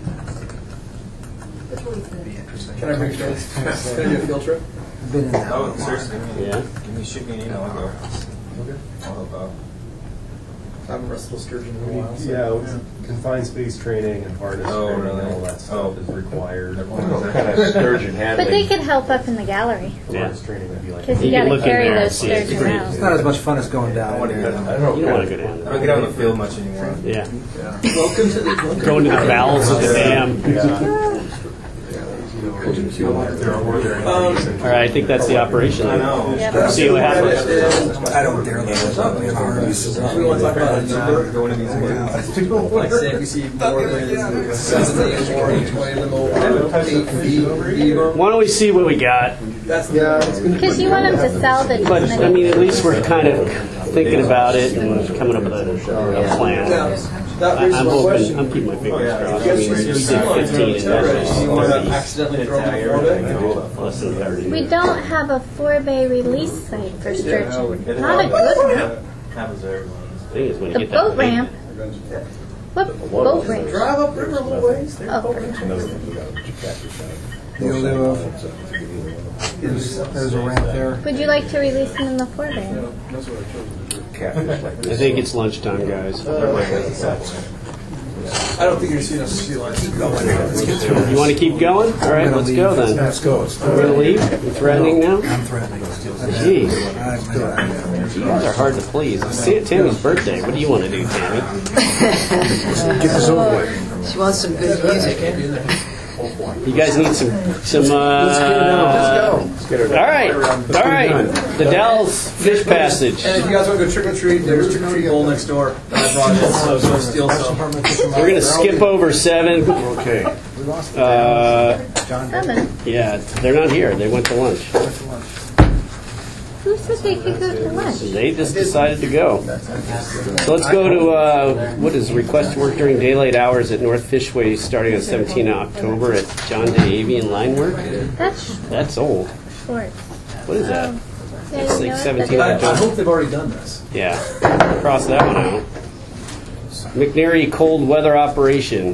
Can I bring friends? Can I do a field trip? I've been in that. Oh, seriously? Yeah. Shoot me an email. I'll go. Okay. I'll help out. I haven't wrestled a sturgeon in a while. So. Yeah, confined space training and harness training and all that stuff is required. What kind of sturgeon handling? But they could help up in the gallery. Harness training would be like. Because you got to carry those sturgeon out. It's not as much fun as going down. You don't want to go down I there. don't get out on the field much anymore. Yeah. Welcome to the. Going to the bowels of the dam. All right, I think that's the operation. I know. Yep. See what happens. I don't dare let it up in cars. We want to talk about Going to these meetings. like say if we see more than 7 or 20 of them over 8 feet. Why don't we see what we got? Because you want them to salvage But as I many. mean, at least we're kind of thinking about it and coming up with a plan. That raises I'm my hoping. question. I'm keeping my fingers crossed. I You mean, we guys did just 15 and you that want to was accidentally throw them in Florida? less than 30. We don't have a 4-bay release site for sturgeon. Not a good one. Happens to everyone. The thing is, when you The get that boat ramp. What boat ramp? Drive up river a little ways. Oh, There's a ramp there. would you like to release them in the 4-bay? I think it's lunchtime, guys. I don't think you're seeing us sea lions. You want to keep going? All right, let's go then. Let's go. We're going to leave? You're threatening now? I'm threatening. Jeez. You guys are hard to please. It's Tammy's birthday. What do you want to do, Tammy? Get this over with. She wants some good music. You guys need some. Let's get All right. The Dalles Fish Passage. And if you guys want to go trick or treat, there's trick or treat bowl next door. I brought it, so go steal some. We're going to skip over 7. Okay. Yeah, they're not here. They went to lunch. Who said they could go to lunch? They just decided to go. So let's go to, what is request to work during daylight hours at North Fishway starting on 17 October at John Day Avian Line Work? That's old. Short. What is that? Yeah, It's you like know 17 I October. hope they've already done this. Yeah, cross that one out. McNary Cold Weather Operation.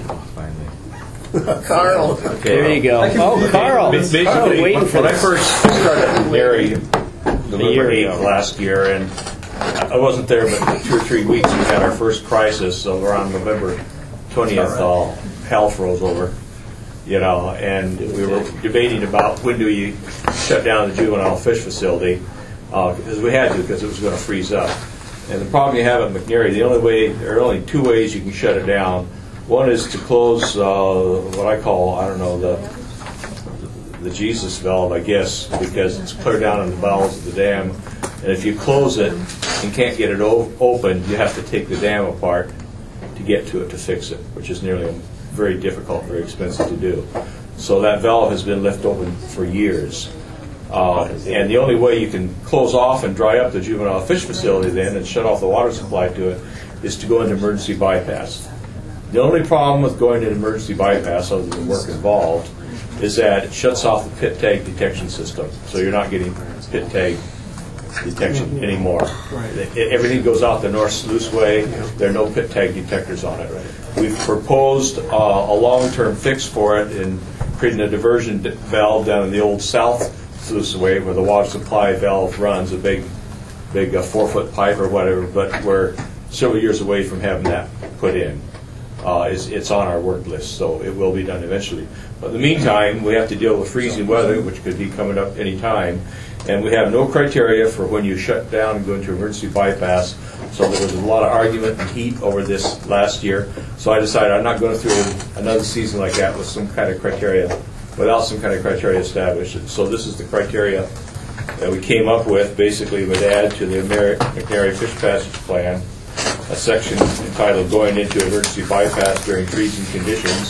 Carl. There you go. Oh, Carl. Basically, I've been waiting for when I this. first started at Mary November 8th last year, and I wasn't there, but for 2 or 3 weeks we had our first crisis. So around November 20th, all hell froze over, and we were debating about when do we shut down the juvenile fish facility, because we had to, because it was going to freeze up. And the problem you have at McNary, there are only 2 ways you can shut it down. One is to close what I call, the the Jesus valve, I guess, because it's clear down in the bowels of the dam. And if you close it and can't get it open, you have to take the dam apart to get to it to fix it, which is nearly very difficult, very expensive to do. So that valve has been left open for years. And the only way you can close off and dry up the juvenile fish facility then and shut off the water supply to it is to go into emergency bypass. The only problem with going into emergency bypass, other than the work involved, is that it shuts off the pit tag detection system. So you're not getting pit tag detection anymore. Everything goes out the north sluice way. There are no pit tag detectors on it. We've proposed a long-term fix for it in creating a diversion valve down in the old south sluice way where the water supply valve runs, a big 4-foot pipe or whatever, but we're several years away from having that put in. It's on our work list, so it will be done eventually. But in the meantime, we have to deal with freezing weather, which could be coming up any time. And we have no criteria for when you shut down and go into emergency bypass. So there was a lot of argument and heat over this last year. So I decided I'm not going through another season like that with some kind of criteria, without some kind of criteria established. So this is the criteria that we came up with. Basically, would add to the McNary Fish Passage Plan a section entitled "Going into Emergency Bypass During Freezing Conditions."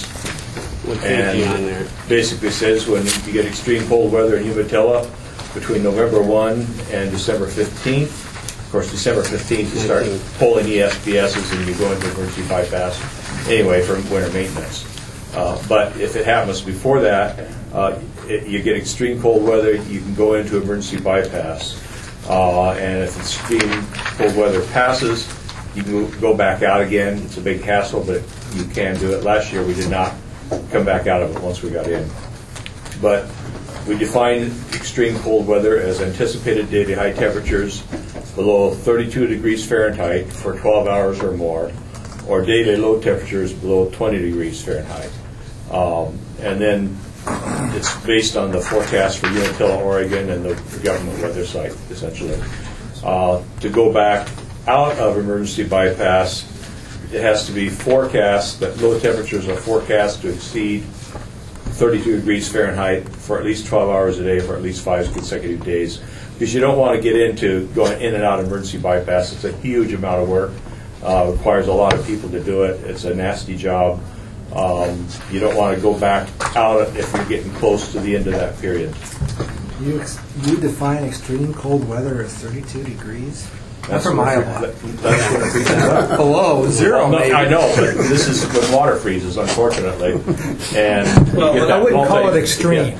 And basically says when you get extreme cold weather in Umatilla between November 1 and December 15th. Of course, December 15th you start pulling ESPSs and you go into emergency bypass anyway for winter maintenance. But if it happens before that, you get extreme cold weather, you can go into emergency bypass. And if extreme cold weather passes, you can go back out again. It's a big hassle, but you can do it. Last year we did not come back out of it once we got in. But we define extreme cold weather as anticipated daily high temperatures below 32 degrees Fahrenheit for 12 hours or more, or daily low temperatures below 20 degrees Fahrenheit. And then it's based on the forecast for Umatilla, Oregon, and the government weather site, essentially. To go back out of emergency bypass, it has to be forecast that low temperatures are forecast to exceed 32 degrees Fahrenheit for at least 12 hours a day for at least 5 consecutive days. Because you don't want to get into going in and out of emergency bypass. It's a huge amount of work. Requires a lot of people to do it. It's a nasty job. You don't want to go back out if you're getting close to the end of that period. You define extreme cold weather as 32 degrees? That's from Iowa. That's what it freezes up. Below zero, No, maybe. I know, but this is when water freezes, unfortunately. And I wouldn't call it extreme.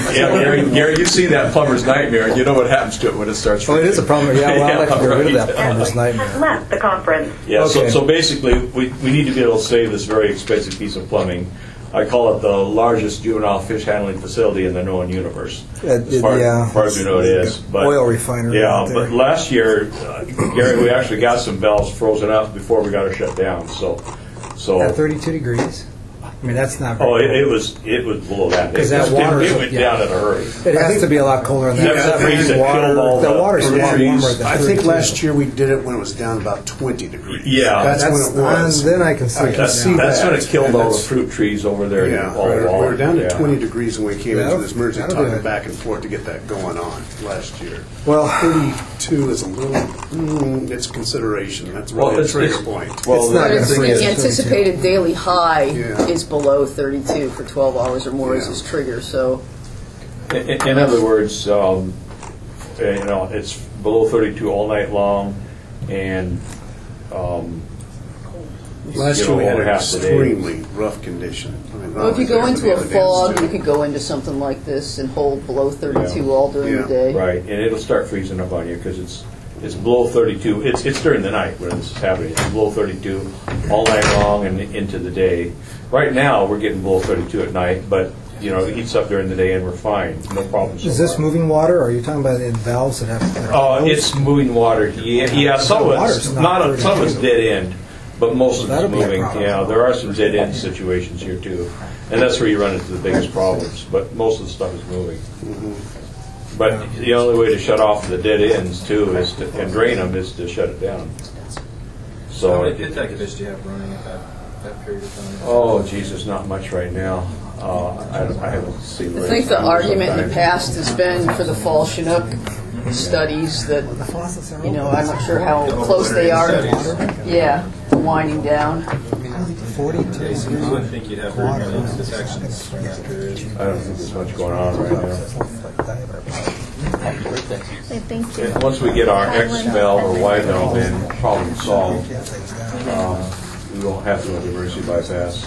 Gary, you see that plumber's nightmare, and you know what happens to it when it starts freezing. Oh, it is a problem. Yeah, well, I'd like to get rid of that plumber's nightmare. Left the conference. Yeah, Okay. so basically, we need to be able to save this very expensive piece of plumbing. I call it the largest juvenile fish handling facility in the known universe. As far as we know it is. But, oil refinery. Yeah, out there. but last year, Gary, we actually got some valves frozen up before we got it shut down. So At 32 degrees? I mean, that's not very oh, cold. it was below that. Because that water it went down in a hurry. It has to be a lot colder than that. That freeze that killed all The water's a lot trees. warmer than I think 32. last year we did it when it was down about 20 degrees. Yeah. That's when it was. Then I can see it. That's when it killed all the fruit trees over there. Yeah, all we along. were down to Yeah. 20 degrees when we came into this emergency, that'll do talking it. back and forth to get that going on last year. Well, 32 is a little, it's consideration. That's really a trigger point. Well, It's not gonna The freeze. anticipated daily high Yeah. is below 32 for 12 hours or more as his trigger, so In other words, it's below 32 all night long, and Last year we had over an half the day. extremely rough condition. I mean, well, if you not go only into there, a but the other fog, dams, you too. could go into something like this and hold below 32 Yeah. all during the day. Right, and it'll start freezing up on you because it's below 32. It's during the night when this is happening. It's below 32 all night long and into the day. Right now we're getting below 32 at night, but it heats up during the day and we're fine. No problems. is this moving water, or are you talking about in valves that have... It's moving water. Yeah. Some of it's some of it's dead end, but most of it's That'll be a moving. problem. Yeah, there are some dead end situations here too, and that's where you run into the biggest problems. But most of the stuff is moving. But the only way to shut off the dead ends too and drain them is to shut it down. So How many pit tag fish do you have running at that period of time? oh Jesus, not much right now. I haven't seen. I think the argument in the past has been for the fall Chinook studies that, I'm not sure how close they are. Yeah, winding down. 42. You wouldn't think you'd have very many detections during that period. I don't think there's much going on right now. Thank you. And once we get our X valve or Y valve in, problem solved, we won't have to do emergency bypass.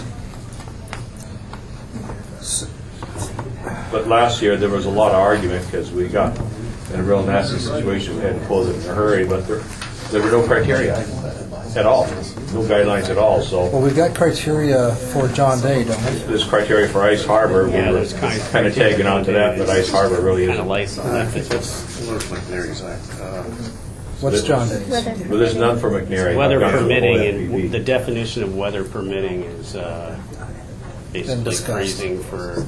But last year there was a lot of argument because we got in a real nasty situation. We had to close it in a hurry, but there were no criteria at all, no guidelines at all. So well, we've got criteria for John Day, don't we? There's criteria for Ice Harbor. Yeah, we were kind of tagging on to that, but Ice Harbor really isn't. What's John Day? Well, there's none for McNary. Weather permitting, and the definition of weather permitting is basically freezing for.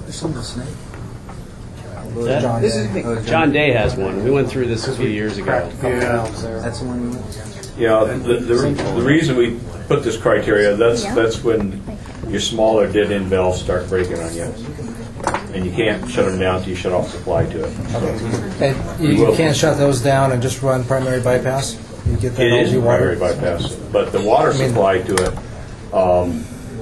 John Day has one. We went through this a few years ago. That's the one we went. Yeah, the reason we put this criteria, that's when your smaller dead-end valves start breaking on you. And you can't shut them down until you shut off supply to it. And you can't shut those down and just run primary bypass? You get that it is primary water? bypass. But the water supply to it,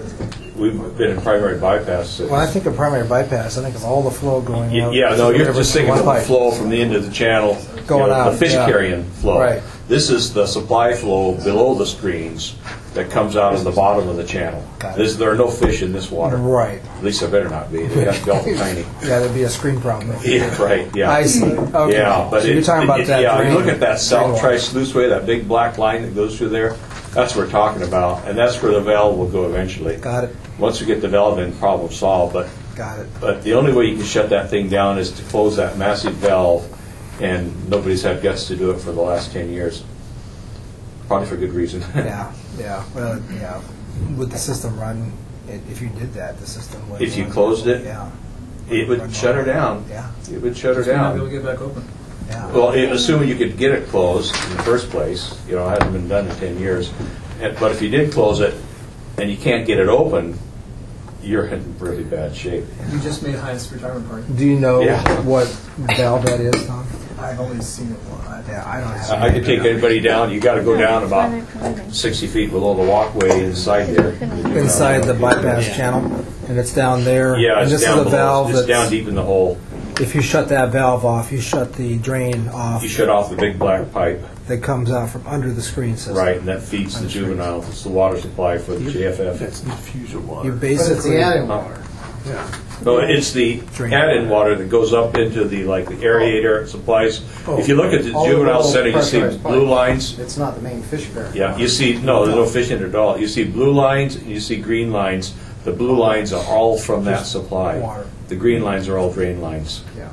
we've been in primary bypass. When I think of primary bypass, I think of all the flow going out. Yeah, no, you're just thinking of the flow from the end of the channel, going out, the fish carrying flow. Right. This is the supply flow below the screens that comes out of the bottom of the channel. There are no fish in this water. Right. At least there better not be. They have to be awful tiny. Yeah, there'd be a screen problem. Yeah, right. Yeah. I see. Okay. Yeah, but so you're talking about that. Yeah, drain, you look at that South Tri-Sluiceway, that big black line that goes through there. That's what we're talking about, and that's where the valve will go eventually. Got it. Once we get the valve in, problem solved. But got it. But the only way you can shut that thing down is to close that massive valve, and nobody's had guts to do it for the last 10 years. Probably for good reason. Yeah. Well, yeah. Would the system run? If you did that, the system would. If you closed it, yeah, it would shut her down. Yeah, it would shut her down. Not be able to get back open. Yeah. Well, assuming you could get it closed in the first place, it hasn't been done in 10 years. But if you did close it and you can't get it open, you're in really bad shape. You just made Heinz retirement party. Do you know what valve that is, Tom? I've only seen it once. Yeah, I don't have. I could take anybody down. You got to go down about 60 feet below the walkway inside there. Inside the bypass channel, and it's down there. Yeah, and it's this down is a valve it's down deep in the hole. If you shut that valve off, you shut the drain off. You shut off the big black pipe that comes out from under the screen system. Right, and that feeds the juvenile. It's the water supply for the JFF. That's diffuser water. You basically add-in water. Yeah. No, it's the add-in water that goes up into the aerator supplies. If you look at the juvenile center, you see blue lines. It's not the main fish barrier. Yeah, you see, no, there's no fish in it at all. You see blue lines and you see green lines. The blue lines are all from that supply. Water. The green lines are all drain lines. Yeah.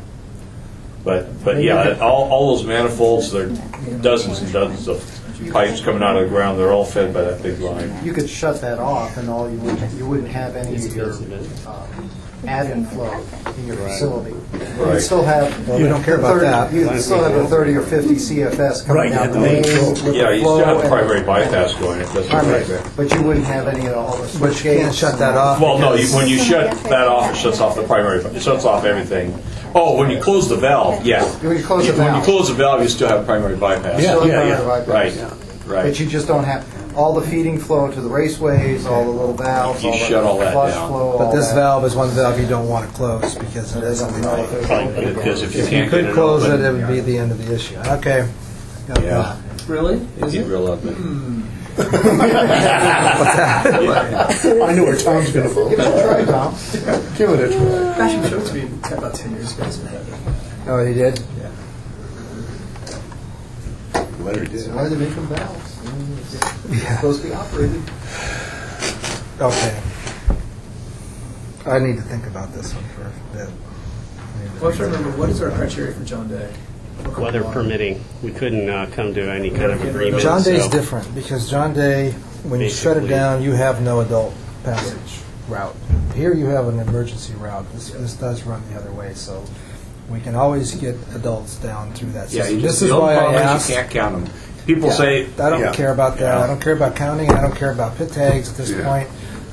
But yeah, all those manifolds, there are dozens and dozens of pipes coming out of the ground. They're all fed by that big line. You could shut that off, and you wouldn't have any of your add-in flow in your facility. Right. You still have. You don't care about that. You still have a 30 or 50 CFS coming down the main. Yeah, you still have the primary bypass going. It doesn't Primary, like that. but you wouldn't have any of all the. But you can't shut that off. Well, no, when you shut that off, it shuts off the primary. It shuts off everything. Oh, when you close the valve, yeah. When you close the When you valve. close the valve, you still have primary bypass. Yeah. Right, right. But you just don't have all the feeding flow to the raceways, all the little valves, You all shut the all that flush down. flow. But all this that. valve is one valve you don't want to close because it doesn't. Because if you If can't you could get it close open, it, it would be the end of the issue. Okay. Got Yeah. that. Really? Is Get it? real ugly. I know where Tom's going to vote. Give it a try, Tom. Give it a try. Actually, showed to me about 10 years ago. Oh, he did? Leonard did. Why do they make them valves? It's Yeah. supposed to be operated. Okay. I need to think about this one for a bit. Well, I'm trying to remember, what is our criteria for John Day? Weather permitting, we couldn't come to any kind of agreement. John Day's so- different because John Day, when you shut it Basically- down, you have no adult passage route. Here you have an emergency route. This does run the other way, so we can always get adults down through that Yeah, system. this This is why I asked. you can't count them. People Yeah, say I don't care about that. Yeah. I don't care about counting. I don't care about pit tags at this Yeah. point.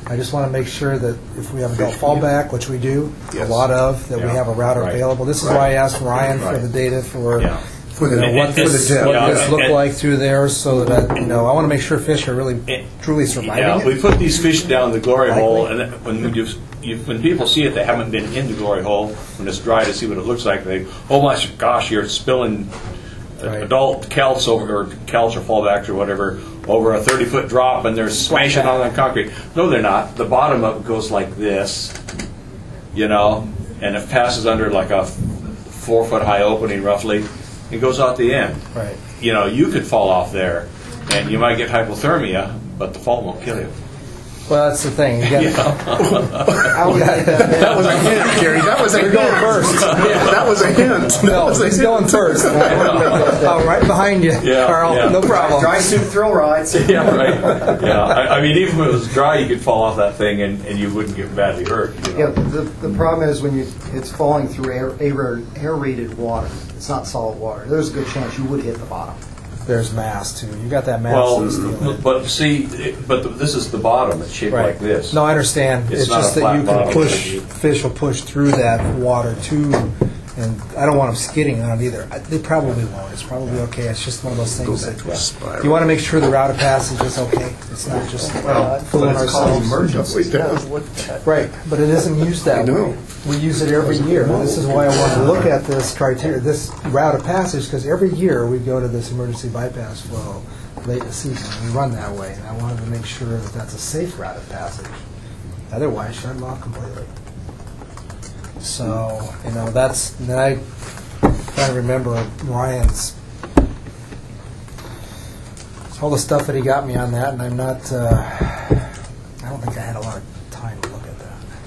I just want to make sure that if we have adult fallback, which we do, a lot of, that we have a router available. This is why I asked Ryan for the data for what this look like through there, so that I want to make sure fish are really truly surviving. Yeah, we put these fish down the glory hole, and when people see it, they haven't been in the glory hole when it's dry to see what it looks like. They, oh my gosh, you're spilling adult kelts over, or kelts or fallbacks or whatever, over a 30-foot drop, and they're smashing on the concrete. No, they're not. The bottom of it goes like this, and it passes under like a 4-foot high opening roughly. It goes out the end. Right. You could fall off there, and you might get hypothermia, but the fall won't kill you. Well, that's the thing. You That was a hint, Gary. That was a hint. Going first. That was a hint. No, he's going first. Right behind you, Carl. Yeah. No problem. Dry suit thrill rides. Yeah, right. Yeah, I mean, even when it was dry, you could fall off that thing and you wouldn't get badly hurt. Yeah, the problem is when it's falling through aerated water. It's not solid water. There's a good chance you would hit the bottom. There's mass too. You got that mass. Well, but see, this is the bottom. It's shaped like this. No, I understand. It's just that you can push. Fish will push through that water too, and I don't want them skidding on it either. They probably won't. It's probably okay. It's just one of those things that you want to make sure the route of passage is okay. It's not just fooling ourselves. Emergency. Right, but it isn't used that way. We use it every year. This is why I wanted to look at this criteria, this route of passage, because every year we go to this emergency bypass flow late in the season. We run that way, and I wanted to make sure that that's a safe route of passage. Otherwise, shut them off completely. So, that's. Then I try to remember Ryan's all the stuff that he got me on that, and I'm not. I don't think I had a lot of time to look at that.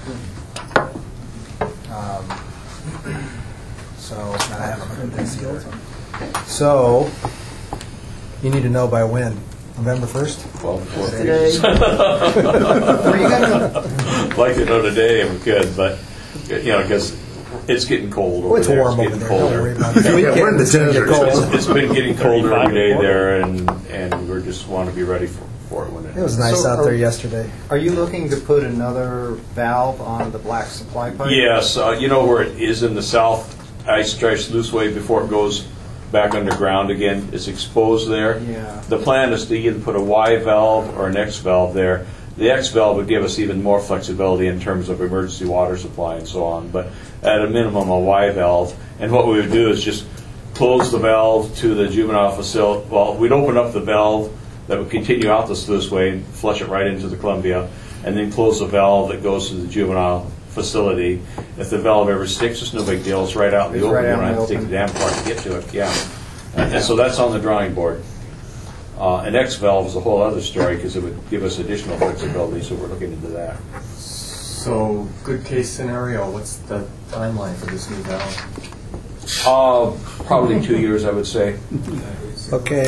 So I haven't looked at this either. So you need to know by when? November 1st? Well, before Today. I'd like to know today if we could, but because it's getting cold. Well, it's warm over there. Don't worry about it. We're in the desert. It's been getting colder every day there, and we just want to be ready for it when it was nice out there yesterday. Are you looking to put another valve on the black supply pipe? Yes, where it is in the south ice stretch sluice way before it goes back underground again. It's exposed there. Yeah. The plan is to either put a Y valve or an X valve there. The X valve would give us even more flexibility in terms of emergency water supply and so on, but at a minimum a Y valve. And what we would do is just close the valve to the juvenile facility. Well, we'd open up the valve that would continue out the sluice way and flush it right into the Columbia, and then close the valve that goes to the juvenile facility. If the valve ever sticks, it's no big deal. It's right out in the open. You don't have to take the damn part to get to it. Yeah. And so that's on the drawing board. An X valve is a whole other story because it would give us additional flexibility, so we're looking into that. So, good case scenario, what's the timeline for this new valve? Probably 2 years, I would say. Okay,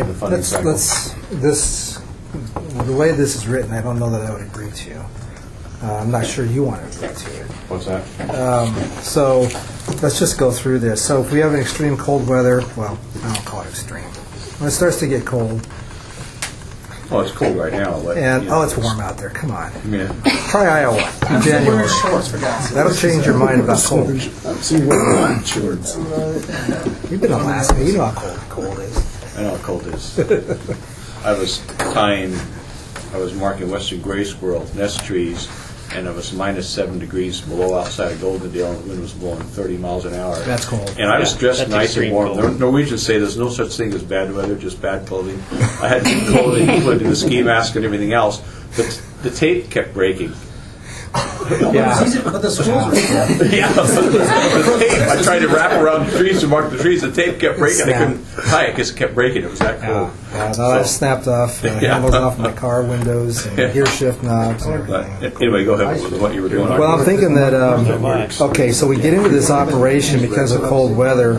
the way this is written, I don't know that I would agree to. I'm not sure you want to agree to it. What's that? So let's just go through this. So if we have an extreme cold weather, well, I don't call it extreme. When it starts to get cold. Oh, it's cold right now. But, it's warm out there. Come on. Yeah. Try Iowa in January. That'll change your mind about cold. I've seen wearing shorts. You've been in Alaska. You know how cold it is. I know how cold it is. I was marking western gray squirrel nest trees, and it was -7 degrees below outside of Goldendale, and the wind was blowing 30 miles an hour. That's cold. And I was dressed nice and warm. The Norwegians say there's no such thing as bad weather, just bad clothing. I had good clothing, including the ski mask and everything else, but the tape kept breaking. Yeah. But the schools. Yeah. The tape. I tried to wrap around the trees to mark the trees. The tape kept breaking. I couldn't tie it because it kept breaking. It was that cold. I've snapped off handles off my car windows and gear shift knobs and everything. Anyway, go ahead with what you were doing. Well, I'm thinking that, okay, so we get into this operation because of cold weather.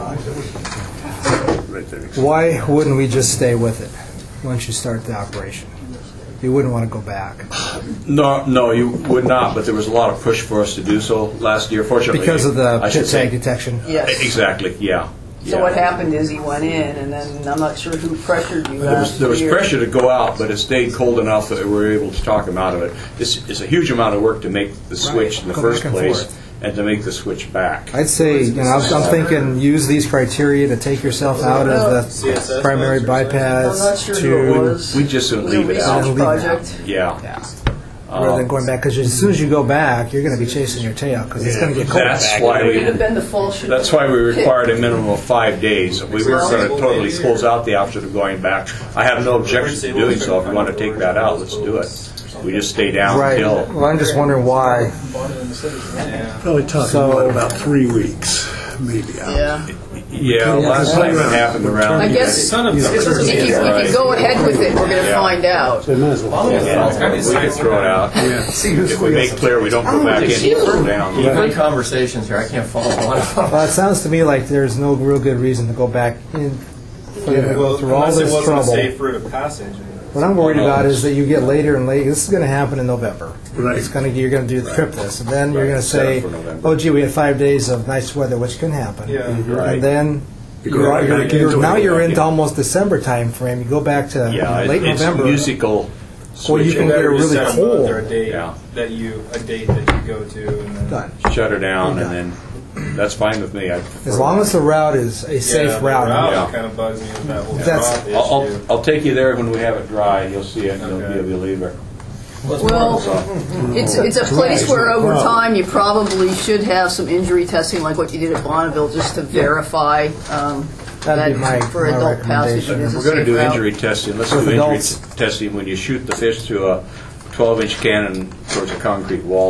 Why wouldn't we just stay with it once you start the operation? You wouldn't want to go back. No, you would not. But there was a lot of push for us to do so last year. Fortunately, because of the pit tag detection. Yes. Exactly. Yeah. So what happened is he went in, and then I'm not sure who pressured you. There was pressure to go out, but it stayed cold enough that we were able to talk him out of it. It's a huge amount of work to make the switch in the first place and to make the switch back. I'd say, I'm thinking use these criteria to take yourself out of the primary bypass. I'm not sure who it was. We just leave it out. Project. Yeah. Rather than going back, because as soon as you go back, you're going to be chasing your tail because it's going to get cold. That's why we required a minimum of 5 days. We weren't going to totally close out the option of going back. I have no objection to doing so. If you want to take that out, let's do it. We just stay down until. Well, I'm just wondering why. Probably talking about 3 weeks, maybe out. Yeah, last time it happened around. I guess if you go ahead with it, we're going to find out. So might as well. We can throw it out. If we make clear we don't go back in, throw it down. Even conversations here, I can't follow one of them. Well, it sounds to me like there's no real good reason to go back in for them to go through all this trouble. Unless it wasn't a safe route of passage. What I'm worried about is that you get later and later. This is going to happen in November. Right. You're going to do the trip this, and then you're going to say, "Oh, gee, we had 5 days of nice weather," which can happen. Yeah. And then you're into almost December time frame. You go back to late November. It's musical. Or you can get it really cold. A date that you go to, and then Done. Shut her down, and then that's fine with me. As long as the route is a safe route. The route kind of bugs me with that whole That's- issue. I'll take you there when we have it dry. You'll see it, and you'll be a believer. Well, it's a place where over time you probably should have some injury testing like what you did at Bonneville just to verify That'd be my for adult passage. recommendation. it is a We're going to safe do route. injury testing. Let's With do injury adults. testing when you shoot the fish through a 12-inch cannon towards a concrete wall,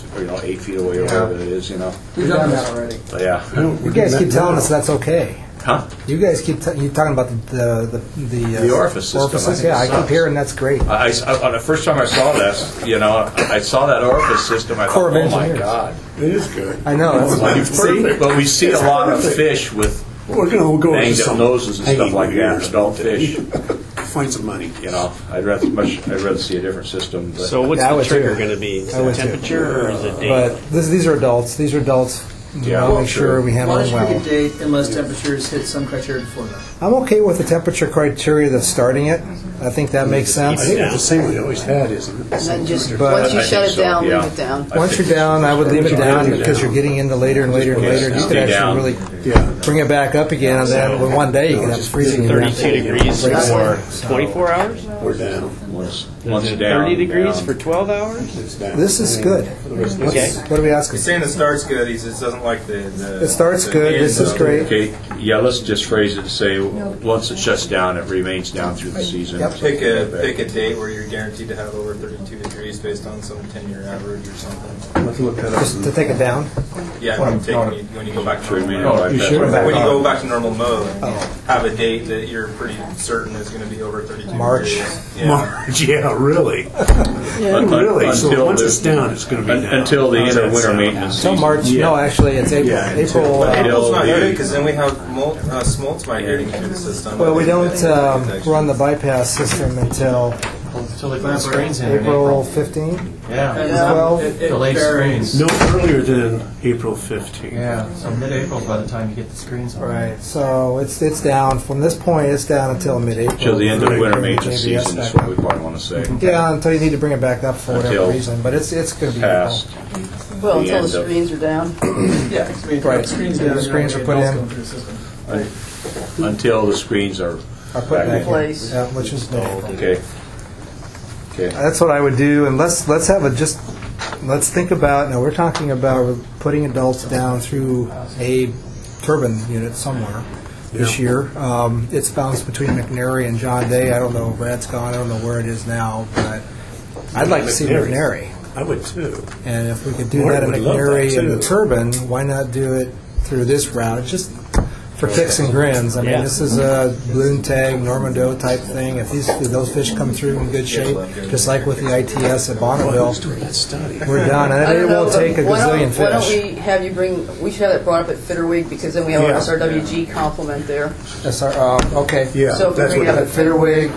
8 feet away, or whatever it is. We've done that already. But yeah. You guys keep telling us that's okay. Huh? You guys keep you're talking about the orifice system. orifices. Yeah, I keep hearing that's great. On the first time I saw this, I saw that orifice system. I Corps thought, of oh my Engineers. God, It is good. I know. That's But we see a lot of fish with We're going to go into banged up some noses and stuff hanging like that. ears. Adult fish. Find some money. I'd rather see a different system. But So what's I the would trigger too. going to be? Is I it would too. temperature or is it date? But these are adults. These are adults. Yeah, I'll make sure we handle Why them don't you well. pick a date unless temperatures hit some criteria before that? I'm okay with the temperature criteria that's starting it. I think that makes sense. I think it's the same we always had, isn't it? And then just But- once you I shut think it so, down, yeah. leave it down. Once you're down, I would leave it down because you're getting into later and later and later. You could actually really bring it back up again, and then with one day you can have freezing. 32 degrees for 24 hours? We're down. once Is it down, 30 degrees down. for 12 hours? This is good. Okay. What are we asking? He's saying the start's good. He just doesn't like the It starts good. This is great. Okay, yeah, let's just phrase it to say, once it shuts down, it remains down through the season. Pick a date where you're guaranteed to have over 32 degrees based on some 10-year average or something. Let's look that up. Just to take it down. Yeah, when you go back to Sure, normal man. mode. You should. When you go back to normal mode, have a date that you're pretty certain is going to be over 32 March. degrees. Yeah. March, yeah, really. Un- Really? So until once the- it's down, it's going to be down. Until the How's that winter sound? maintenance Until season. March. No, actually, it's April. Yeah, April. April's not the- good because then we have smolts migrating through the system. Well, we don't run the bypass system until Until they put screens in April 15. Yeah. 12. Delayed screens. No earlier than April 15th. Yeah, so mid-April by the time you get the screens on. Right. So it's down from this point. It's down until mid-April. Till the end of the winter Bring maintenance the ABS season is back what up. we probably want to say. Yeah, until you need to bring it back up for whatever Until reason. But it's going to be Past. Well, The until the end of- screens are down. Yeah, Right. screens The screens are put in. Until the screens are put back back in. Place. Yeah, which is mid-April. Okay. Okay. That's what I would do, and let's have let's think about. Now we're talking about putting adults down through a turbine unit somewhere this year. It's bounced between McNary and John Day. I don't know. Brad's gone. I don't know where it is now, but I'd like to see McNary. I would too. And if we could do Martin that at would love McNary that, and the too. turbine, why not do it through this route? Just for kicks and grins. I mean, this is a balloon tag, Normando type thing. If those fish come through in good shape, just like with the ITS at Bonneville, we're done. And I it don't know, won't take a why don't- gazillion Why don't fish. we have you we should have that brought up at Fitterwig because then we have our Yeah. SRWG complement there. Okay. Yeah, So if that's we what have At Fitterwig,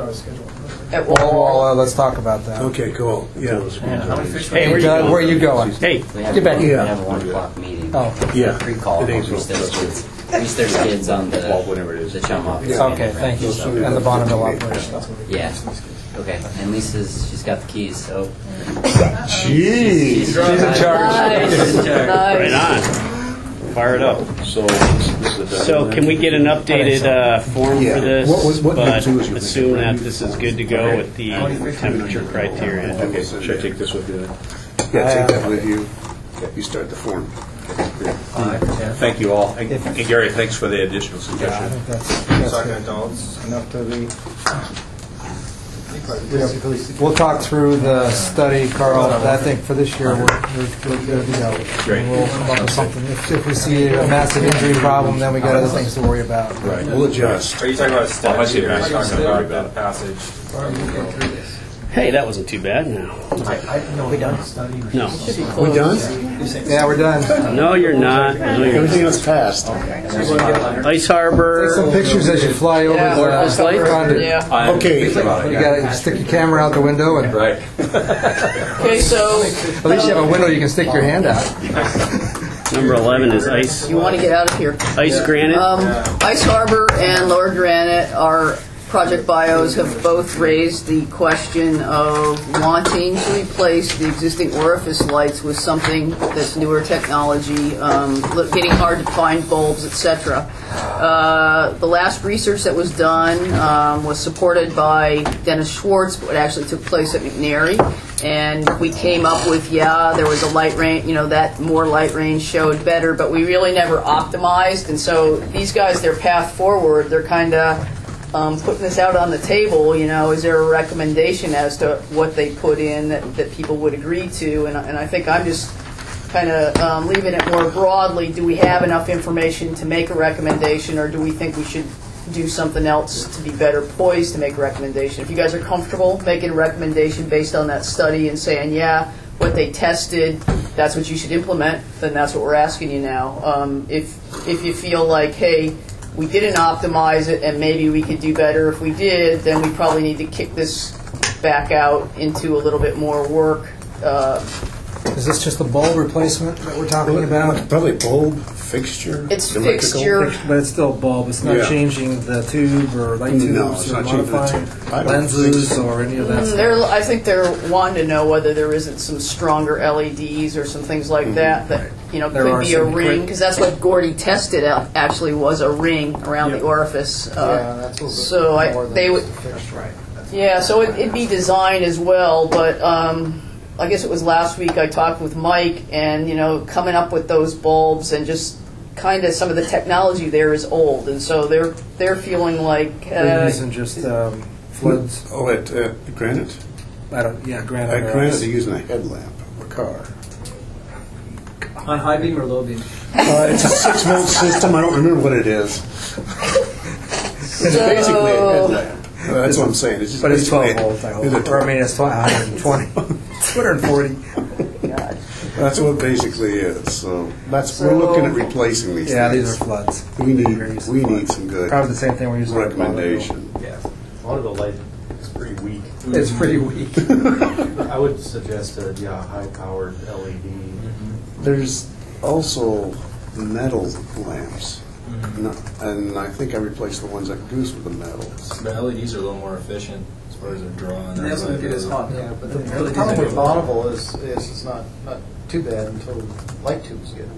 at Walla Walla Walla, let's talk about that. Okay, cool. Yeah. Hey, where you Doug, going? where are you going? Hey, We have, Get back we here. have a 1 o'clock meeting. Oh. Yeah. Pre-call. It ain't which is least there's kids on the chum office. Okay, thank you. And the Bonneville operation. Yeah. Okay. And she's got the keys, so. Jeez. She's in charge. She's in charge. Right on. Fire it up. So can we get an updated form for this? What but number two is you assume thinking? that this is good to go with the temperature criteria. Okay, should I take this with you then? Yeah, take that with you. You start the form. Thank you all. And Gary, thanks for the additional Yeah, I suggestion. think that's Sergeant good. Jones. Enough to be. We'll talk through the study, Carl. I think for this year, we're good to go. Great. We'll come up with something. If we see a massive injury problem, then we got other things to worry about. Right. We'll adjust. Are you talking about a study? I see Or are you that. talking about the passage? Hey, that wasn't too bad. No. We done? No. We done? Yeah, we're done. No, you're not. No, you're Everything else passed. Ice Harbor. Take some pictures as you fly over Orifice the light? conduit. Yeah. Okay. You gotta stick your camera out the window, and Right. Okay, so at least you have a window you can stick your hand out. Number 11 is ice. you want to get out of here. Ice granite. Ice Harbor and Lower Granite, our project bios, have both raised the question of wanting to replace the existing orifice lights with something that's newer technology, getting hard to find bulbs, etc. The last research that was done was supported by Dennis Schwartz, but it actually took place at McNary. And we came up with, there was a light range, that more light range showed better, but we really never optimized. And so these guys, their path forward, they're kind of putting this out on the table. Is there a recommendation as to what they put in that people would agree to? And I think I'm just kind of leaving it more broadly. Do we have enough information to make a recommendation, or do we think we should do something else to be better poised to make a recommendation? If you guys are comfortable making a recommendation based on that study and saying, what they tested, that's what you should implement, then that's what we're asking you now. If you feel like, hey, we didn't optimize it and maybe we could do better if we did, then we probably need to kick this back out into a little bit more work. Is this just a bulb replacement that we're talking about? Probably bulb, fixture. It's electrical. fixture. But it's still a bulb. It's not changing the tube or light tubes No, it's or not changing the modifying tube. I don't lenses think so. or any of that stuff. I think they're wanting to know whether there isn't some stronger LEDs or some things like that There could are be a some ring, quick- because that's what Gordy tested out, actually was a ring around the orifice. That's a little bit So more than they would. just a fixed, right. Yeah, so it'd be designed as well, but I guess it was last week I talked with Mike, and coming up with those bulbs and just kind of some of the technology there is old, and so they're feeling like They're using just floods. Oh, at Granite? Granite. At Granite, they're using a headlamp of a car. On high beam or low beam? It's a 6-volt system. I don't remember what it is. It's basically a headlamp. That's what I'm saying. It's just But it's 12 basically- volts, I hope. Or I mean, it's 120. 240. That's what it basically is. So we're looking at replacing these Yeah, things. these are floods. We need some good Probably the same thing we're using. recommendation. Yeah. A lot of the light is pretty weak. It's pretty weak. I would suggest a high-powered LED. There's also metal lamps. No, and I think I replaced the ones at Goose with the metal. The LEDs are a little more efficient as far as their draw. And They also get as hot. Yeah, but the problem with Bonneville is it's not too bad until light tubes get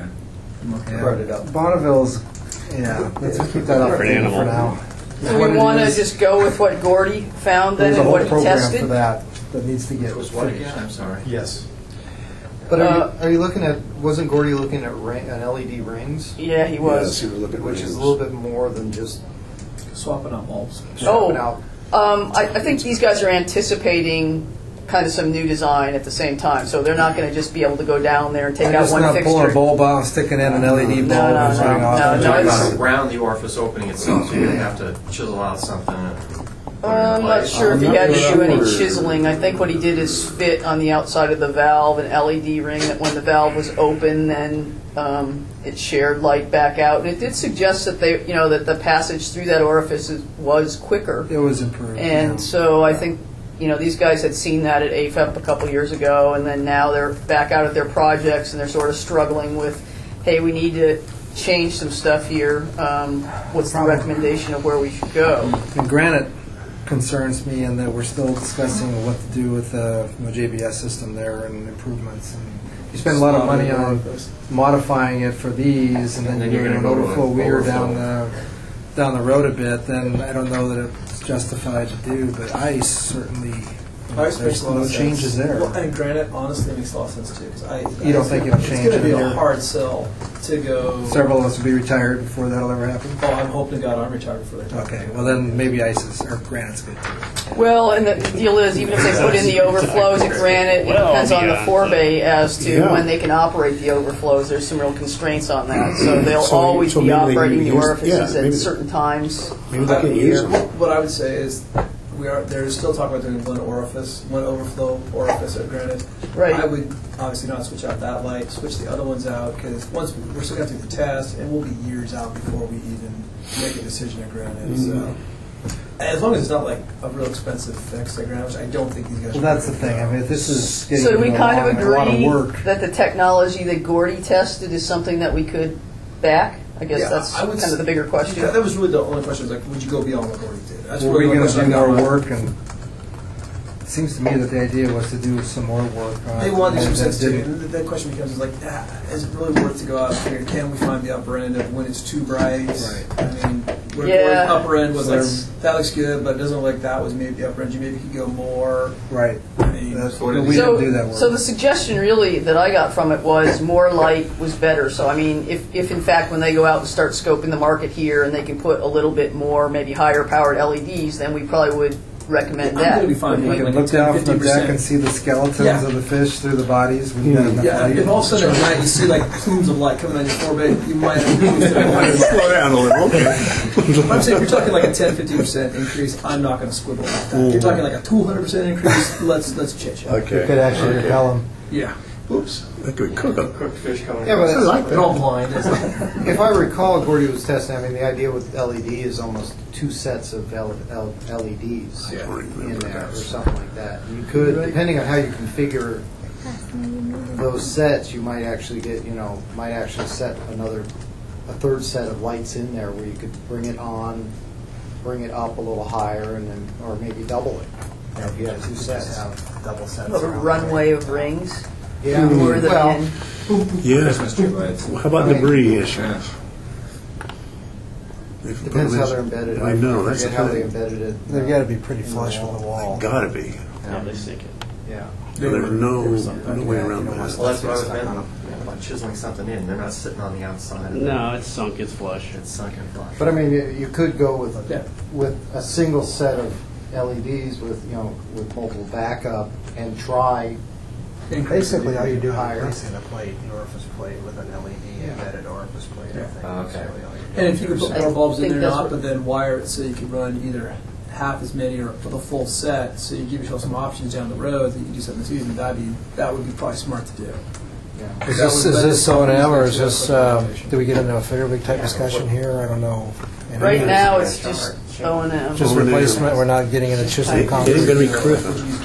burnt up. Bonneville's, let's keep that up For an animal. for now. Do we want to just go with what Gordy found then There's a and whole what he program tested? for that needs to get Was what again? I'm sorry. Yes. But are you looking at, wasn't Gordy looking at LED rings? Yeah, he was. Yes, he was looking at Which is rings. a little bit more than just Swapping out bulbs. swapping out. I think these guys are anticipating kind of some new design at the same time, so they're not going to just be able to go down there and take I'm out just one not fixture. pulling a bulb out and sticking in an LED bulb No, and shutting off. no, it's- Around the orifice opening itself, so you're going to have to chisel out something. I'm not sure if he had to do any chiseling. I think what he did is fit on the outside of the valve an LED ring that when the valve was open, then it shared light back out. And it did suggest that that the passage through that orifice was quicker. It was improved. And so I think these guys had seen that at AFEP a couple years ago, and then now they're back out at their projects and they're sort of struggling with, hey, we need to change some stuff here. What's the recommendation of where we should go? And granite concerns me in that we're still discussing what to do with the JBS system there and improvements. And you spend a lot of money on modifying it for these, and then you're doing an overflow weir down the road a bit. Then I don't know that it's justified to do. But ice certainly. There's no changes there. Well, and granite, honestly, makes a lot of sense too. Because you don't think it'll change? It's going to be a hard sell to go. Several of us will be retired before that'll ever happen. Oh, I'm hoping to God I'm retired before that. Okay, well then maybe ice or granite's good too. Well, and the deal is, even if they put in the overflows at granite, it depends on the forebay as to when they can operate the overflows. There's some real constraints on that, so they'll always be operating the orifices at certain times of the year. What I would say is, there's still talk about doing one overflow orifice at granite. Right. I would obviously not switch out that light, switch the other ones out, because once we're still going to do the test, and we'll be years out before we even make a decision at granite. So, as long as it's not like a real expensive fix at granite, which I don't think these guys. Well, that's the thing. I mean, if this is getting so we kind of a lot of agree work. that the technology that Gordy tested is something that we could back. I guess that's kind of the bigger question. That was really the only question. Was like, would you go beyond what Gordy did? That's Well, really we're going to do more question. work, and it seems to me that the idea was to do some more work. They want these and percents too. didn't- And the question becomes is like, is it really worth to go out here? Can we find the upper end of when it's too bright? Right. I mean, where Yeah. the upper end was So like, that looks good, but it doesn't look like that was maybe the upper end. You maybe could go more. Right. I mean, We didn't do that work. So the suggestion really that I got from it was more light was better. So I mean, if in fact when they go out and start scoping the market here and they can put a little bit more, maybe higher powered LEDs, then we probably would recommend I'm that. going to be fine. You Like, can like look down from the 50%. deck and see the skeletons of the fish through the bodies when you got enough Yeah, light. if all of a sudden at night you see like plumes of light coming on your forebay, you might have Slow down a little. Okay. I'm saying if you're talking like a 10-15% increase, I'm not going to squibble like that. If you're talking like a 200% increase, let's chit chat. Okay. You could actually repel them. Yeah. Oops. That could cook them. Cooked fish coming. Yeah, but I like they're all blind. If I recall, Gordy was testing. I mean, the idea with LED is almost two sets of LEDs in there, or something like that. You could, depending on how you configure those sets, you might actually get, might actually set a third set of lights in there where you could bring it on, bring it up a little higher, and then, or maybe double it. If you had two sets. Double sets. A runway of rings. Yeah. Lure them Well, in. Yeah. How about debris issues? Depends how they're embedded. I know, that's the forget how they thing. embedded it. They've got to be pretty flush with the wall. Gotta be. Yeah, they sink it. Yeah. There's no way around that. Well, that's what I was meant by chiseling something in. They're not sitting on the outside. Of No, it's sunk, it's flush. It's sunk and flush. But I mean, you could go with a single set of LEDs with with multiple backup and try. Basically, all you do is higher. replacing the plate, the orifice plate, with an LED embedded orifice plate. I think. Okay. And if you could put more bulbs in think there or that's not, what- but then wire it so you could run either half as many or the full set, so you give yourself some options down the road that you can do something this season, that would be probably smart to do. Is this O&M, or is this, do we get into a Fairwick type discussion here? I don't know. Right now, it's just O&M. Just replacement, we're not getting into chiseling concrete. It's going to be quick.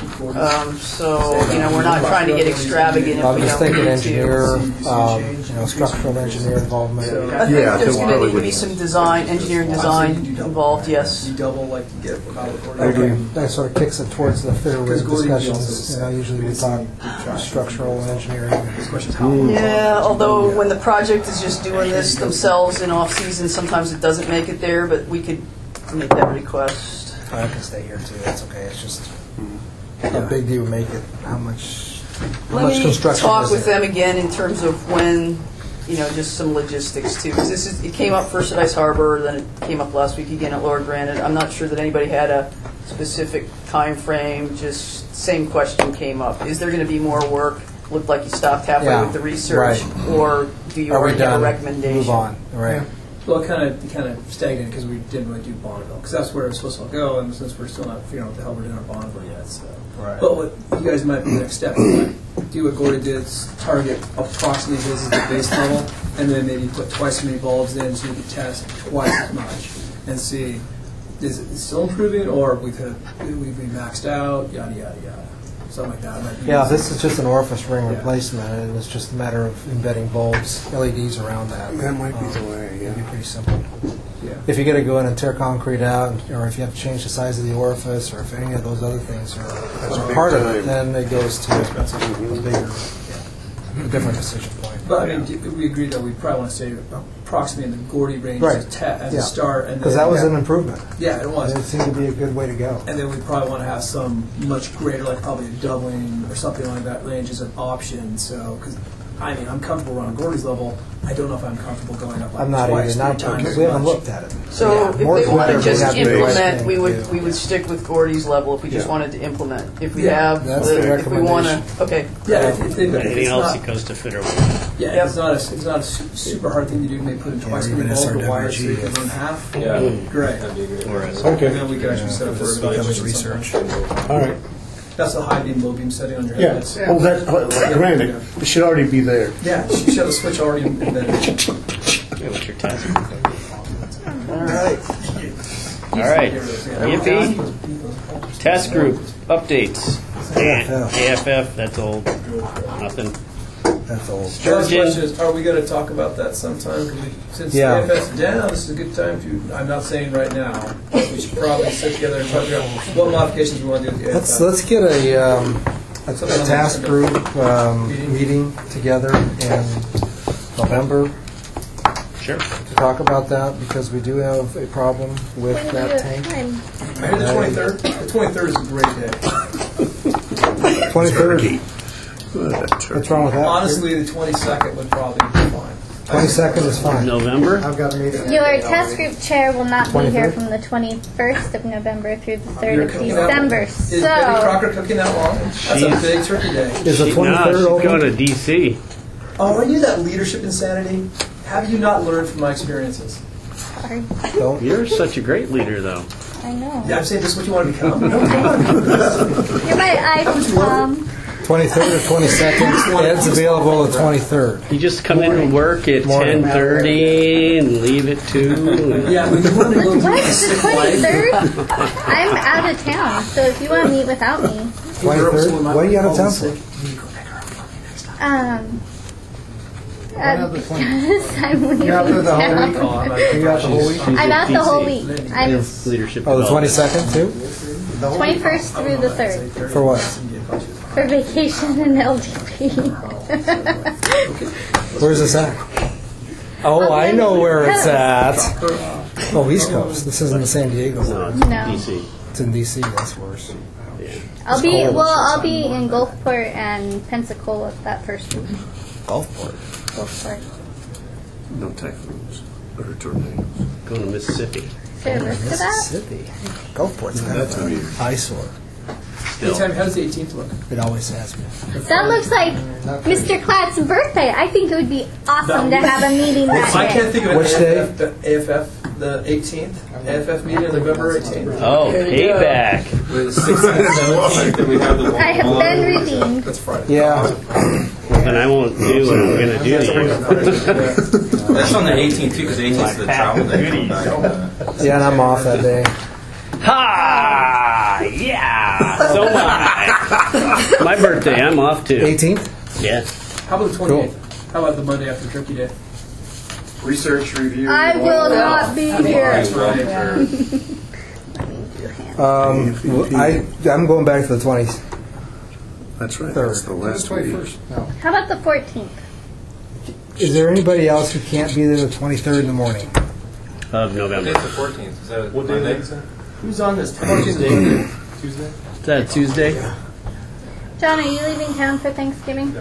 So, we're not trying to get extravagant if I'm we just don't thinking need engineer, to. structural engineer involvement. I think there's going to need to be some engineering design involved, yes. You double like to get That sort of kicks it towards the Fairwick Because Gordy also discussions. said Usually we talk structural and engineering. Yeah, although when the project is just doing this themselves in off-season, sometimes it doesn't make it there, but we could make that request. I can stay here too, that's okay. It's just, how big do you make it? How much construction Talk is with there? them again in terms of when, just some logistics too. Because it came up first at Ice Harbor, then it came up last week again at Lower Granite. I'm not sure that anybody had a specific time frame, just same question came up. Is there going to be more work? Looked like you stopped halfway with the research, or do you already have a recommendation? Move on, right. Well, it kind of stagnated because we didn't really do Bonneville, because that's where it was supposed to all go, and since we're still not figuring out what the hell we're doing our Bonneville yet, so. Right. But what you guys might be the next step, do what Gordy did, is target approximately this is the base level, and then maybe put twice as many bulbs in so you can test twice as much and see is it still improving or we've maxed out, yada yada yada. something like that. Yeah, this is just an orifice ring replacement, and it's just a matter of embedding bulbs, LEDs around that. That might be the way, It'd be pretty simple. If you got to go in and tear concrete out, or if you have to change the size of the orifice, or if any of those other things are part of it, then it goes to a different decision point. But I mean, we agree that we probably want to stay approximately in the Gordy range Right. as a start. Because that was an improvement. Yeah, it was. It seemed to be a good way to go. And then we probably want to have some much greater, like probably a doubling or something like that range as an option. So, because I mean, I'm comfortable around Gordy's level. I don't know if I'm comfortable going up like I'm not twice, either. 3 times as We haven't much. looked at it. So if they More want to than just we have to implement, do. we would stick with Gordy's level if we just wanted to implement. If we Yeah, have, that's the if we want to, recommendation. okay. Yeah, if Anything it's else, not, it goes to fit or yeah, it's not a super hard thing to do. Maybe put in twice Yeah, the even bulb, the wires, so you SRWG. can run half. Yeah. Great. That'd be great. Okay. And then we can actually set up for This evaluation. becomes research. All right. That's the high beam, low beam setting on your Yeah. head. Oh, that, granted, it should already be there. Yeah, you should have a switch already embedded. What's your task? All right. All right. Yippee. Task group updates. AFF, that's old. Nothing. That's old. Last Sturgeon. question is, are we going to talk about that sometime? 'Cause since Yeah. AFS is down, this is a good time to, I'm not saying right now, but we should probably sit together and talk about what modifications we want to do with the AFS. Let's get a task group meeting together in November Sure. to talk about that, because we do have a problem with When do that you tank. have time? I heard the 23rd. The 23rd is a great day. 23rd. What's wrong with that? Honestly, the 22nd would probably be fine. 22nd is fine. November? I've got a meeting. Your task group chair will not be here 23rd? from the 21st of November through the 3rd You're of cooking that- December. Is Betty So, Crocker cooking that long? That's a She's- big turkey day. Is the No, 23rd she's open? going to DC. Oh, are you that leadership insanity? Have you not learned from my experiences? sorry. Don't. You're such a great leader, though. I know. Yeah, I'm saying this is what you want to become. You're my icon. 23rd or 22nd. Ed's available the 23rd. You just come in and work at Morning. 10:30 and leave at 2. Yeah, when you want to go What? through the The sick life. 23rd? I'm out of town, so if you want to meet without me, 23rd? What are you out of town for? because I'm leaving You're out there the whole week? town. You got the whole week? I'm out the whole week. I'm Leadership. Oh, the development. 22nd too? 21st through the 3rd For what? for vacation and LDP. Where's this at? Oh, I know where it's at. Oh, East Coast. This isn't in San Diego. No, it's No. DC. It's in DC. That's worse. I'll be in Gulfport and Pensacola that first week. Gulfport. Gulfport. No typhoons or tornadoes. Going to Mississippi. Is there a list of that? Mississippi. Gulfport's kind of an eyesore. Anytime, how does the 18th look? It always has been. That looks like Mr. Klatt's birthday. I think it would be awesome to have a meeting that I can't day. think of Which an AFF, the 18th, AFF meeting on November 18th. Oh, payback. With 16th and 17th, that we have the I have been redeemed. That's Friday. Yeah. Then I won't do what I'm going to do to you. That's on the 18th too, because 18th is the travel day. Yeah, and I'm off that day. Ha! Yeah! So am I. My birthday, I'm off too. 18th? Yeah. How about the 28th? How about the Monday after Turkey Day? Research review. I will not be here. That's right. I'm going back to the 20th. That's right. Third. That's the last week. No. How about the 14th? Is there anybody else who can't be there the 23rd in the morning? Of November. It's the 14th. Is that What day is that? Who's on this? Tuesday? Is that Tuesday? John, are you leaving town for Thanksgiving?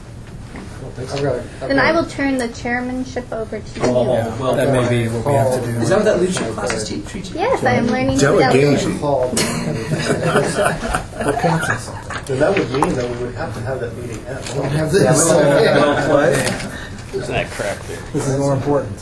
Then I will turn the chairmanship over to you. Well, That may be what we have to do. Is that what that leadership class is teaching? Yes, I am learning Delegation. Then that would mean that we would have to have that meeting at. Have this. Well played. What's that crap there? This is more important.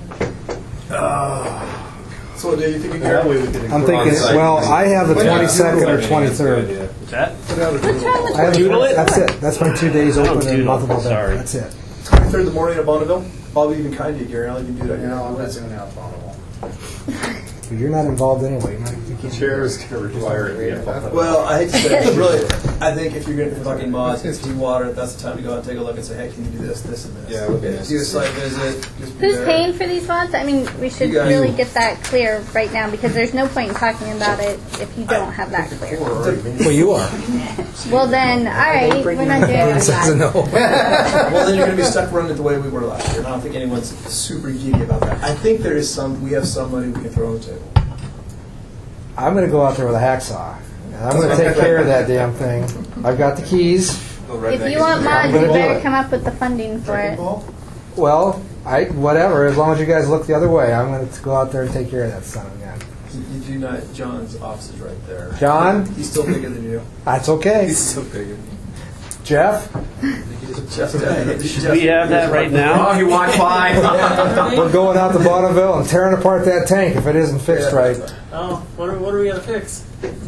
So what day do you think you That care? way we could. I'm thinking, well, I have the 22nd or 23rd. What's that? What's wrong with I have Doodle it? That's it. That's my 2 days I don't open in the month of doodle. November. Sorry. That's it. 23rd in the morning at Bonneville? I'll be even kind to you, Gary. I'll even do that. I'm not doing that at Bonneville. But you're not involved anyway. The chair is going to require it. Well, I hate to say it, really, I think if you're talking mods, if you water, that's the time to go out and take a look and say, hey, can you do this, this, and this? Yeah, okay. Do a site visit. Just be Who's there. paying for these mods? I mean, we should You guys. really get that clear right now because there's no point in talking about it if you don't have that clear. Well, you are. Well then, all right, we're not doing that. No. Well, then you're going to be stuck running it the way we were last year. And I don't think anyone's super giddy about that. I think we have some money we can throw on the table. I'm going to go out there with a hacksaw. And I'm going to take care of that damn thing. I've got the keys. If you want mods, you better come up with the funding for it. Well, whatever. As long as you guys look the other way, I'm going to go out there and take care of that son of a gun. You do not. John's office is right there. John? He's still bigger than you. That's okay. He's still bigger. Jeff? Do we have that right now? Oh, you want five? We're going out to Bonneville and tearing apart that tank if it isn't fixed right. Oh, what are we going to fix?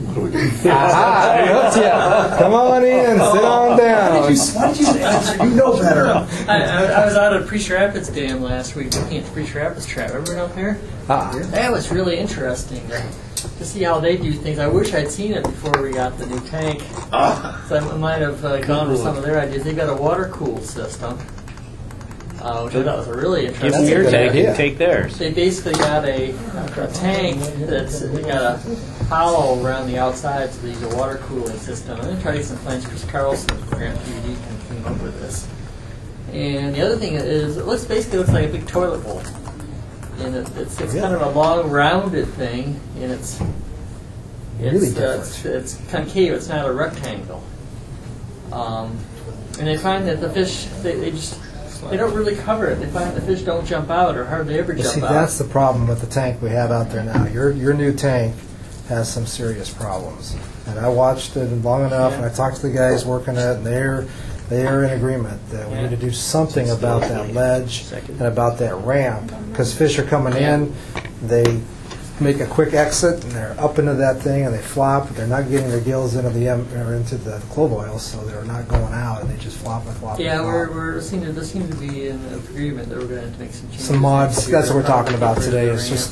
Aha! I hooked ya. Come on in. Sit on down. Why did you answer? You know better. I was out at Priest Rapids Dam last week looking at the Priest Rapids trap. Ever been up there? That was really interesting to see how they do things. I wish I'd seen it before we got the new tank. So I might have gone with some of their ideas. They got a water cool system, which I thought was a really interesting. Give them your tank and take theirs. They basically got a tank that's got a hollow around the outside so they use a water cooling system. I'm going to try to get some plans. Chris Carlson from Grant PVD came up with this. And the other thing is, it basically looks like a big toilet bowl. And it's kind of a long, rounded thing, and it's really different. It's concave. It's not a rectangle. And they find that the fish they don't really cover it. They find the fish don't jump out or hardly ever jump out. That's the problem with the tank we have out there now. Your new tank has some serious problems, and I watched it long enough, and I talked to the guys working it, and they are in agreement that we need to do something about that ledge and about that ramp, because fish are coming in, they make a quick exit, and they're up into that thing, and they flop, but they're not getting their gills into the clove oil, so they're not going out, and they just flop and flop. Yeah, and flop. there seemed to be an agreement that we're going to have to make some changes. Some mods. That's what we're talking about today. It's just.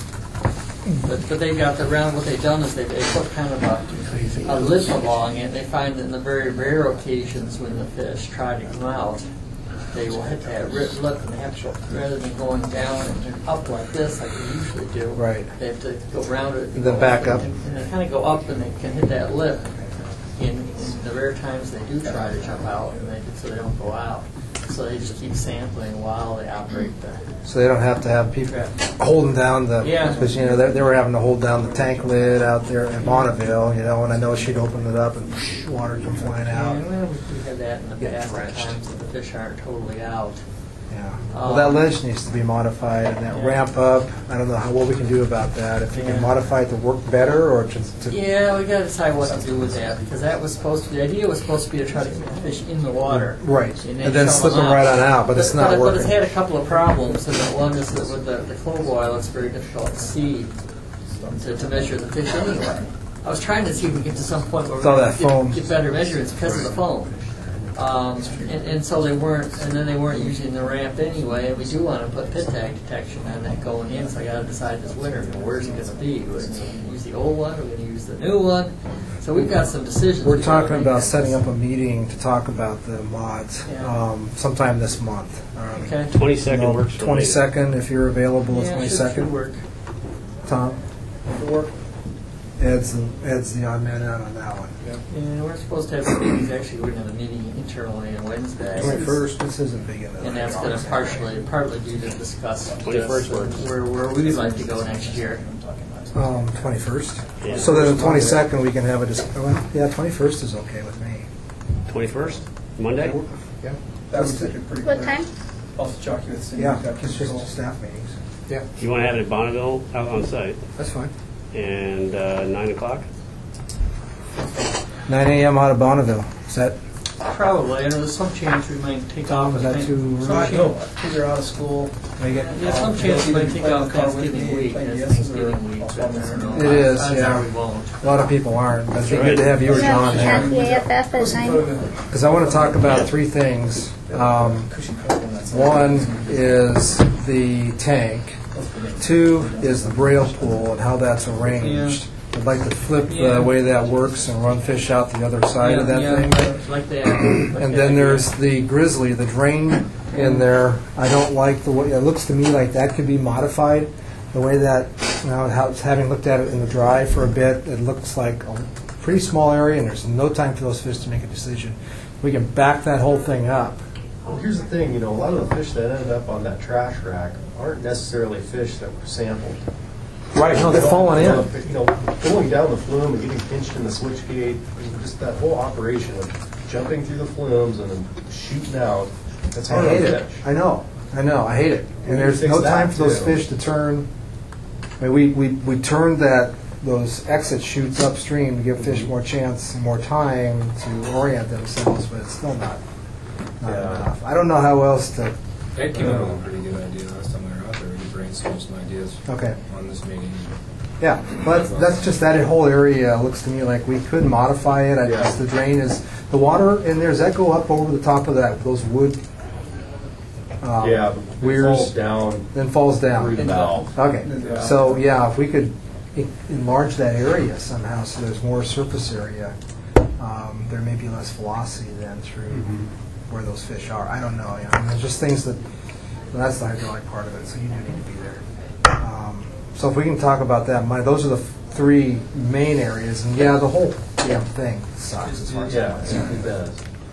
But they've got what they've done is they put kind of a lip along it. They find that in the very rare occasions when the fish try to come out, they will hit that lip, and they have to, rather than going down and up like this, like they usually do, right. They have to go around it. And then back up. And they kind of go up, and they can hit that lip. In the rare times they do try to jump out, so they don't go out. So they just keep sampling while they operate So they don't have to have people holding down because they were having to hold down the tank lid out there in Bonneville, and I know she'd open it up and water come flying out. Yeah, well, we had that in the past times that the fish aren't totally out. Yeah. Well, that ledge needs to be modified, and that ramp up. I don't know what we can do about that. If we can modify it to work better, or to yeah, we got to decide what to do with that, because that was the idea was supposed to be to try to keep the fish in the water, right, and then slip them right on out. But it's not working. But it's had a couple of problems, and one is that with the clove oil, it's very difficult to see to measure the fish anyway. I was trying to see if we get to some point where we get better measurements because of the foam. And so they weren't, and then they weren't using the ramp anyway. And we do want to put pit tag detection on that going in, so I got to decide this winter, where's it going to be? Are we going to use the old one? Are we going to use the new one? So we've got some decisions. We're talking about setting up a meeting to talk about the mods sometime this month. Okay. 22nd works for me. 22nd, if you're available, the 22nd. Should work. Tom, work. Ed's the odd man out on that one. And we're supposed to have some meetings. Actually, we're going to have a meeting internally on Wednesday. 21st. This isn't big enough. And that's going to partly be to discuss 21st where we'd like to go next year. 21st. Yeah. So then the 22nd we can have a discussion. Yeah, 21st is okay with me. 21st, Monday. Yeah. That was pretty What time? I'll jock you with Cindy. Yeah, it's just staff meetings. Yeah. You want to have it at Bonneville out on site? That's fine. And 9 o'clock. 9 a.m. out of Bonneville. Is that? Probably. I know there's some chance we might take off. Is that too early? Kids are out of school. There's some chance we might take off Thanksgiving week. Thanksgiving week. It is, yeah. We won't. A lot of people aren't, but it'd be good to have you or John there. At the AFF at 9. Because I want to talk about three things. One is the tank. 2 is the braille pool and how that's arranged. I'd like to flip the way that works and run fish out the other side of that thing. Like that. And then there's the grizzly, the drain in there. I don't like the way, it looks to me like that could be modified. The way that, having looked at it in the dry for a bit, it looks like a pretty small area and there's no time for those fish to make a decision. We can back that whole thing up. Well, here's the thing, a lot of the fish that ended up on that trash rack aren't necessarily fish that were sampled. Right, no, they're falling in. Going down the flume and getting pinched in the switch gate, just that whole operation of jumping through the flumes and then shooting out, that's hard I hate on it. fish. I know. And there's fix no that, time for those too. fish to turn. I mean, we turned those exit chutes upstream to give fish more chance and more time to orient themselves, but it's still not enough. I don't know how else to. Ed came up with a pretty good idea last time we were out there. We brainstormed some ideas on this meeting. Yeah, well, that's just that whole area looks to me like we could modify it. The drain is the water in there. Does that go up over the top of those wood? Weirs falls down. Then falls down. Through the valve. Okay, so if we could enlarge that area somehow so there's more surface area, there may be less velocity then through where those fish are. I don't know. I mean, there's just things that's the hydraulic part of it, so you do need to be there. So if we can talk about that, those are the 3 main areas, and the whole damn thing sucks as far as I'm concerned. It does.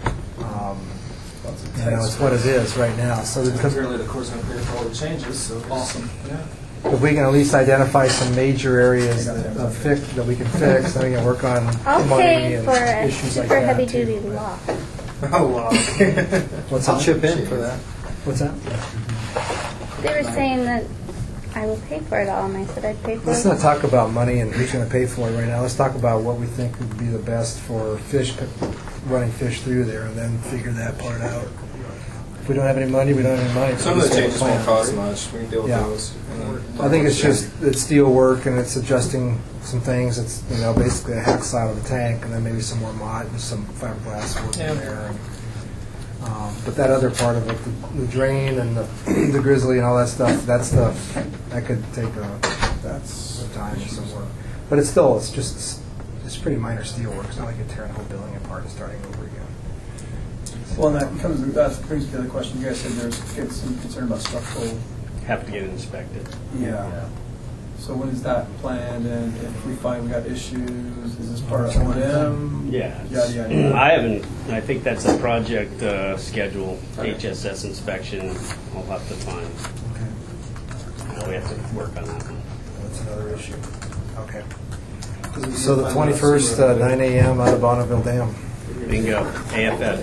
It's what it is right now. So Clearly the Corps is going to pay for all the changes, so awesome. Yeah. if we can at least identify some major areas that we can fix, then we can work on I'll money pay and for a issues like super that. heavy duty lock. Oh, wow. I'll chip in for that. What's that? They were saying that I will pay for it all, and I said I'd pay for Let's it. not talk about money and who's going to pay for it right now. Let's talk about what we think would be the best for running fish through there, and then figure that part out. If we don't have any money, we don't have any money. Some of the changes won't cost much. We can deal with those. I think it's just steel work and it's adjusting some things. It's basically a hex out of the tank, and then maybe some more mod and some fiberglass work in there. And, but that other part of it, the drain and the grizzly and all that stuff, that could take some time and some work. But it's pretty minor steel work. It's not like you're tearing the whole building apart and starting over again. Well, that brings me to the other question. You guys said there's some concern about structural. Have to get it inspected. Yeah. So when is that planned? And if we find we got issues, is this part of O&M? Yeah. Yada. I think that's a project schedule, HSS inspection. I'll have to find. Okay. We have to work on that one. That's another issue. Okay. So the 21st, 9 a.m. out of Bonneville Dam. Bingo. AFF.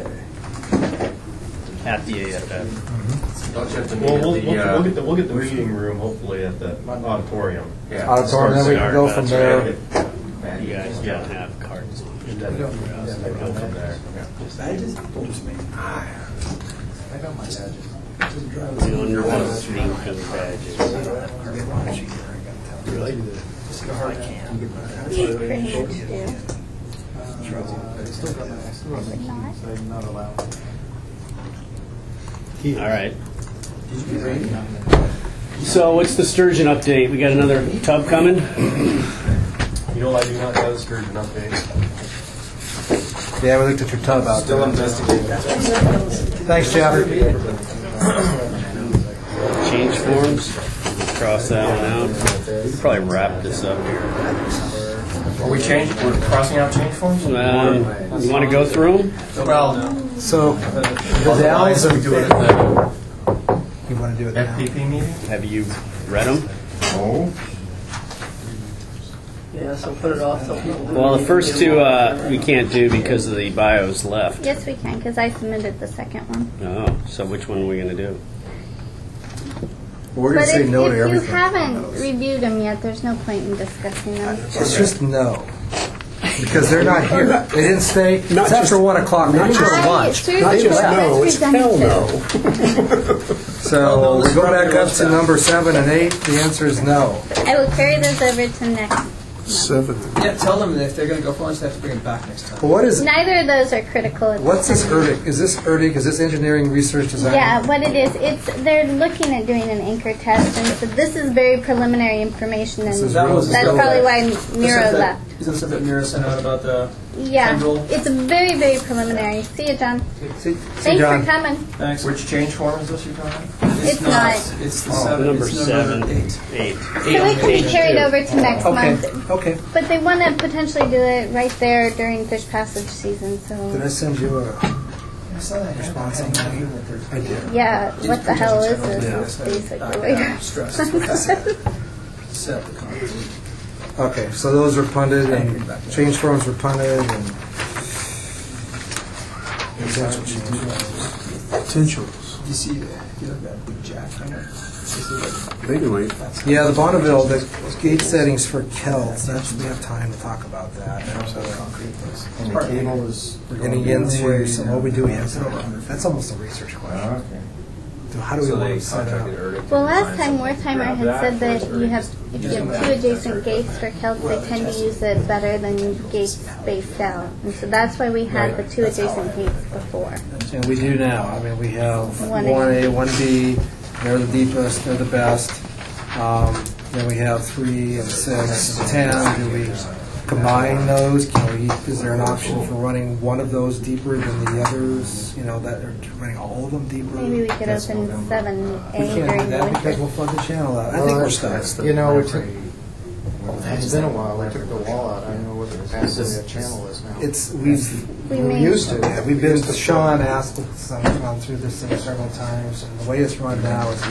At the AFF. We'll get the meeting room hopefully at the auditorium. Yeah. Auditorium, then we can go from there. You guys don't have cards. Go from there. Badges? Just me. I got my badges. Under one stream for the badges. Really? Not allowed. All right. So what's the sturgeon update? We got another tub coming? I do not have a sturgeon update. Yeah, we looked at your tub out Still there. investigating. Thanks, Jeff. Change forms. Cross that one out. We can probably wrap this up here. Are we changing? We're crossing out change forms? You want to go through them? Well, so the Dalles are doing it. You want to do it now? FPP meeting? Have you read them? Oh. Yeah, so put it off. Well, the first two we can't do because of the bios left. Yes, we can, because I submitted the second one. Oh, so which one are we going to do? We're going to say no to If everything. you haven't reviewed them yet, there's no point in discussing them. It's just no. Because they're not here. They didn't stay. It's after 1 o'clock. Not just lunch. Not just no. It's hell no. So we go back up to number 7 and 8. The answer is no. I will carry those over to next 7. Yeah, tell them that if they're going to go for lunch, they have to bring it back next time. Well, what is Neither of those are critical. what's this ERDIC? Is this ERDIC? Is this engineering research design? Yeah, what it is, they're looking at doing an anchor test, and so this is very preliminary information, and that's probably why Miro left. Is this something that Miro sent out about the Yeah, schedule? it's very, very preliminary. See you, John. Thanks John. for coming. Thanks. Which change form is this you're talking about? It's not. It's the Number it's 7, 8. 8. So it can be carried over to next month. Okay. But they want to potentially do it right there during fish passage season, Did so... I send you a I saw that response on that? I did. Yeah, what the hell is this, basically. Set the comments. Okay, so those are punted, and change forms were punted, and potential change. Potentials. Do you see that big jack on it? They can wait. Yeah, the Bonneville, the gate settings for Kelts, that's, we have time to talk about that. And the cable is. We're getting into some, what we do, we have, that's almost a research question. So how do we want to set it up? Well, last time Wertheimer had said that if you have 2 adjacent gates for Celts, they tend to use it better than gates spaced out. And so that's why we had the 2 adjacent gates before. And we do now. I mean, we have 1A. 1A, 1B, they're the deepest, they're the best. Then we have 3 and 6, 10. Do we combine those? Is there an option for running one of those deeper than the others? You know, that are running all of them deeper? Maybe we could open 7A We can't do during the that because winter. we'll flood the channel out. I think we're stuck. You know, we it's been a while. They took the wall out. I don't know what the capacity of that channel is now. We're used to it. We've been, Sean asked us, I've gone through this thing several times, and the way it's run now is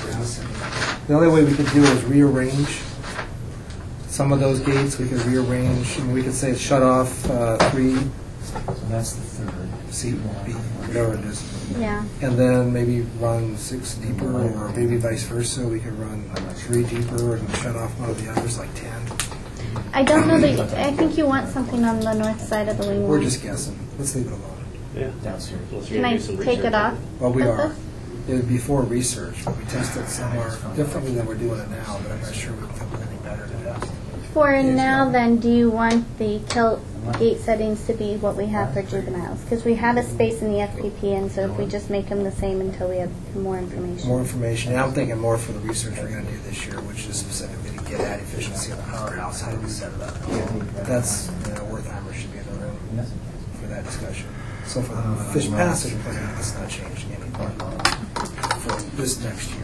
the only way we could do is rearrange some of those gates. We could rearrange, and we could say shut off 3. So that's the third. C, B, whatever it is. Yeah. And then maybe run 6 deeper, or maybe vice versa. We could run 3 deeper and shut off one of the others, like 10. I don't know that, I think you want something on the north side of the wing We're line. just guessing. Let's leave it alone. Yeah. Downstairs. Can I take it off? Well, we with are. this? It would be for research, but we test it somewhere differently than we're doing it now, but I'm not sure we can come up with any better to test. For now, then, do you want the Celt gate settings to be what we have for juveniles? Because we have a space in the FPP, and so if we just make them the same until we have more information. More information. And I'm thinking more for the research we're going to do this year, which is specifically to get at efficiency of the powerhouse. How do we set it up? That's, Wertheimer should be in the room for that discussion. So for the fish passage, it's not changing anything for this next year.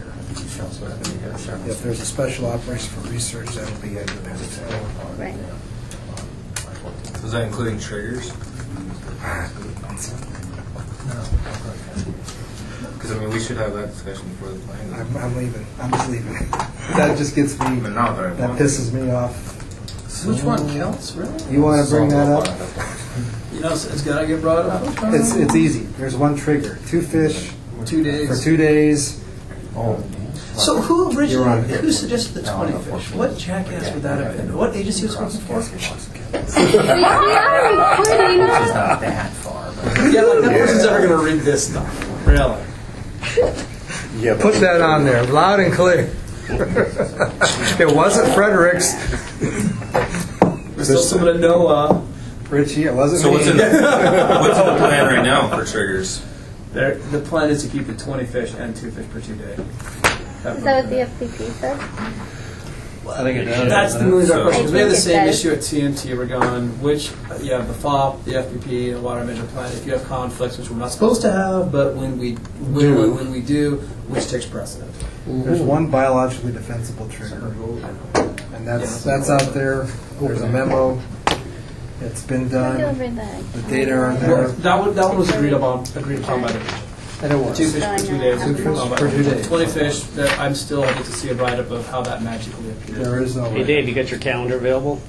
If there's a special operation for research, that'll be under there. Right. So is that including triggers? Because, I mean, we should have that discussion before the plan. I'm leaving. I'm just leaving. That just gets me, that pisses me off. Which one counts, really? You want to bring that up? You know, it's got to get brought up. It's easy. There's one trigger. 2 fish. 2 days. For 2 days. So who You're on. originally, who suggested the 20 fish? What jackass would that have been? What agency was working for? We are recording. It's not that far. Yeah, like that person's ever going to read this stuff. Really? Yeah, put that on there, loud and clear. It wasn't Fredericks. There's still someone to know. Richie, it wasn't So me. what's in the plan right now for triggers? The plan is to keep it 20 fish and 2 fish per 2 days. Is that what the FPP said? I think it does. That's the million dollar question. We have the I think it same does. issue at TMT. We're going, which, you have the FOP, the FPP, the water management plan. If you have conflicts, which we're not supposed to have, but when we do, which takes precedent? There's one biologically defensible trigger, and that's out there. There's a memo. It's been done. The data are there. That one was agreed upon by the region. And it was. 2 fish per 2 days. 2 fish per 2 days. 20 fish. That I'm still yet to see a write-up of how that magically appeared. There is no. Hey, Dave, you got your calendar available?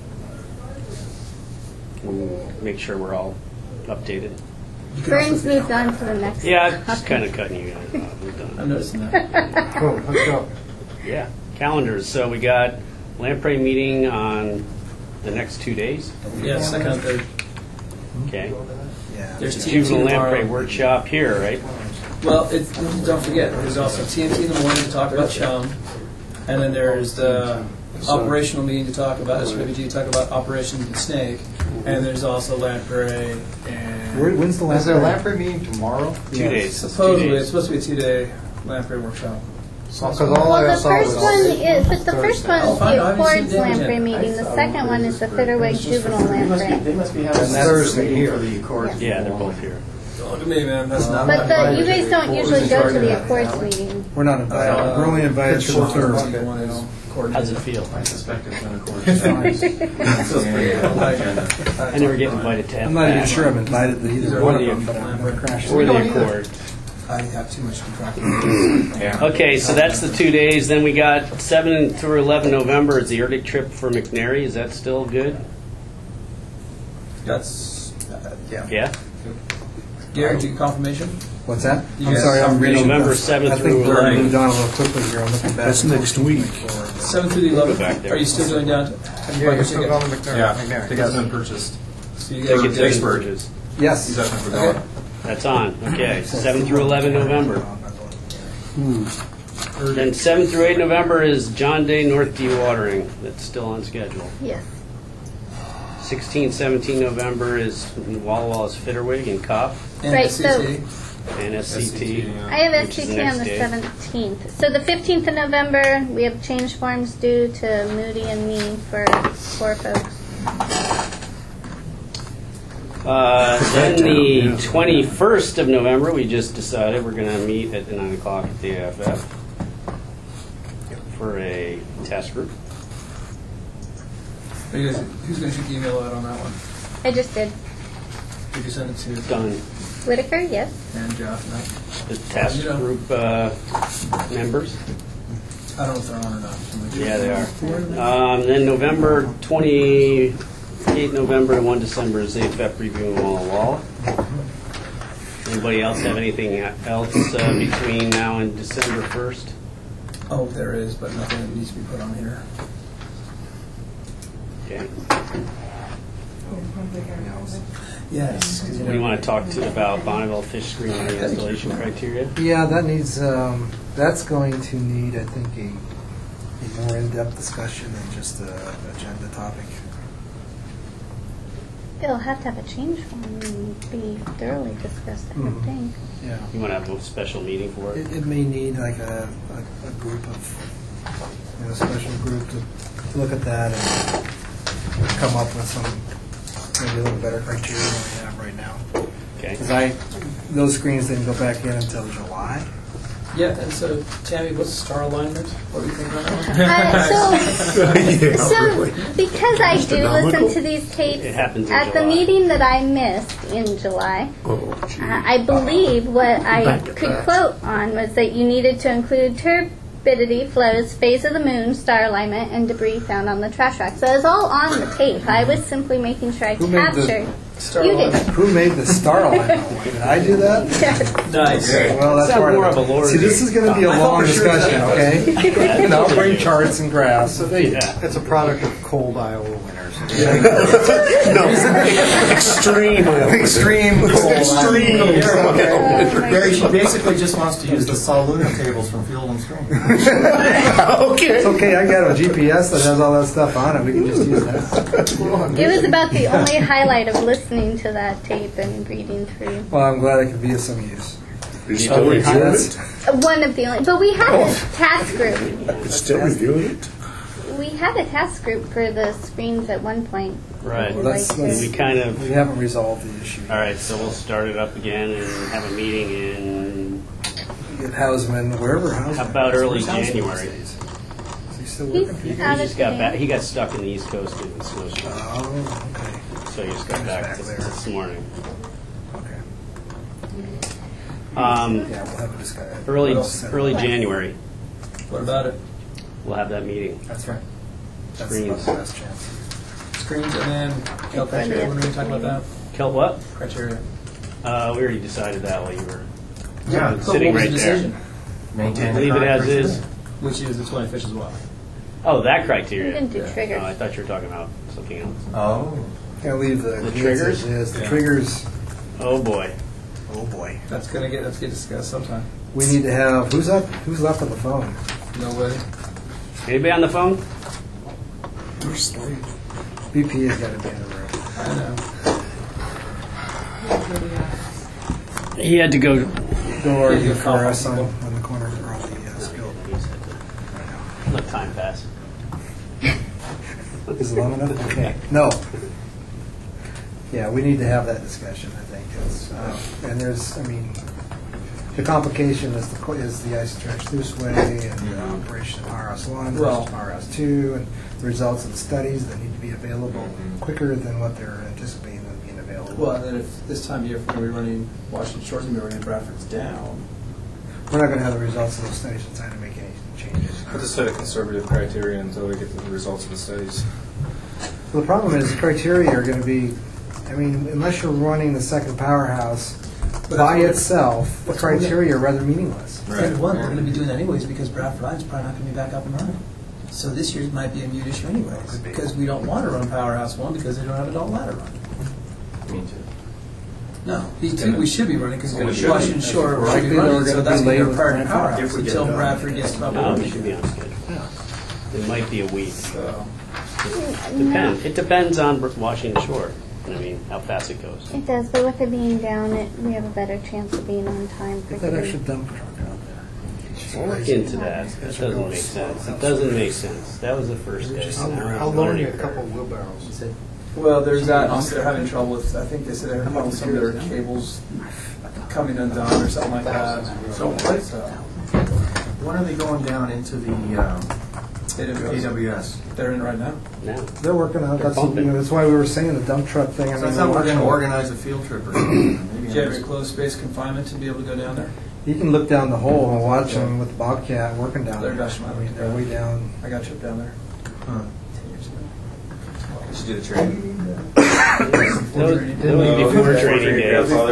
We'll make sure we're all updated. Burns moved on to the next. Yeah, just kind of cutting you guys off. We're done. I'm noticing that. Cool, let's go. Yeah, calendars. So we got Lamprey meeting on the next 2 days. Yeah, second and third. Okay. Yeah. There's TMT Juvenile Lamprey tomorrow. workshop here, right? Well, don't forget, there's also TMT in the morning to talk about chum, and then there's the operational meeting to talk about SWG, to talk about Operation Snake, and there's also lamprey and. When's the lamprey? Is there a lamprey meeting tomorrow? 2 days. Supposedly, it's supposed to be a 2-day lamprey workshop. Because all I The saw first was one is, but the first one is fine, the I haven't Accords seen them lamprey yet. meeting. The second one is the Fitterweg Juvenile lamprey. They must be having And that Thursday meeting here. for the Accords. Yeah, they're both here. Don't look at me, man. That's not. But you guys don't usually go to the Accords meeting. We're not invited. We're only invited to the third. How's it feel? I suspect it's going to I never get invited to I'm not even sure I'm invited to either one of them, but I'm going to crash. Or the Accord. I have too much contract. Okay, so that's the 2 days. Then we got 7 through 11 November is the Arctic trip for McNary. Is that still good? That's yeah. Yeah. Gary, did you get confirmation? What's that? You I'm guys- sorry, I'm reading. November 7th I through think we're 11th. moved on a little quickly here. I'm looking back. That's next week. 7th through the 11th. back there. Are you still going down? Have you Yeah, bought you're your still ticket? going to McNary. Yeah, tickets have been purchased. So you guys Tickets are and purges. Yes. He's asking for Okay. going. That's on. Okay, 7 through 11 November. Then 7 through 8 November is John Day North Dewatering. That's still on schedule. Yes. 16, 17 November is Walla Walla's Fitterwig and COP And Right, SCT. and SCT. I have which is SCT next on the day. 17th. So the 15th of November, we have change forms due to Moody and me for 4 folks. Then the 21st of November, we just decided we're going to meet at 9 o'clock at the AFF for a test group. Are you guys, who's going to shoot the email out on that one? I just did. Did you send it to Done. Whitaker, yes. and Jeff? No? The test group members. I don't know if they're on or not. Yeah, they are. Then November 28 November to 1 December is AFF review in Walla Walla. Anybody else have anything else between now and December 1st? Oh, there is, but nothing that needs to be put on here. Okay. Yes. Mm-hmm. What do you want to talk to about Bonneville fish screening and installation criteria? Yeah, that needs. That's going to need, I think, a more in-depth discussion than just an agenda topic. It'll have to have a change form and be thoroughly discussed, I would Mhm. think. Yeah. You want to have a special meeting for it? It may need like a group of, special group to look at that and come up with some maybe a little better criteria than we have right now. Okay. Because those screens didn't go back in until July. Yeah, and so, Tammy, what's star alignment? What do you think about that So because I do listen to these tapes, It happens in at the July. meeting that I missed in July, I believe what I could quote on was that you needed to include turbidity, flows, phase of the moon, star alignment, and debris found on the trash rack. So it's all on the tape. I was simply making sure I Who made the captured. Star You did. alignment. Who made the star alignment? Did I do that? Nice. Well, that's Sound part more of of a it. Lord. See, this is going to be a I thought long for sure discussion, that okay? And I'll bring charts and graphs. It's a product of cold Iowa winters. Extreme. Extreme cold. Extreme. Gary, she basically just wants to use the Sol Lunar tables from Field and Stream. Okay. It's okay, I got a GPS that has all that stuff on it. We can just use that. It was about the only highlight of listening to that tape and reading through. Well, I'm glad it could be of some use. Are you still reviewing it? One of the only, but we had a task group. It's still reviewing it? We had a task group for the screens at one point. Right. Well, let's- We kind of. We haven't resolved the issue. All right, so we'll start it up again and have a meeting in. Get Hausman, wherever Hausman. How about early Where's Hausman January? these days? Is he still He's working? He out just of got today. back. He got stuck in the East Coast in the snowstorm, Oh, okay. so he just got back this morning. Okay. Um, Yeah, we'll have a discussion. early What else? January, What about it? we'll have that meeting. That's right. That's Screens. the best chance. Screens and then Kelp criteria. When are we talking about that? Kelp what? Criteria. We already decided that while you were Yeah, but sitting what was right the there. decision? Maintain the Leave it current as is. Which is the 20 fish as well. Oh, that criteria. We didn't do triggers. Oh, I thought you were talking about something else. Oh. Can't leave the triggers? Yes, the Yeah. triggers. Oh boy. Oh boy. That's gonna get discussed sometime. We need to have who's left on the phone? Nobody. Anybody on the phone? BP has got to be in the room. I know. He had to go. Go argue for us on the corner or on the skill. Let time pass. Is it long enough? Okay. No. Yeah, we need to have that discussion, I think. And there's, I mean, the complication is the ice trench this way and the operation of Powerhouse 1 versus Powerhouse 2 and the results of the studies that need to be available quicker than what they're anticipating them being available. Well, and then if this time of year, if we're going to be running Washington Shores and we're running Bradford's down, we're not going to have the results of those studies in time to make any changes. I'll just set a conservative criteria until we get the results of the studies. Well, the problem is the criteria are going to be, I mean, unless you're running the second powerhouse by itself, the criteria are rather meaningless. Right. One, they're going to be doing that anyways because Bradford Line's probably not going to be back up and running. So this year might be a mute issue anyways because we don't want to run Powerhouse 1 because they don't have adult ladder running. Me too. No, B2 we should be running because Washington Shore should be running, so that's going to be prior to Powerhouse until Bradford gets up and running. We should be on schedule. It might be a week. So. It depends on Washington Shore. I mean, how fast it goes. It does, but with it being down, we have a better chance of being on time. Get that extra dump truck out there. We'll look into that. That doesn't make sense. It doesn't make sense. That was the first day. How long are a couple of wheelbarrows? Well, there's that, and also they're having trouble with, I think they said they're having some of their cables coming undone or something like that. So, when are they going down into the AWS? They're in right now. They're working on it. That's why we were saying the dump truck thing. I thought we were going to organize a field trip or something. Do you have a closed space confinement to be able to go down there? You can look down the hole and watch them with the Bobcat working down there. They're way down. I got tripped down there. Huh. Did you do the training? Before training day.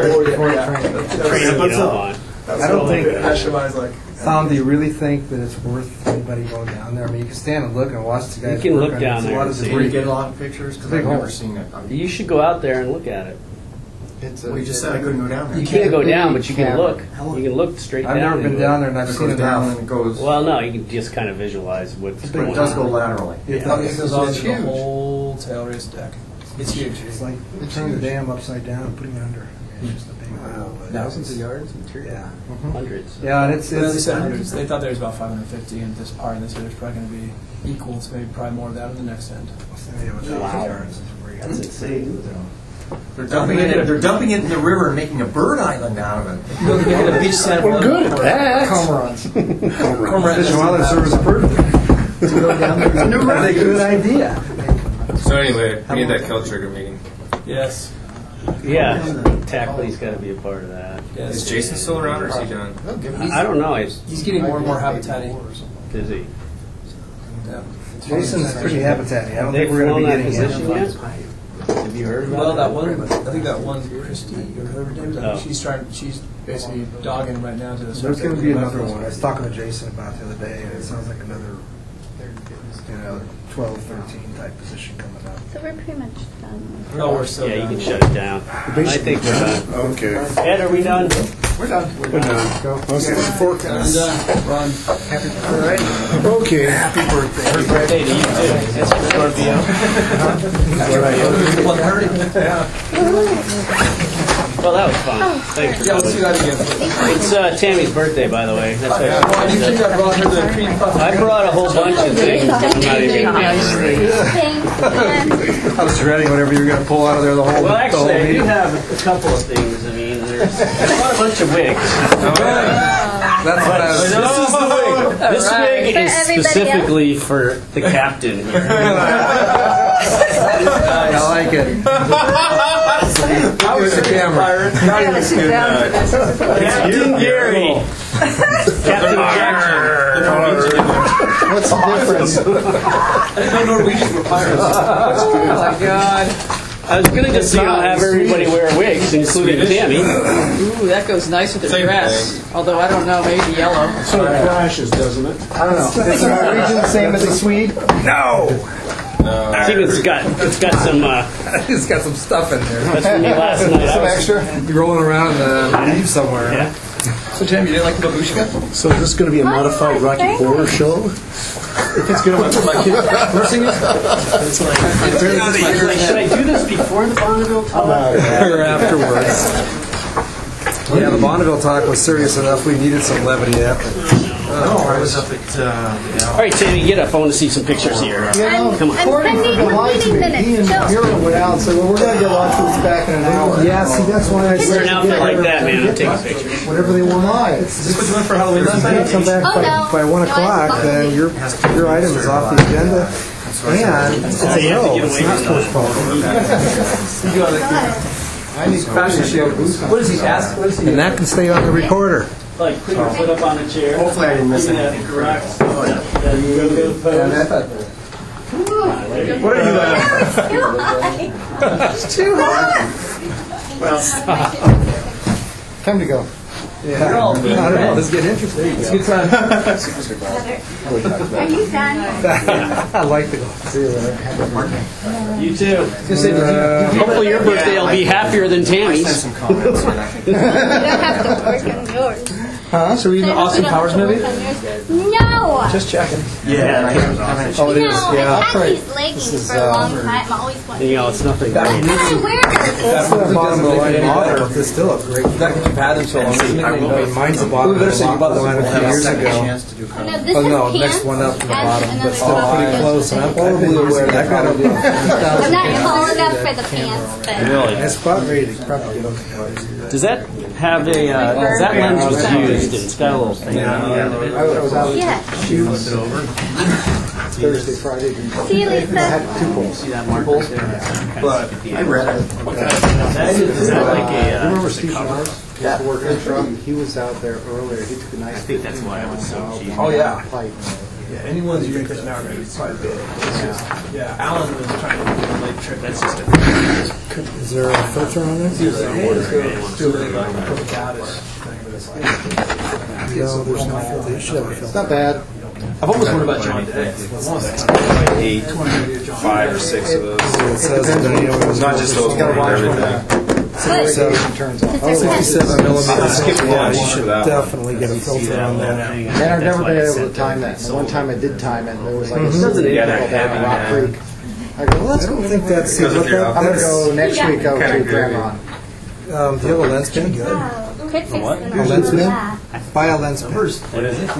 I don't think Tom, do you really think that it's worth anybody going down there? I mean, you can stand and look and watch the guys. You can look down there. Where you get a lot of pictures? Because I've never seen it. You should go out there and look at it. We just said I couldn't go down there. You can't go down, but you can look. You can look straight down. I've never been down there and I've seen it down. And it goes. Well, no, you can just kind of visualize what's going on. It does go laterally. It goes on to the whole tail race deck. It's huge. It's like turning the dam upside down and putting it under. It's just a big hole. Thousands of yards? Yeah. Hundreds. Yeah, and it's they said hundreds. They thought there was about 550 in this part, and this year there's probably going to be equal to maybe probably more of that on the next end. Wow. That's insane. They're dumping it in the river and making a bird island out of it. We're good at that. Cormorants. Fish and Wildlife Service approved it. That's a good idea. So anyway, we need that kill trigger meeting. Yes. Yeah, Tackley's got to be a part of that. Yes. Is Jason still around, or is he done? I don't know. He's getting more and more habitat-y. Is he? Yeah. Jason's pretty habitat-y. I don't think we're going to be getting him. Have you heard about Well, that one, I think that one, Christy, or whoever her name is, she's basically dogging right now to the There's going to be another one. I was talking to Jason about it the other day, and it sounds like another 12, 13 type position coming up. So we're pretty much done. Oh, we're so you done. can shut it down. I think we're done. Okay. Ed, are we done? We're done. We're done. Go. Forecast. Run. All right. Okay. Happy birthday. Happy birthday to you, too. That's for Scorpio. Well, that was fun. Thanks for Yeah, let's do that again. It's Tammy's birthday, by the way. That's You think I brought her the cream puff? I brought a whole bunch of things. I'm not even I was dreading whatever you were going to pull out of there the whole Well, actually, I do meeting. have a couple of things. I mean, there's a bunch of wigs. That's what I was... This wig For is everybody specifically for the captain here. I like it. I was the camera. Captain Gary. Captain Jackson. What's the difference? I didn't know Norwegians were pirates. Oh my God. I was going to just have everybody wear wigs, including Tammy. Ooh, that goes nice with the dress. Although I don't know, maybe yellow. So it flashes, doesn't it? I don't know. Is the Norwegian the same as the Swede? No! It's got some. It's got some stuff in there. That's from me last night. Some extra? You're rolling around in the leaves somewhere. Yeah. So, Tim, you didn't like the babushka? So is this going to be a modified Rocky Horror show? If it's good, my kid nursing it. It's like, should I do this before the Bonneville talk? Or afterwards. Yeah, the Bonneville talk was serious enough. We needed some levity after. I was up at. All right, Tammy, get up. I want to see some pictures here. Come on. I'm sending minutes. Hero went out and said, well, we're going to get lots of this back in an hour. Yeah, see, that's why I Wear an outfit like that, man. I'm taking pictures. Whatever they want. Is this what you went for Halloween last night? If you come back by 1 o'clock, then your item is off the agenda. And it's a no. It's not postponed. I need fashion show. What does he ask? What is he? And that can stay on the recorder. Like, put your foot up on a chair. Hopefully I didn't miss anything. Then you go pose. What are you It's too hot. Well, Time to go. Yeah. I don't know. This is getting interesting. It's a good time. Are you done? I like to go. See you later. You too. Hopefully your birthday will be happier than Tammy's. You don't have to work on yours. Huh? So we in the Austin Powers movie? No! Just checking. Yeah. Oh, it is. Yeah. I've had these leggings for a long time. I always wanted You know, it's nothing. to wear them. That's the bottom of the line model, but it's still a great. That you've had them so long. Mine's the bottom of the line a few years ago. No, this Oh no, is next pants one up from the and bottom, but another still pretty top. close. And I'm probably aware that got I'm not tall enough for the pants, but Really? It's about ready to probably get okay. Does that have a, that lens was used, and it's got a little thing. I was out yeah. shoes Thursday, Friday. See you, Lisa. I had 2 poles. See that mark there? But I read it. Is that like a, Remember Steve Showers? Yeah. Working truck. He was out there earlier. He took a nice. I think that's why I was so cheap. Oh yeah. Fight. Yeah. Anyone's you can now are going to be quite big. Yeah. Alan was trying to do a late trip. That's just a. Is there a filter on there? He was like, hey, let's go do a like perfect outage thing, but it's like. No, there's no filter. You should have a filter. It's not bad. I've always wondered about John Day. 8, 5 or 6 of those. It says It's not just those, but everything. 67 turns off. Oh, 67 millimeters. I skipped Yeah, lunch you for should that one. definitely get a filter on that. And I've never been able to time that. The one time I did time it, there was like a called Rock Creek. I go, well, let's go. I don't think that's. I'm going to go next week out to Grandma. Do you have a lens pen? Good. What? A lens pen? Buy a lens pen. What is it?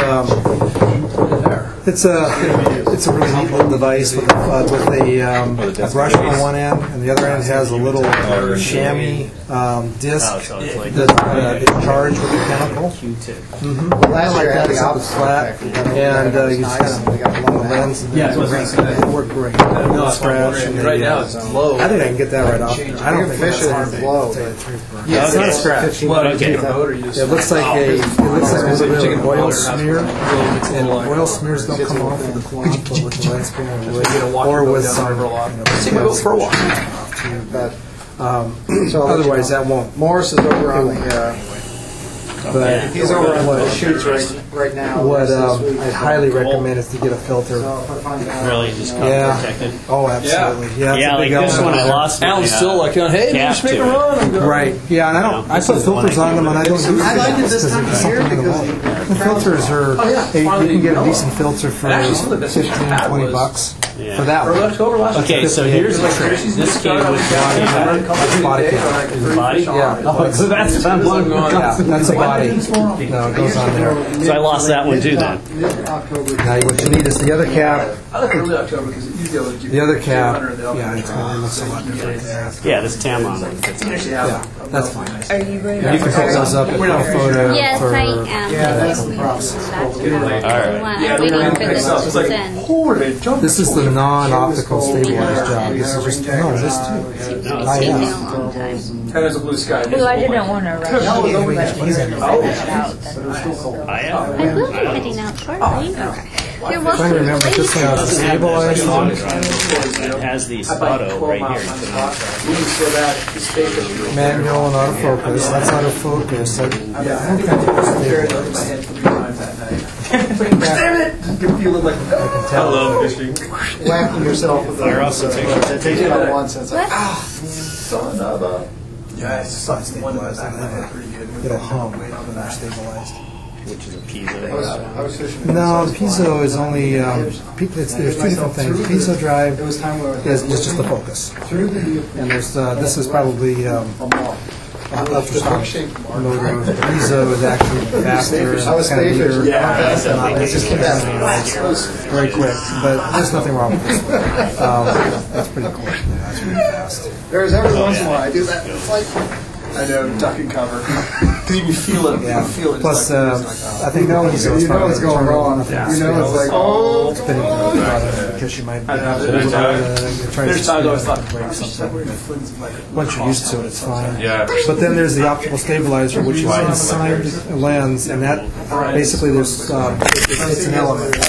It's a really neat little device with a brush on one end, and the other end has a little chamois disc that charged with a chemical. Well, last year I had the opposite flat, and you just kind of got one lens. Yeah, it worked great. No, right now it's low. I think I can get that right off. I don't think it's hard to blow. Yeah, it's not a scratch. It looks like a little bit of oil smear, and oil smears don't come off with the cloth, but with the lens pen or with some. Go for a walk. But so otherwise that won't. Morris is over on the. But he's over on the shoots right now. What I highly recommend is to get a filter. Really, just protected. Oh, absolutely. Yeah, like this one I lost. Alan's still like, hey, just make a run. Right. Yeah, and I put filters on them, and I don't use them. I like it this time of year because the filters are. You can get a decent filter for $15-$20 for that one. Okay, so here's the trick. This came with body cam. Body? Yeah. So that's a body. No, it goes on there. So I lost that one too then. Now what you need is the other cap. I like early October because usually the other cap. Yeah, it's going to look a lot different. Yeah, this Tamron. Yeah, that's fine. Are you ready? You can pick those up in a photo. Yes, for, I am. Yeah, that's the problem. I'm waiting for this to send. This is the non-optical stabilized job. This is just this too. It's taken a long time. And there's a blue sky. Well, I didn't want to rush you, but you were out. I am. I will be heading out shortly. You're I'm welcome. trying to remember this one has the stabilized one. It has the auto right here. Manual and autofocus. That's autofocus. I don't think it's stabilized. I can tell. I love fishing. Whacking yourself with Fire off some pictures. I take it on once and it's like, son of a. Yeah, it's just not stabilized. It'll hum when they're stabilized. which is a piezo. I was fishing. No, piezo is only, there's two different things. Piezo drive is just the focus. And there's, this is probably ultrasonic motor. Piezo is actually faster. I was meter. it's just very quick, but there's nothing wrong with this one. That's pretty quick. That's really fast. There's every once in a while I do that. It's like I know duck and cover. You can feel it. Yeah. You feel it. Plus, I think you know what's going wrong. You know it's like because you might. There's times I always thought once you're used to it, it's fine. Yeah. But then there's the optical stabilizer, which is inside the lens, and that basically there's it's an element.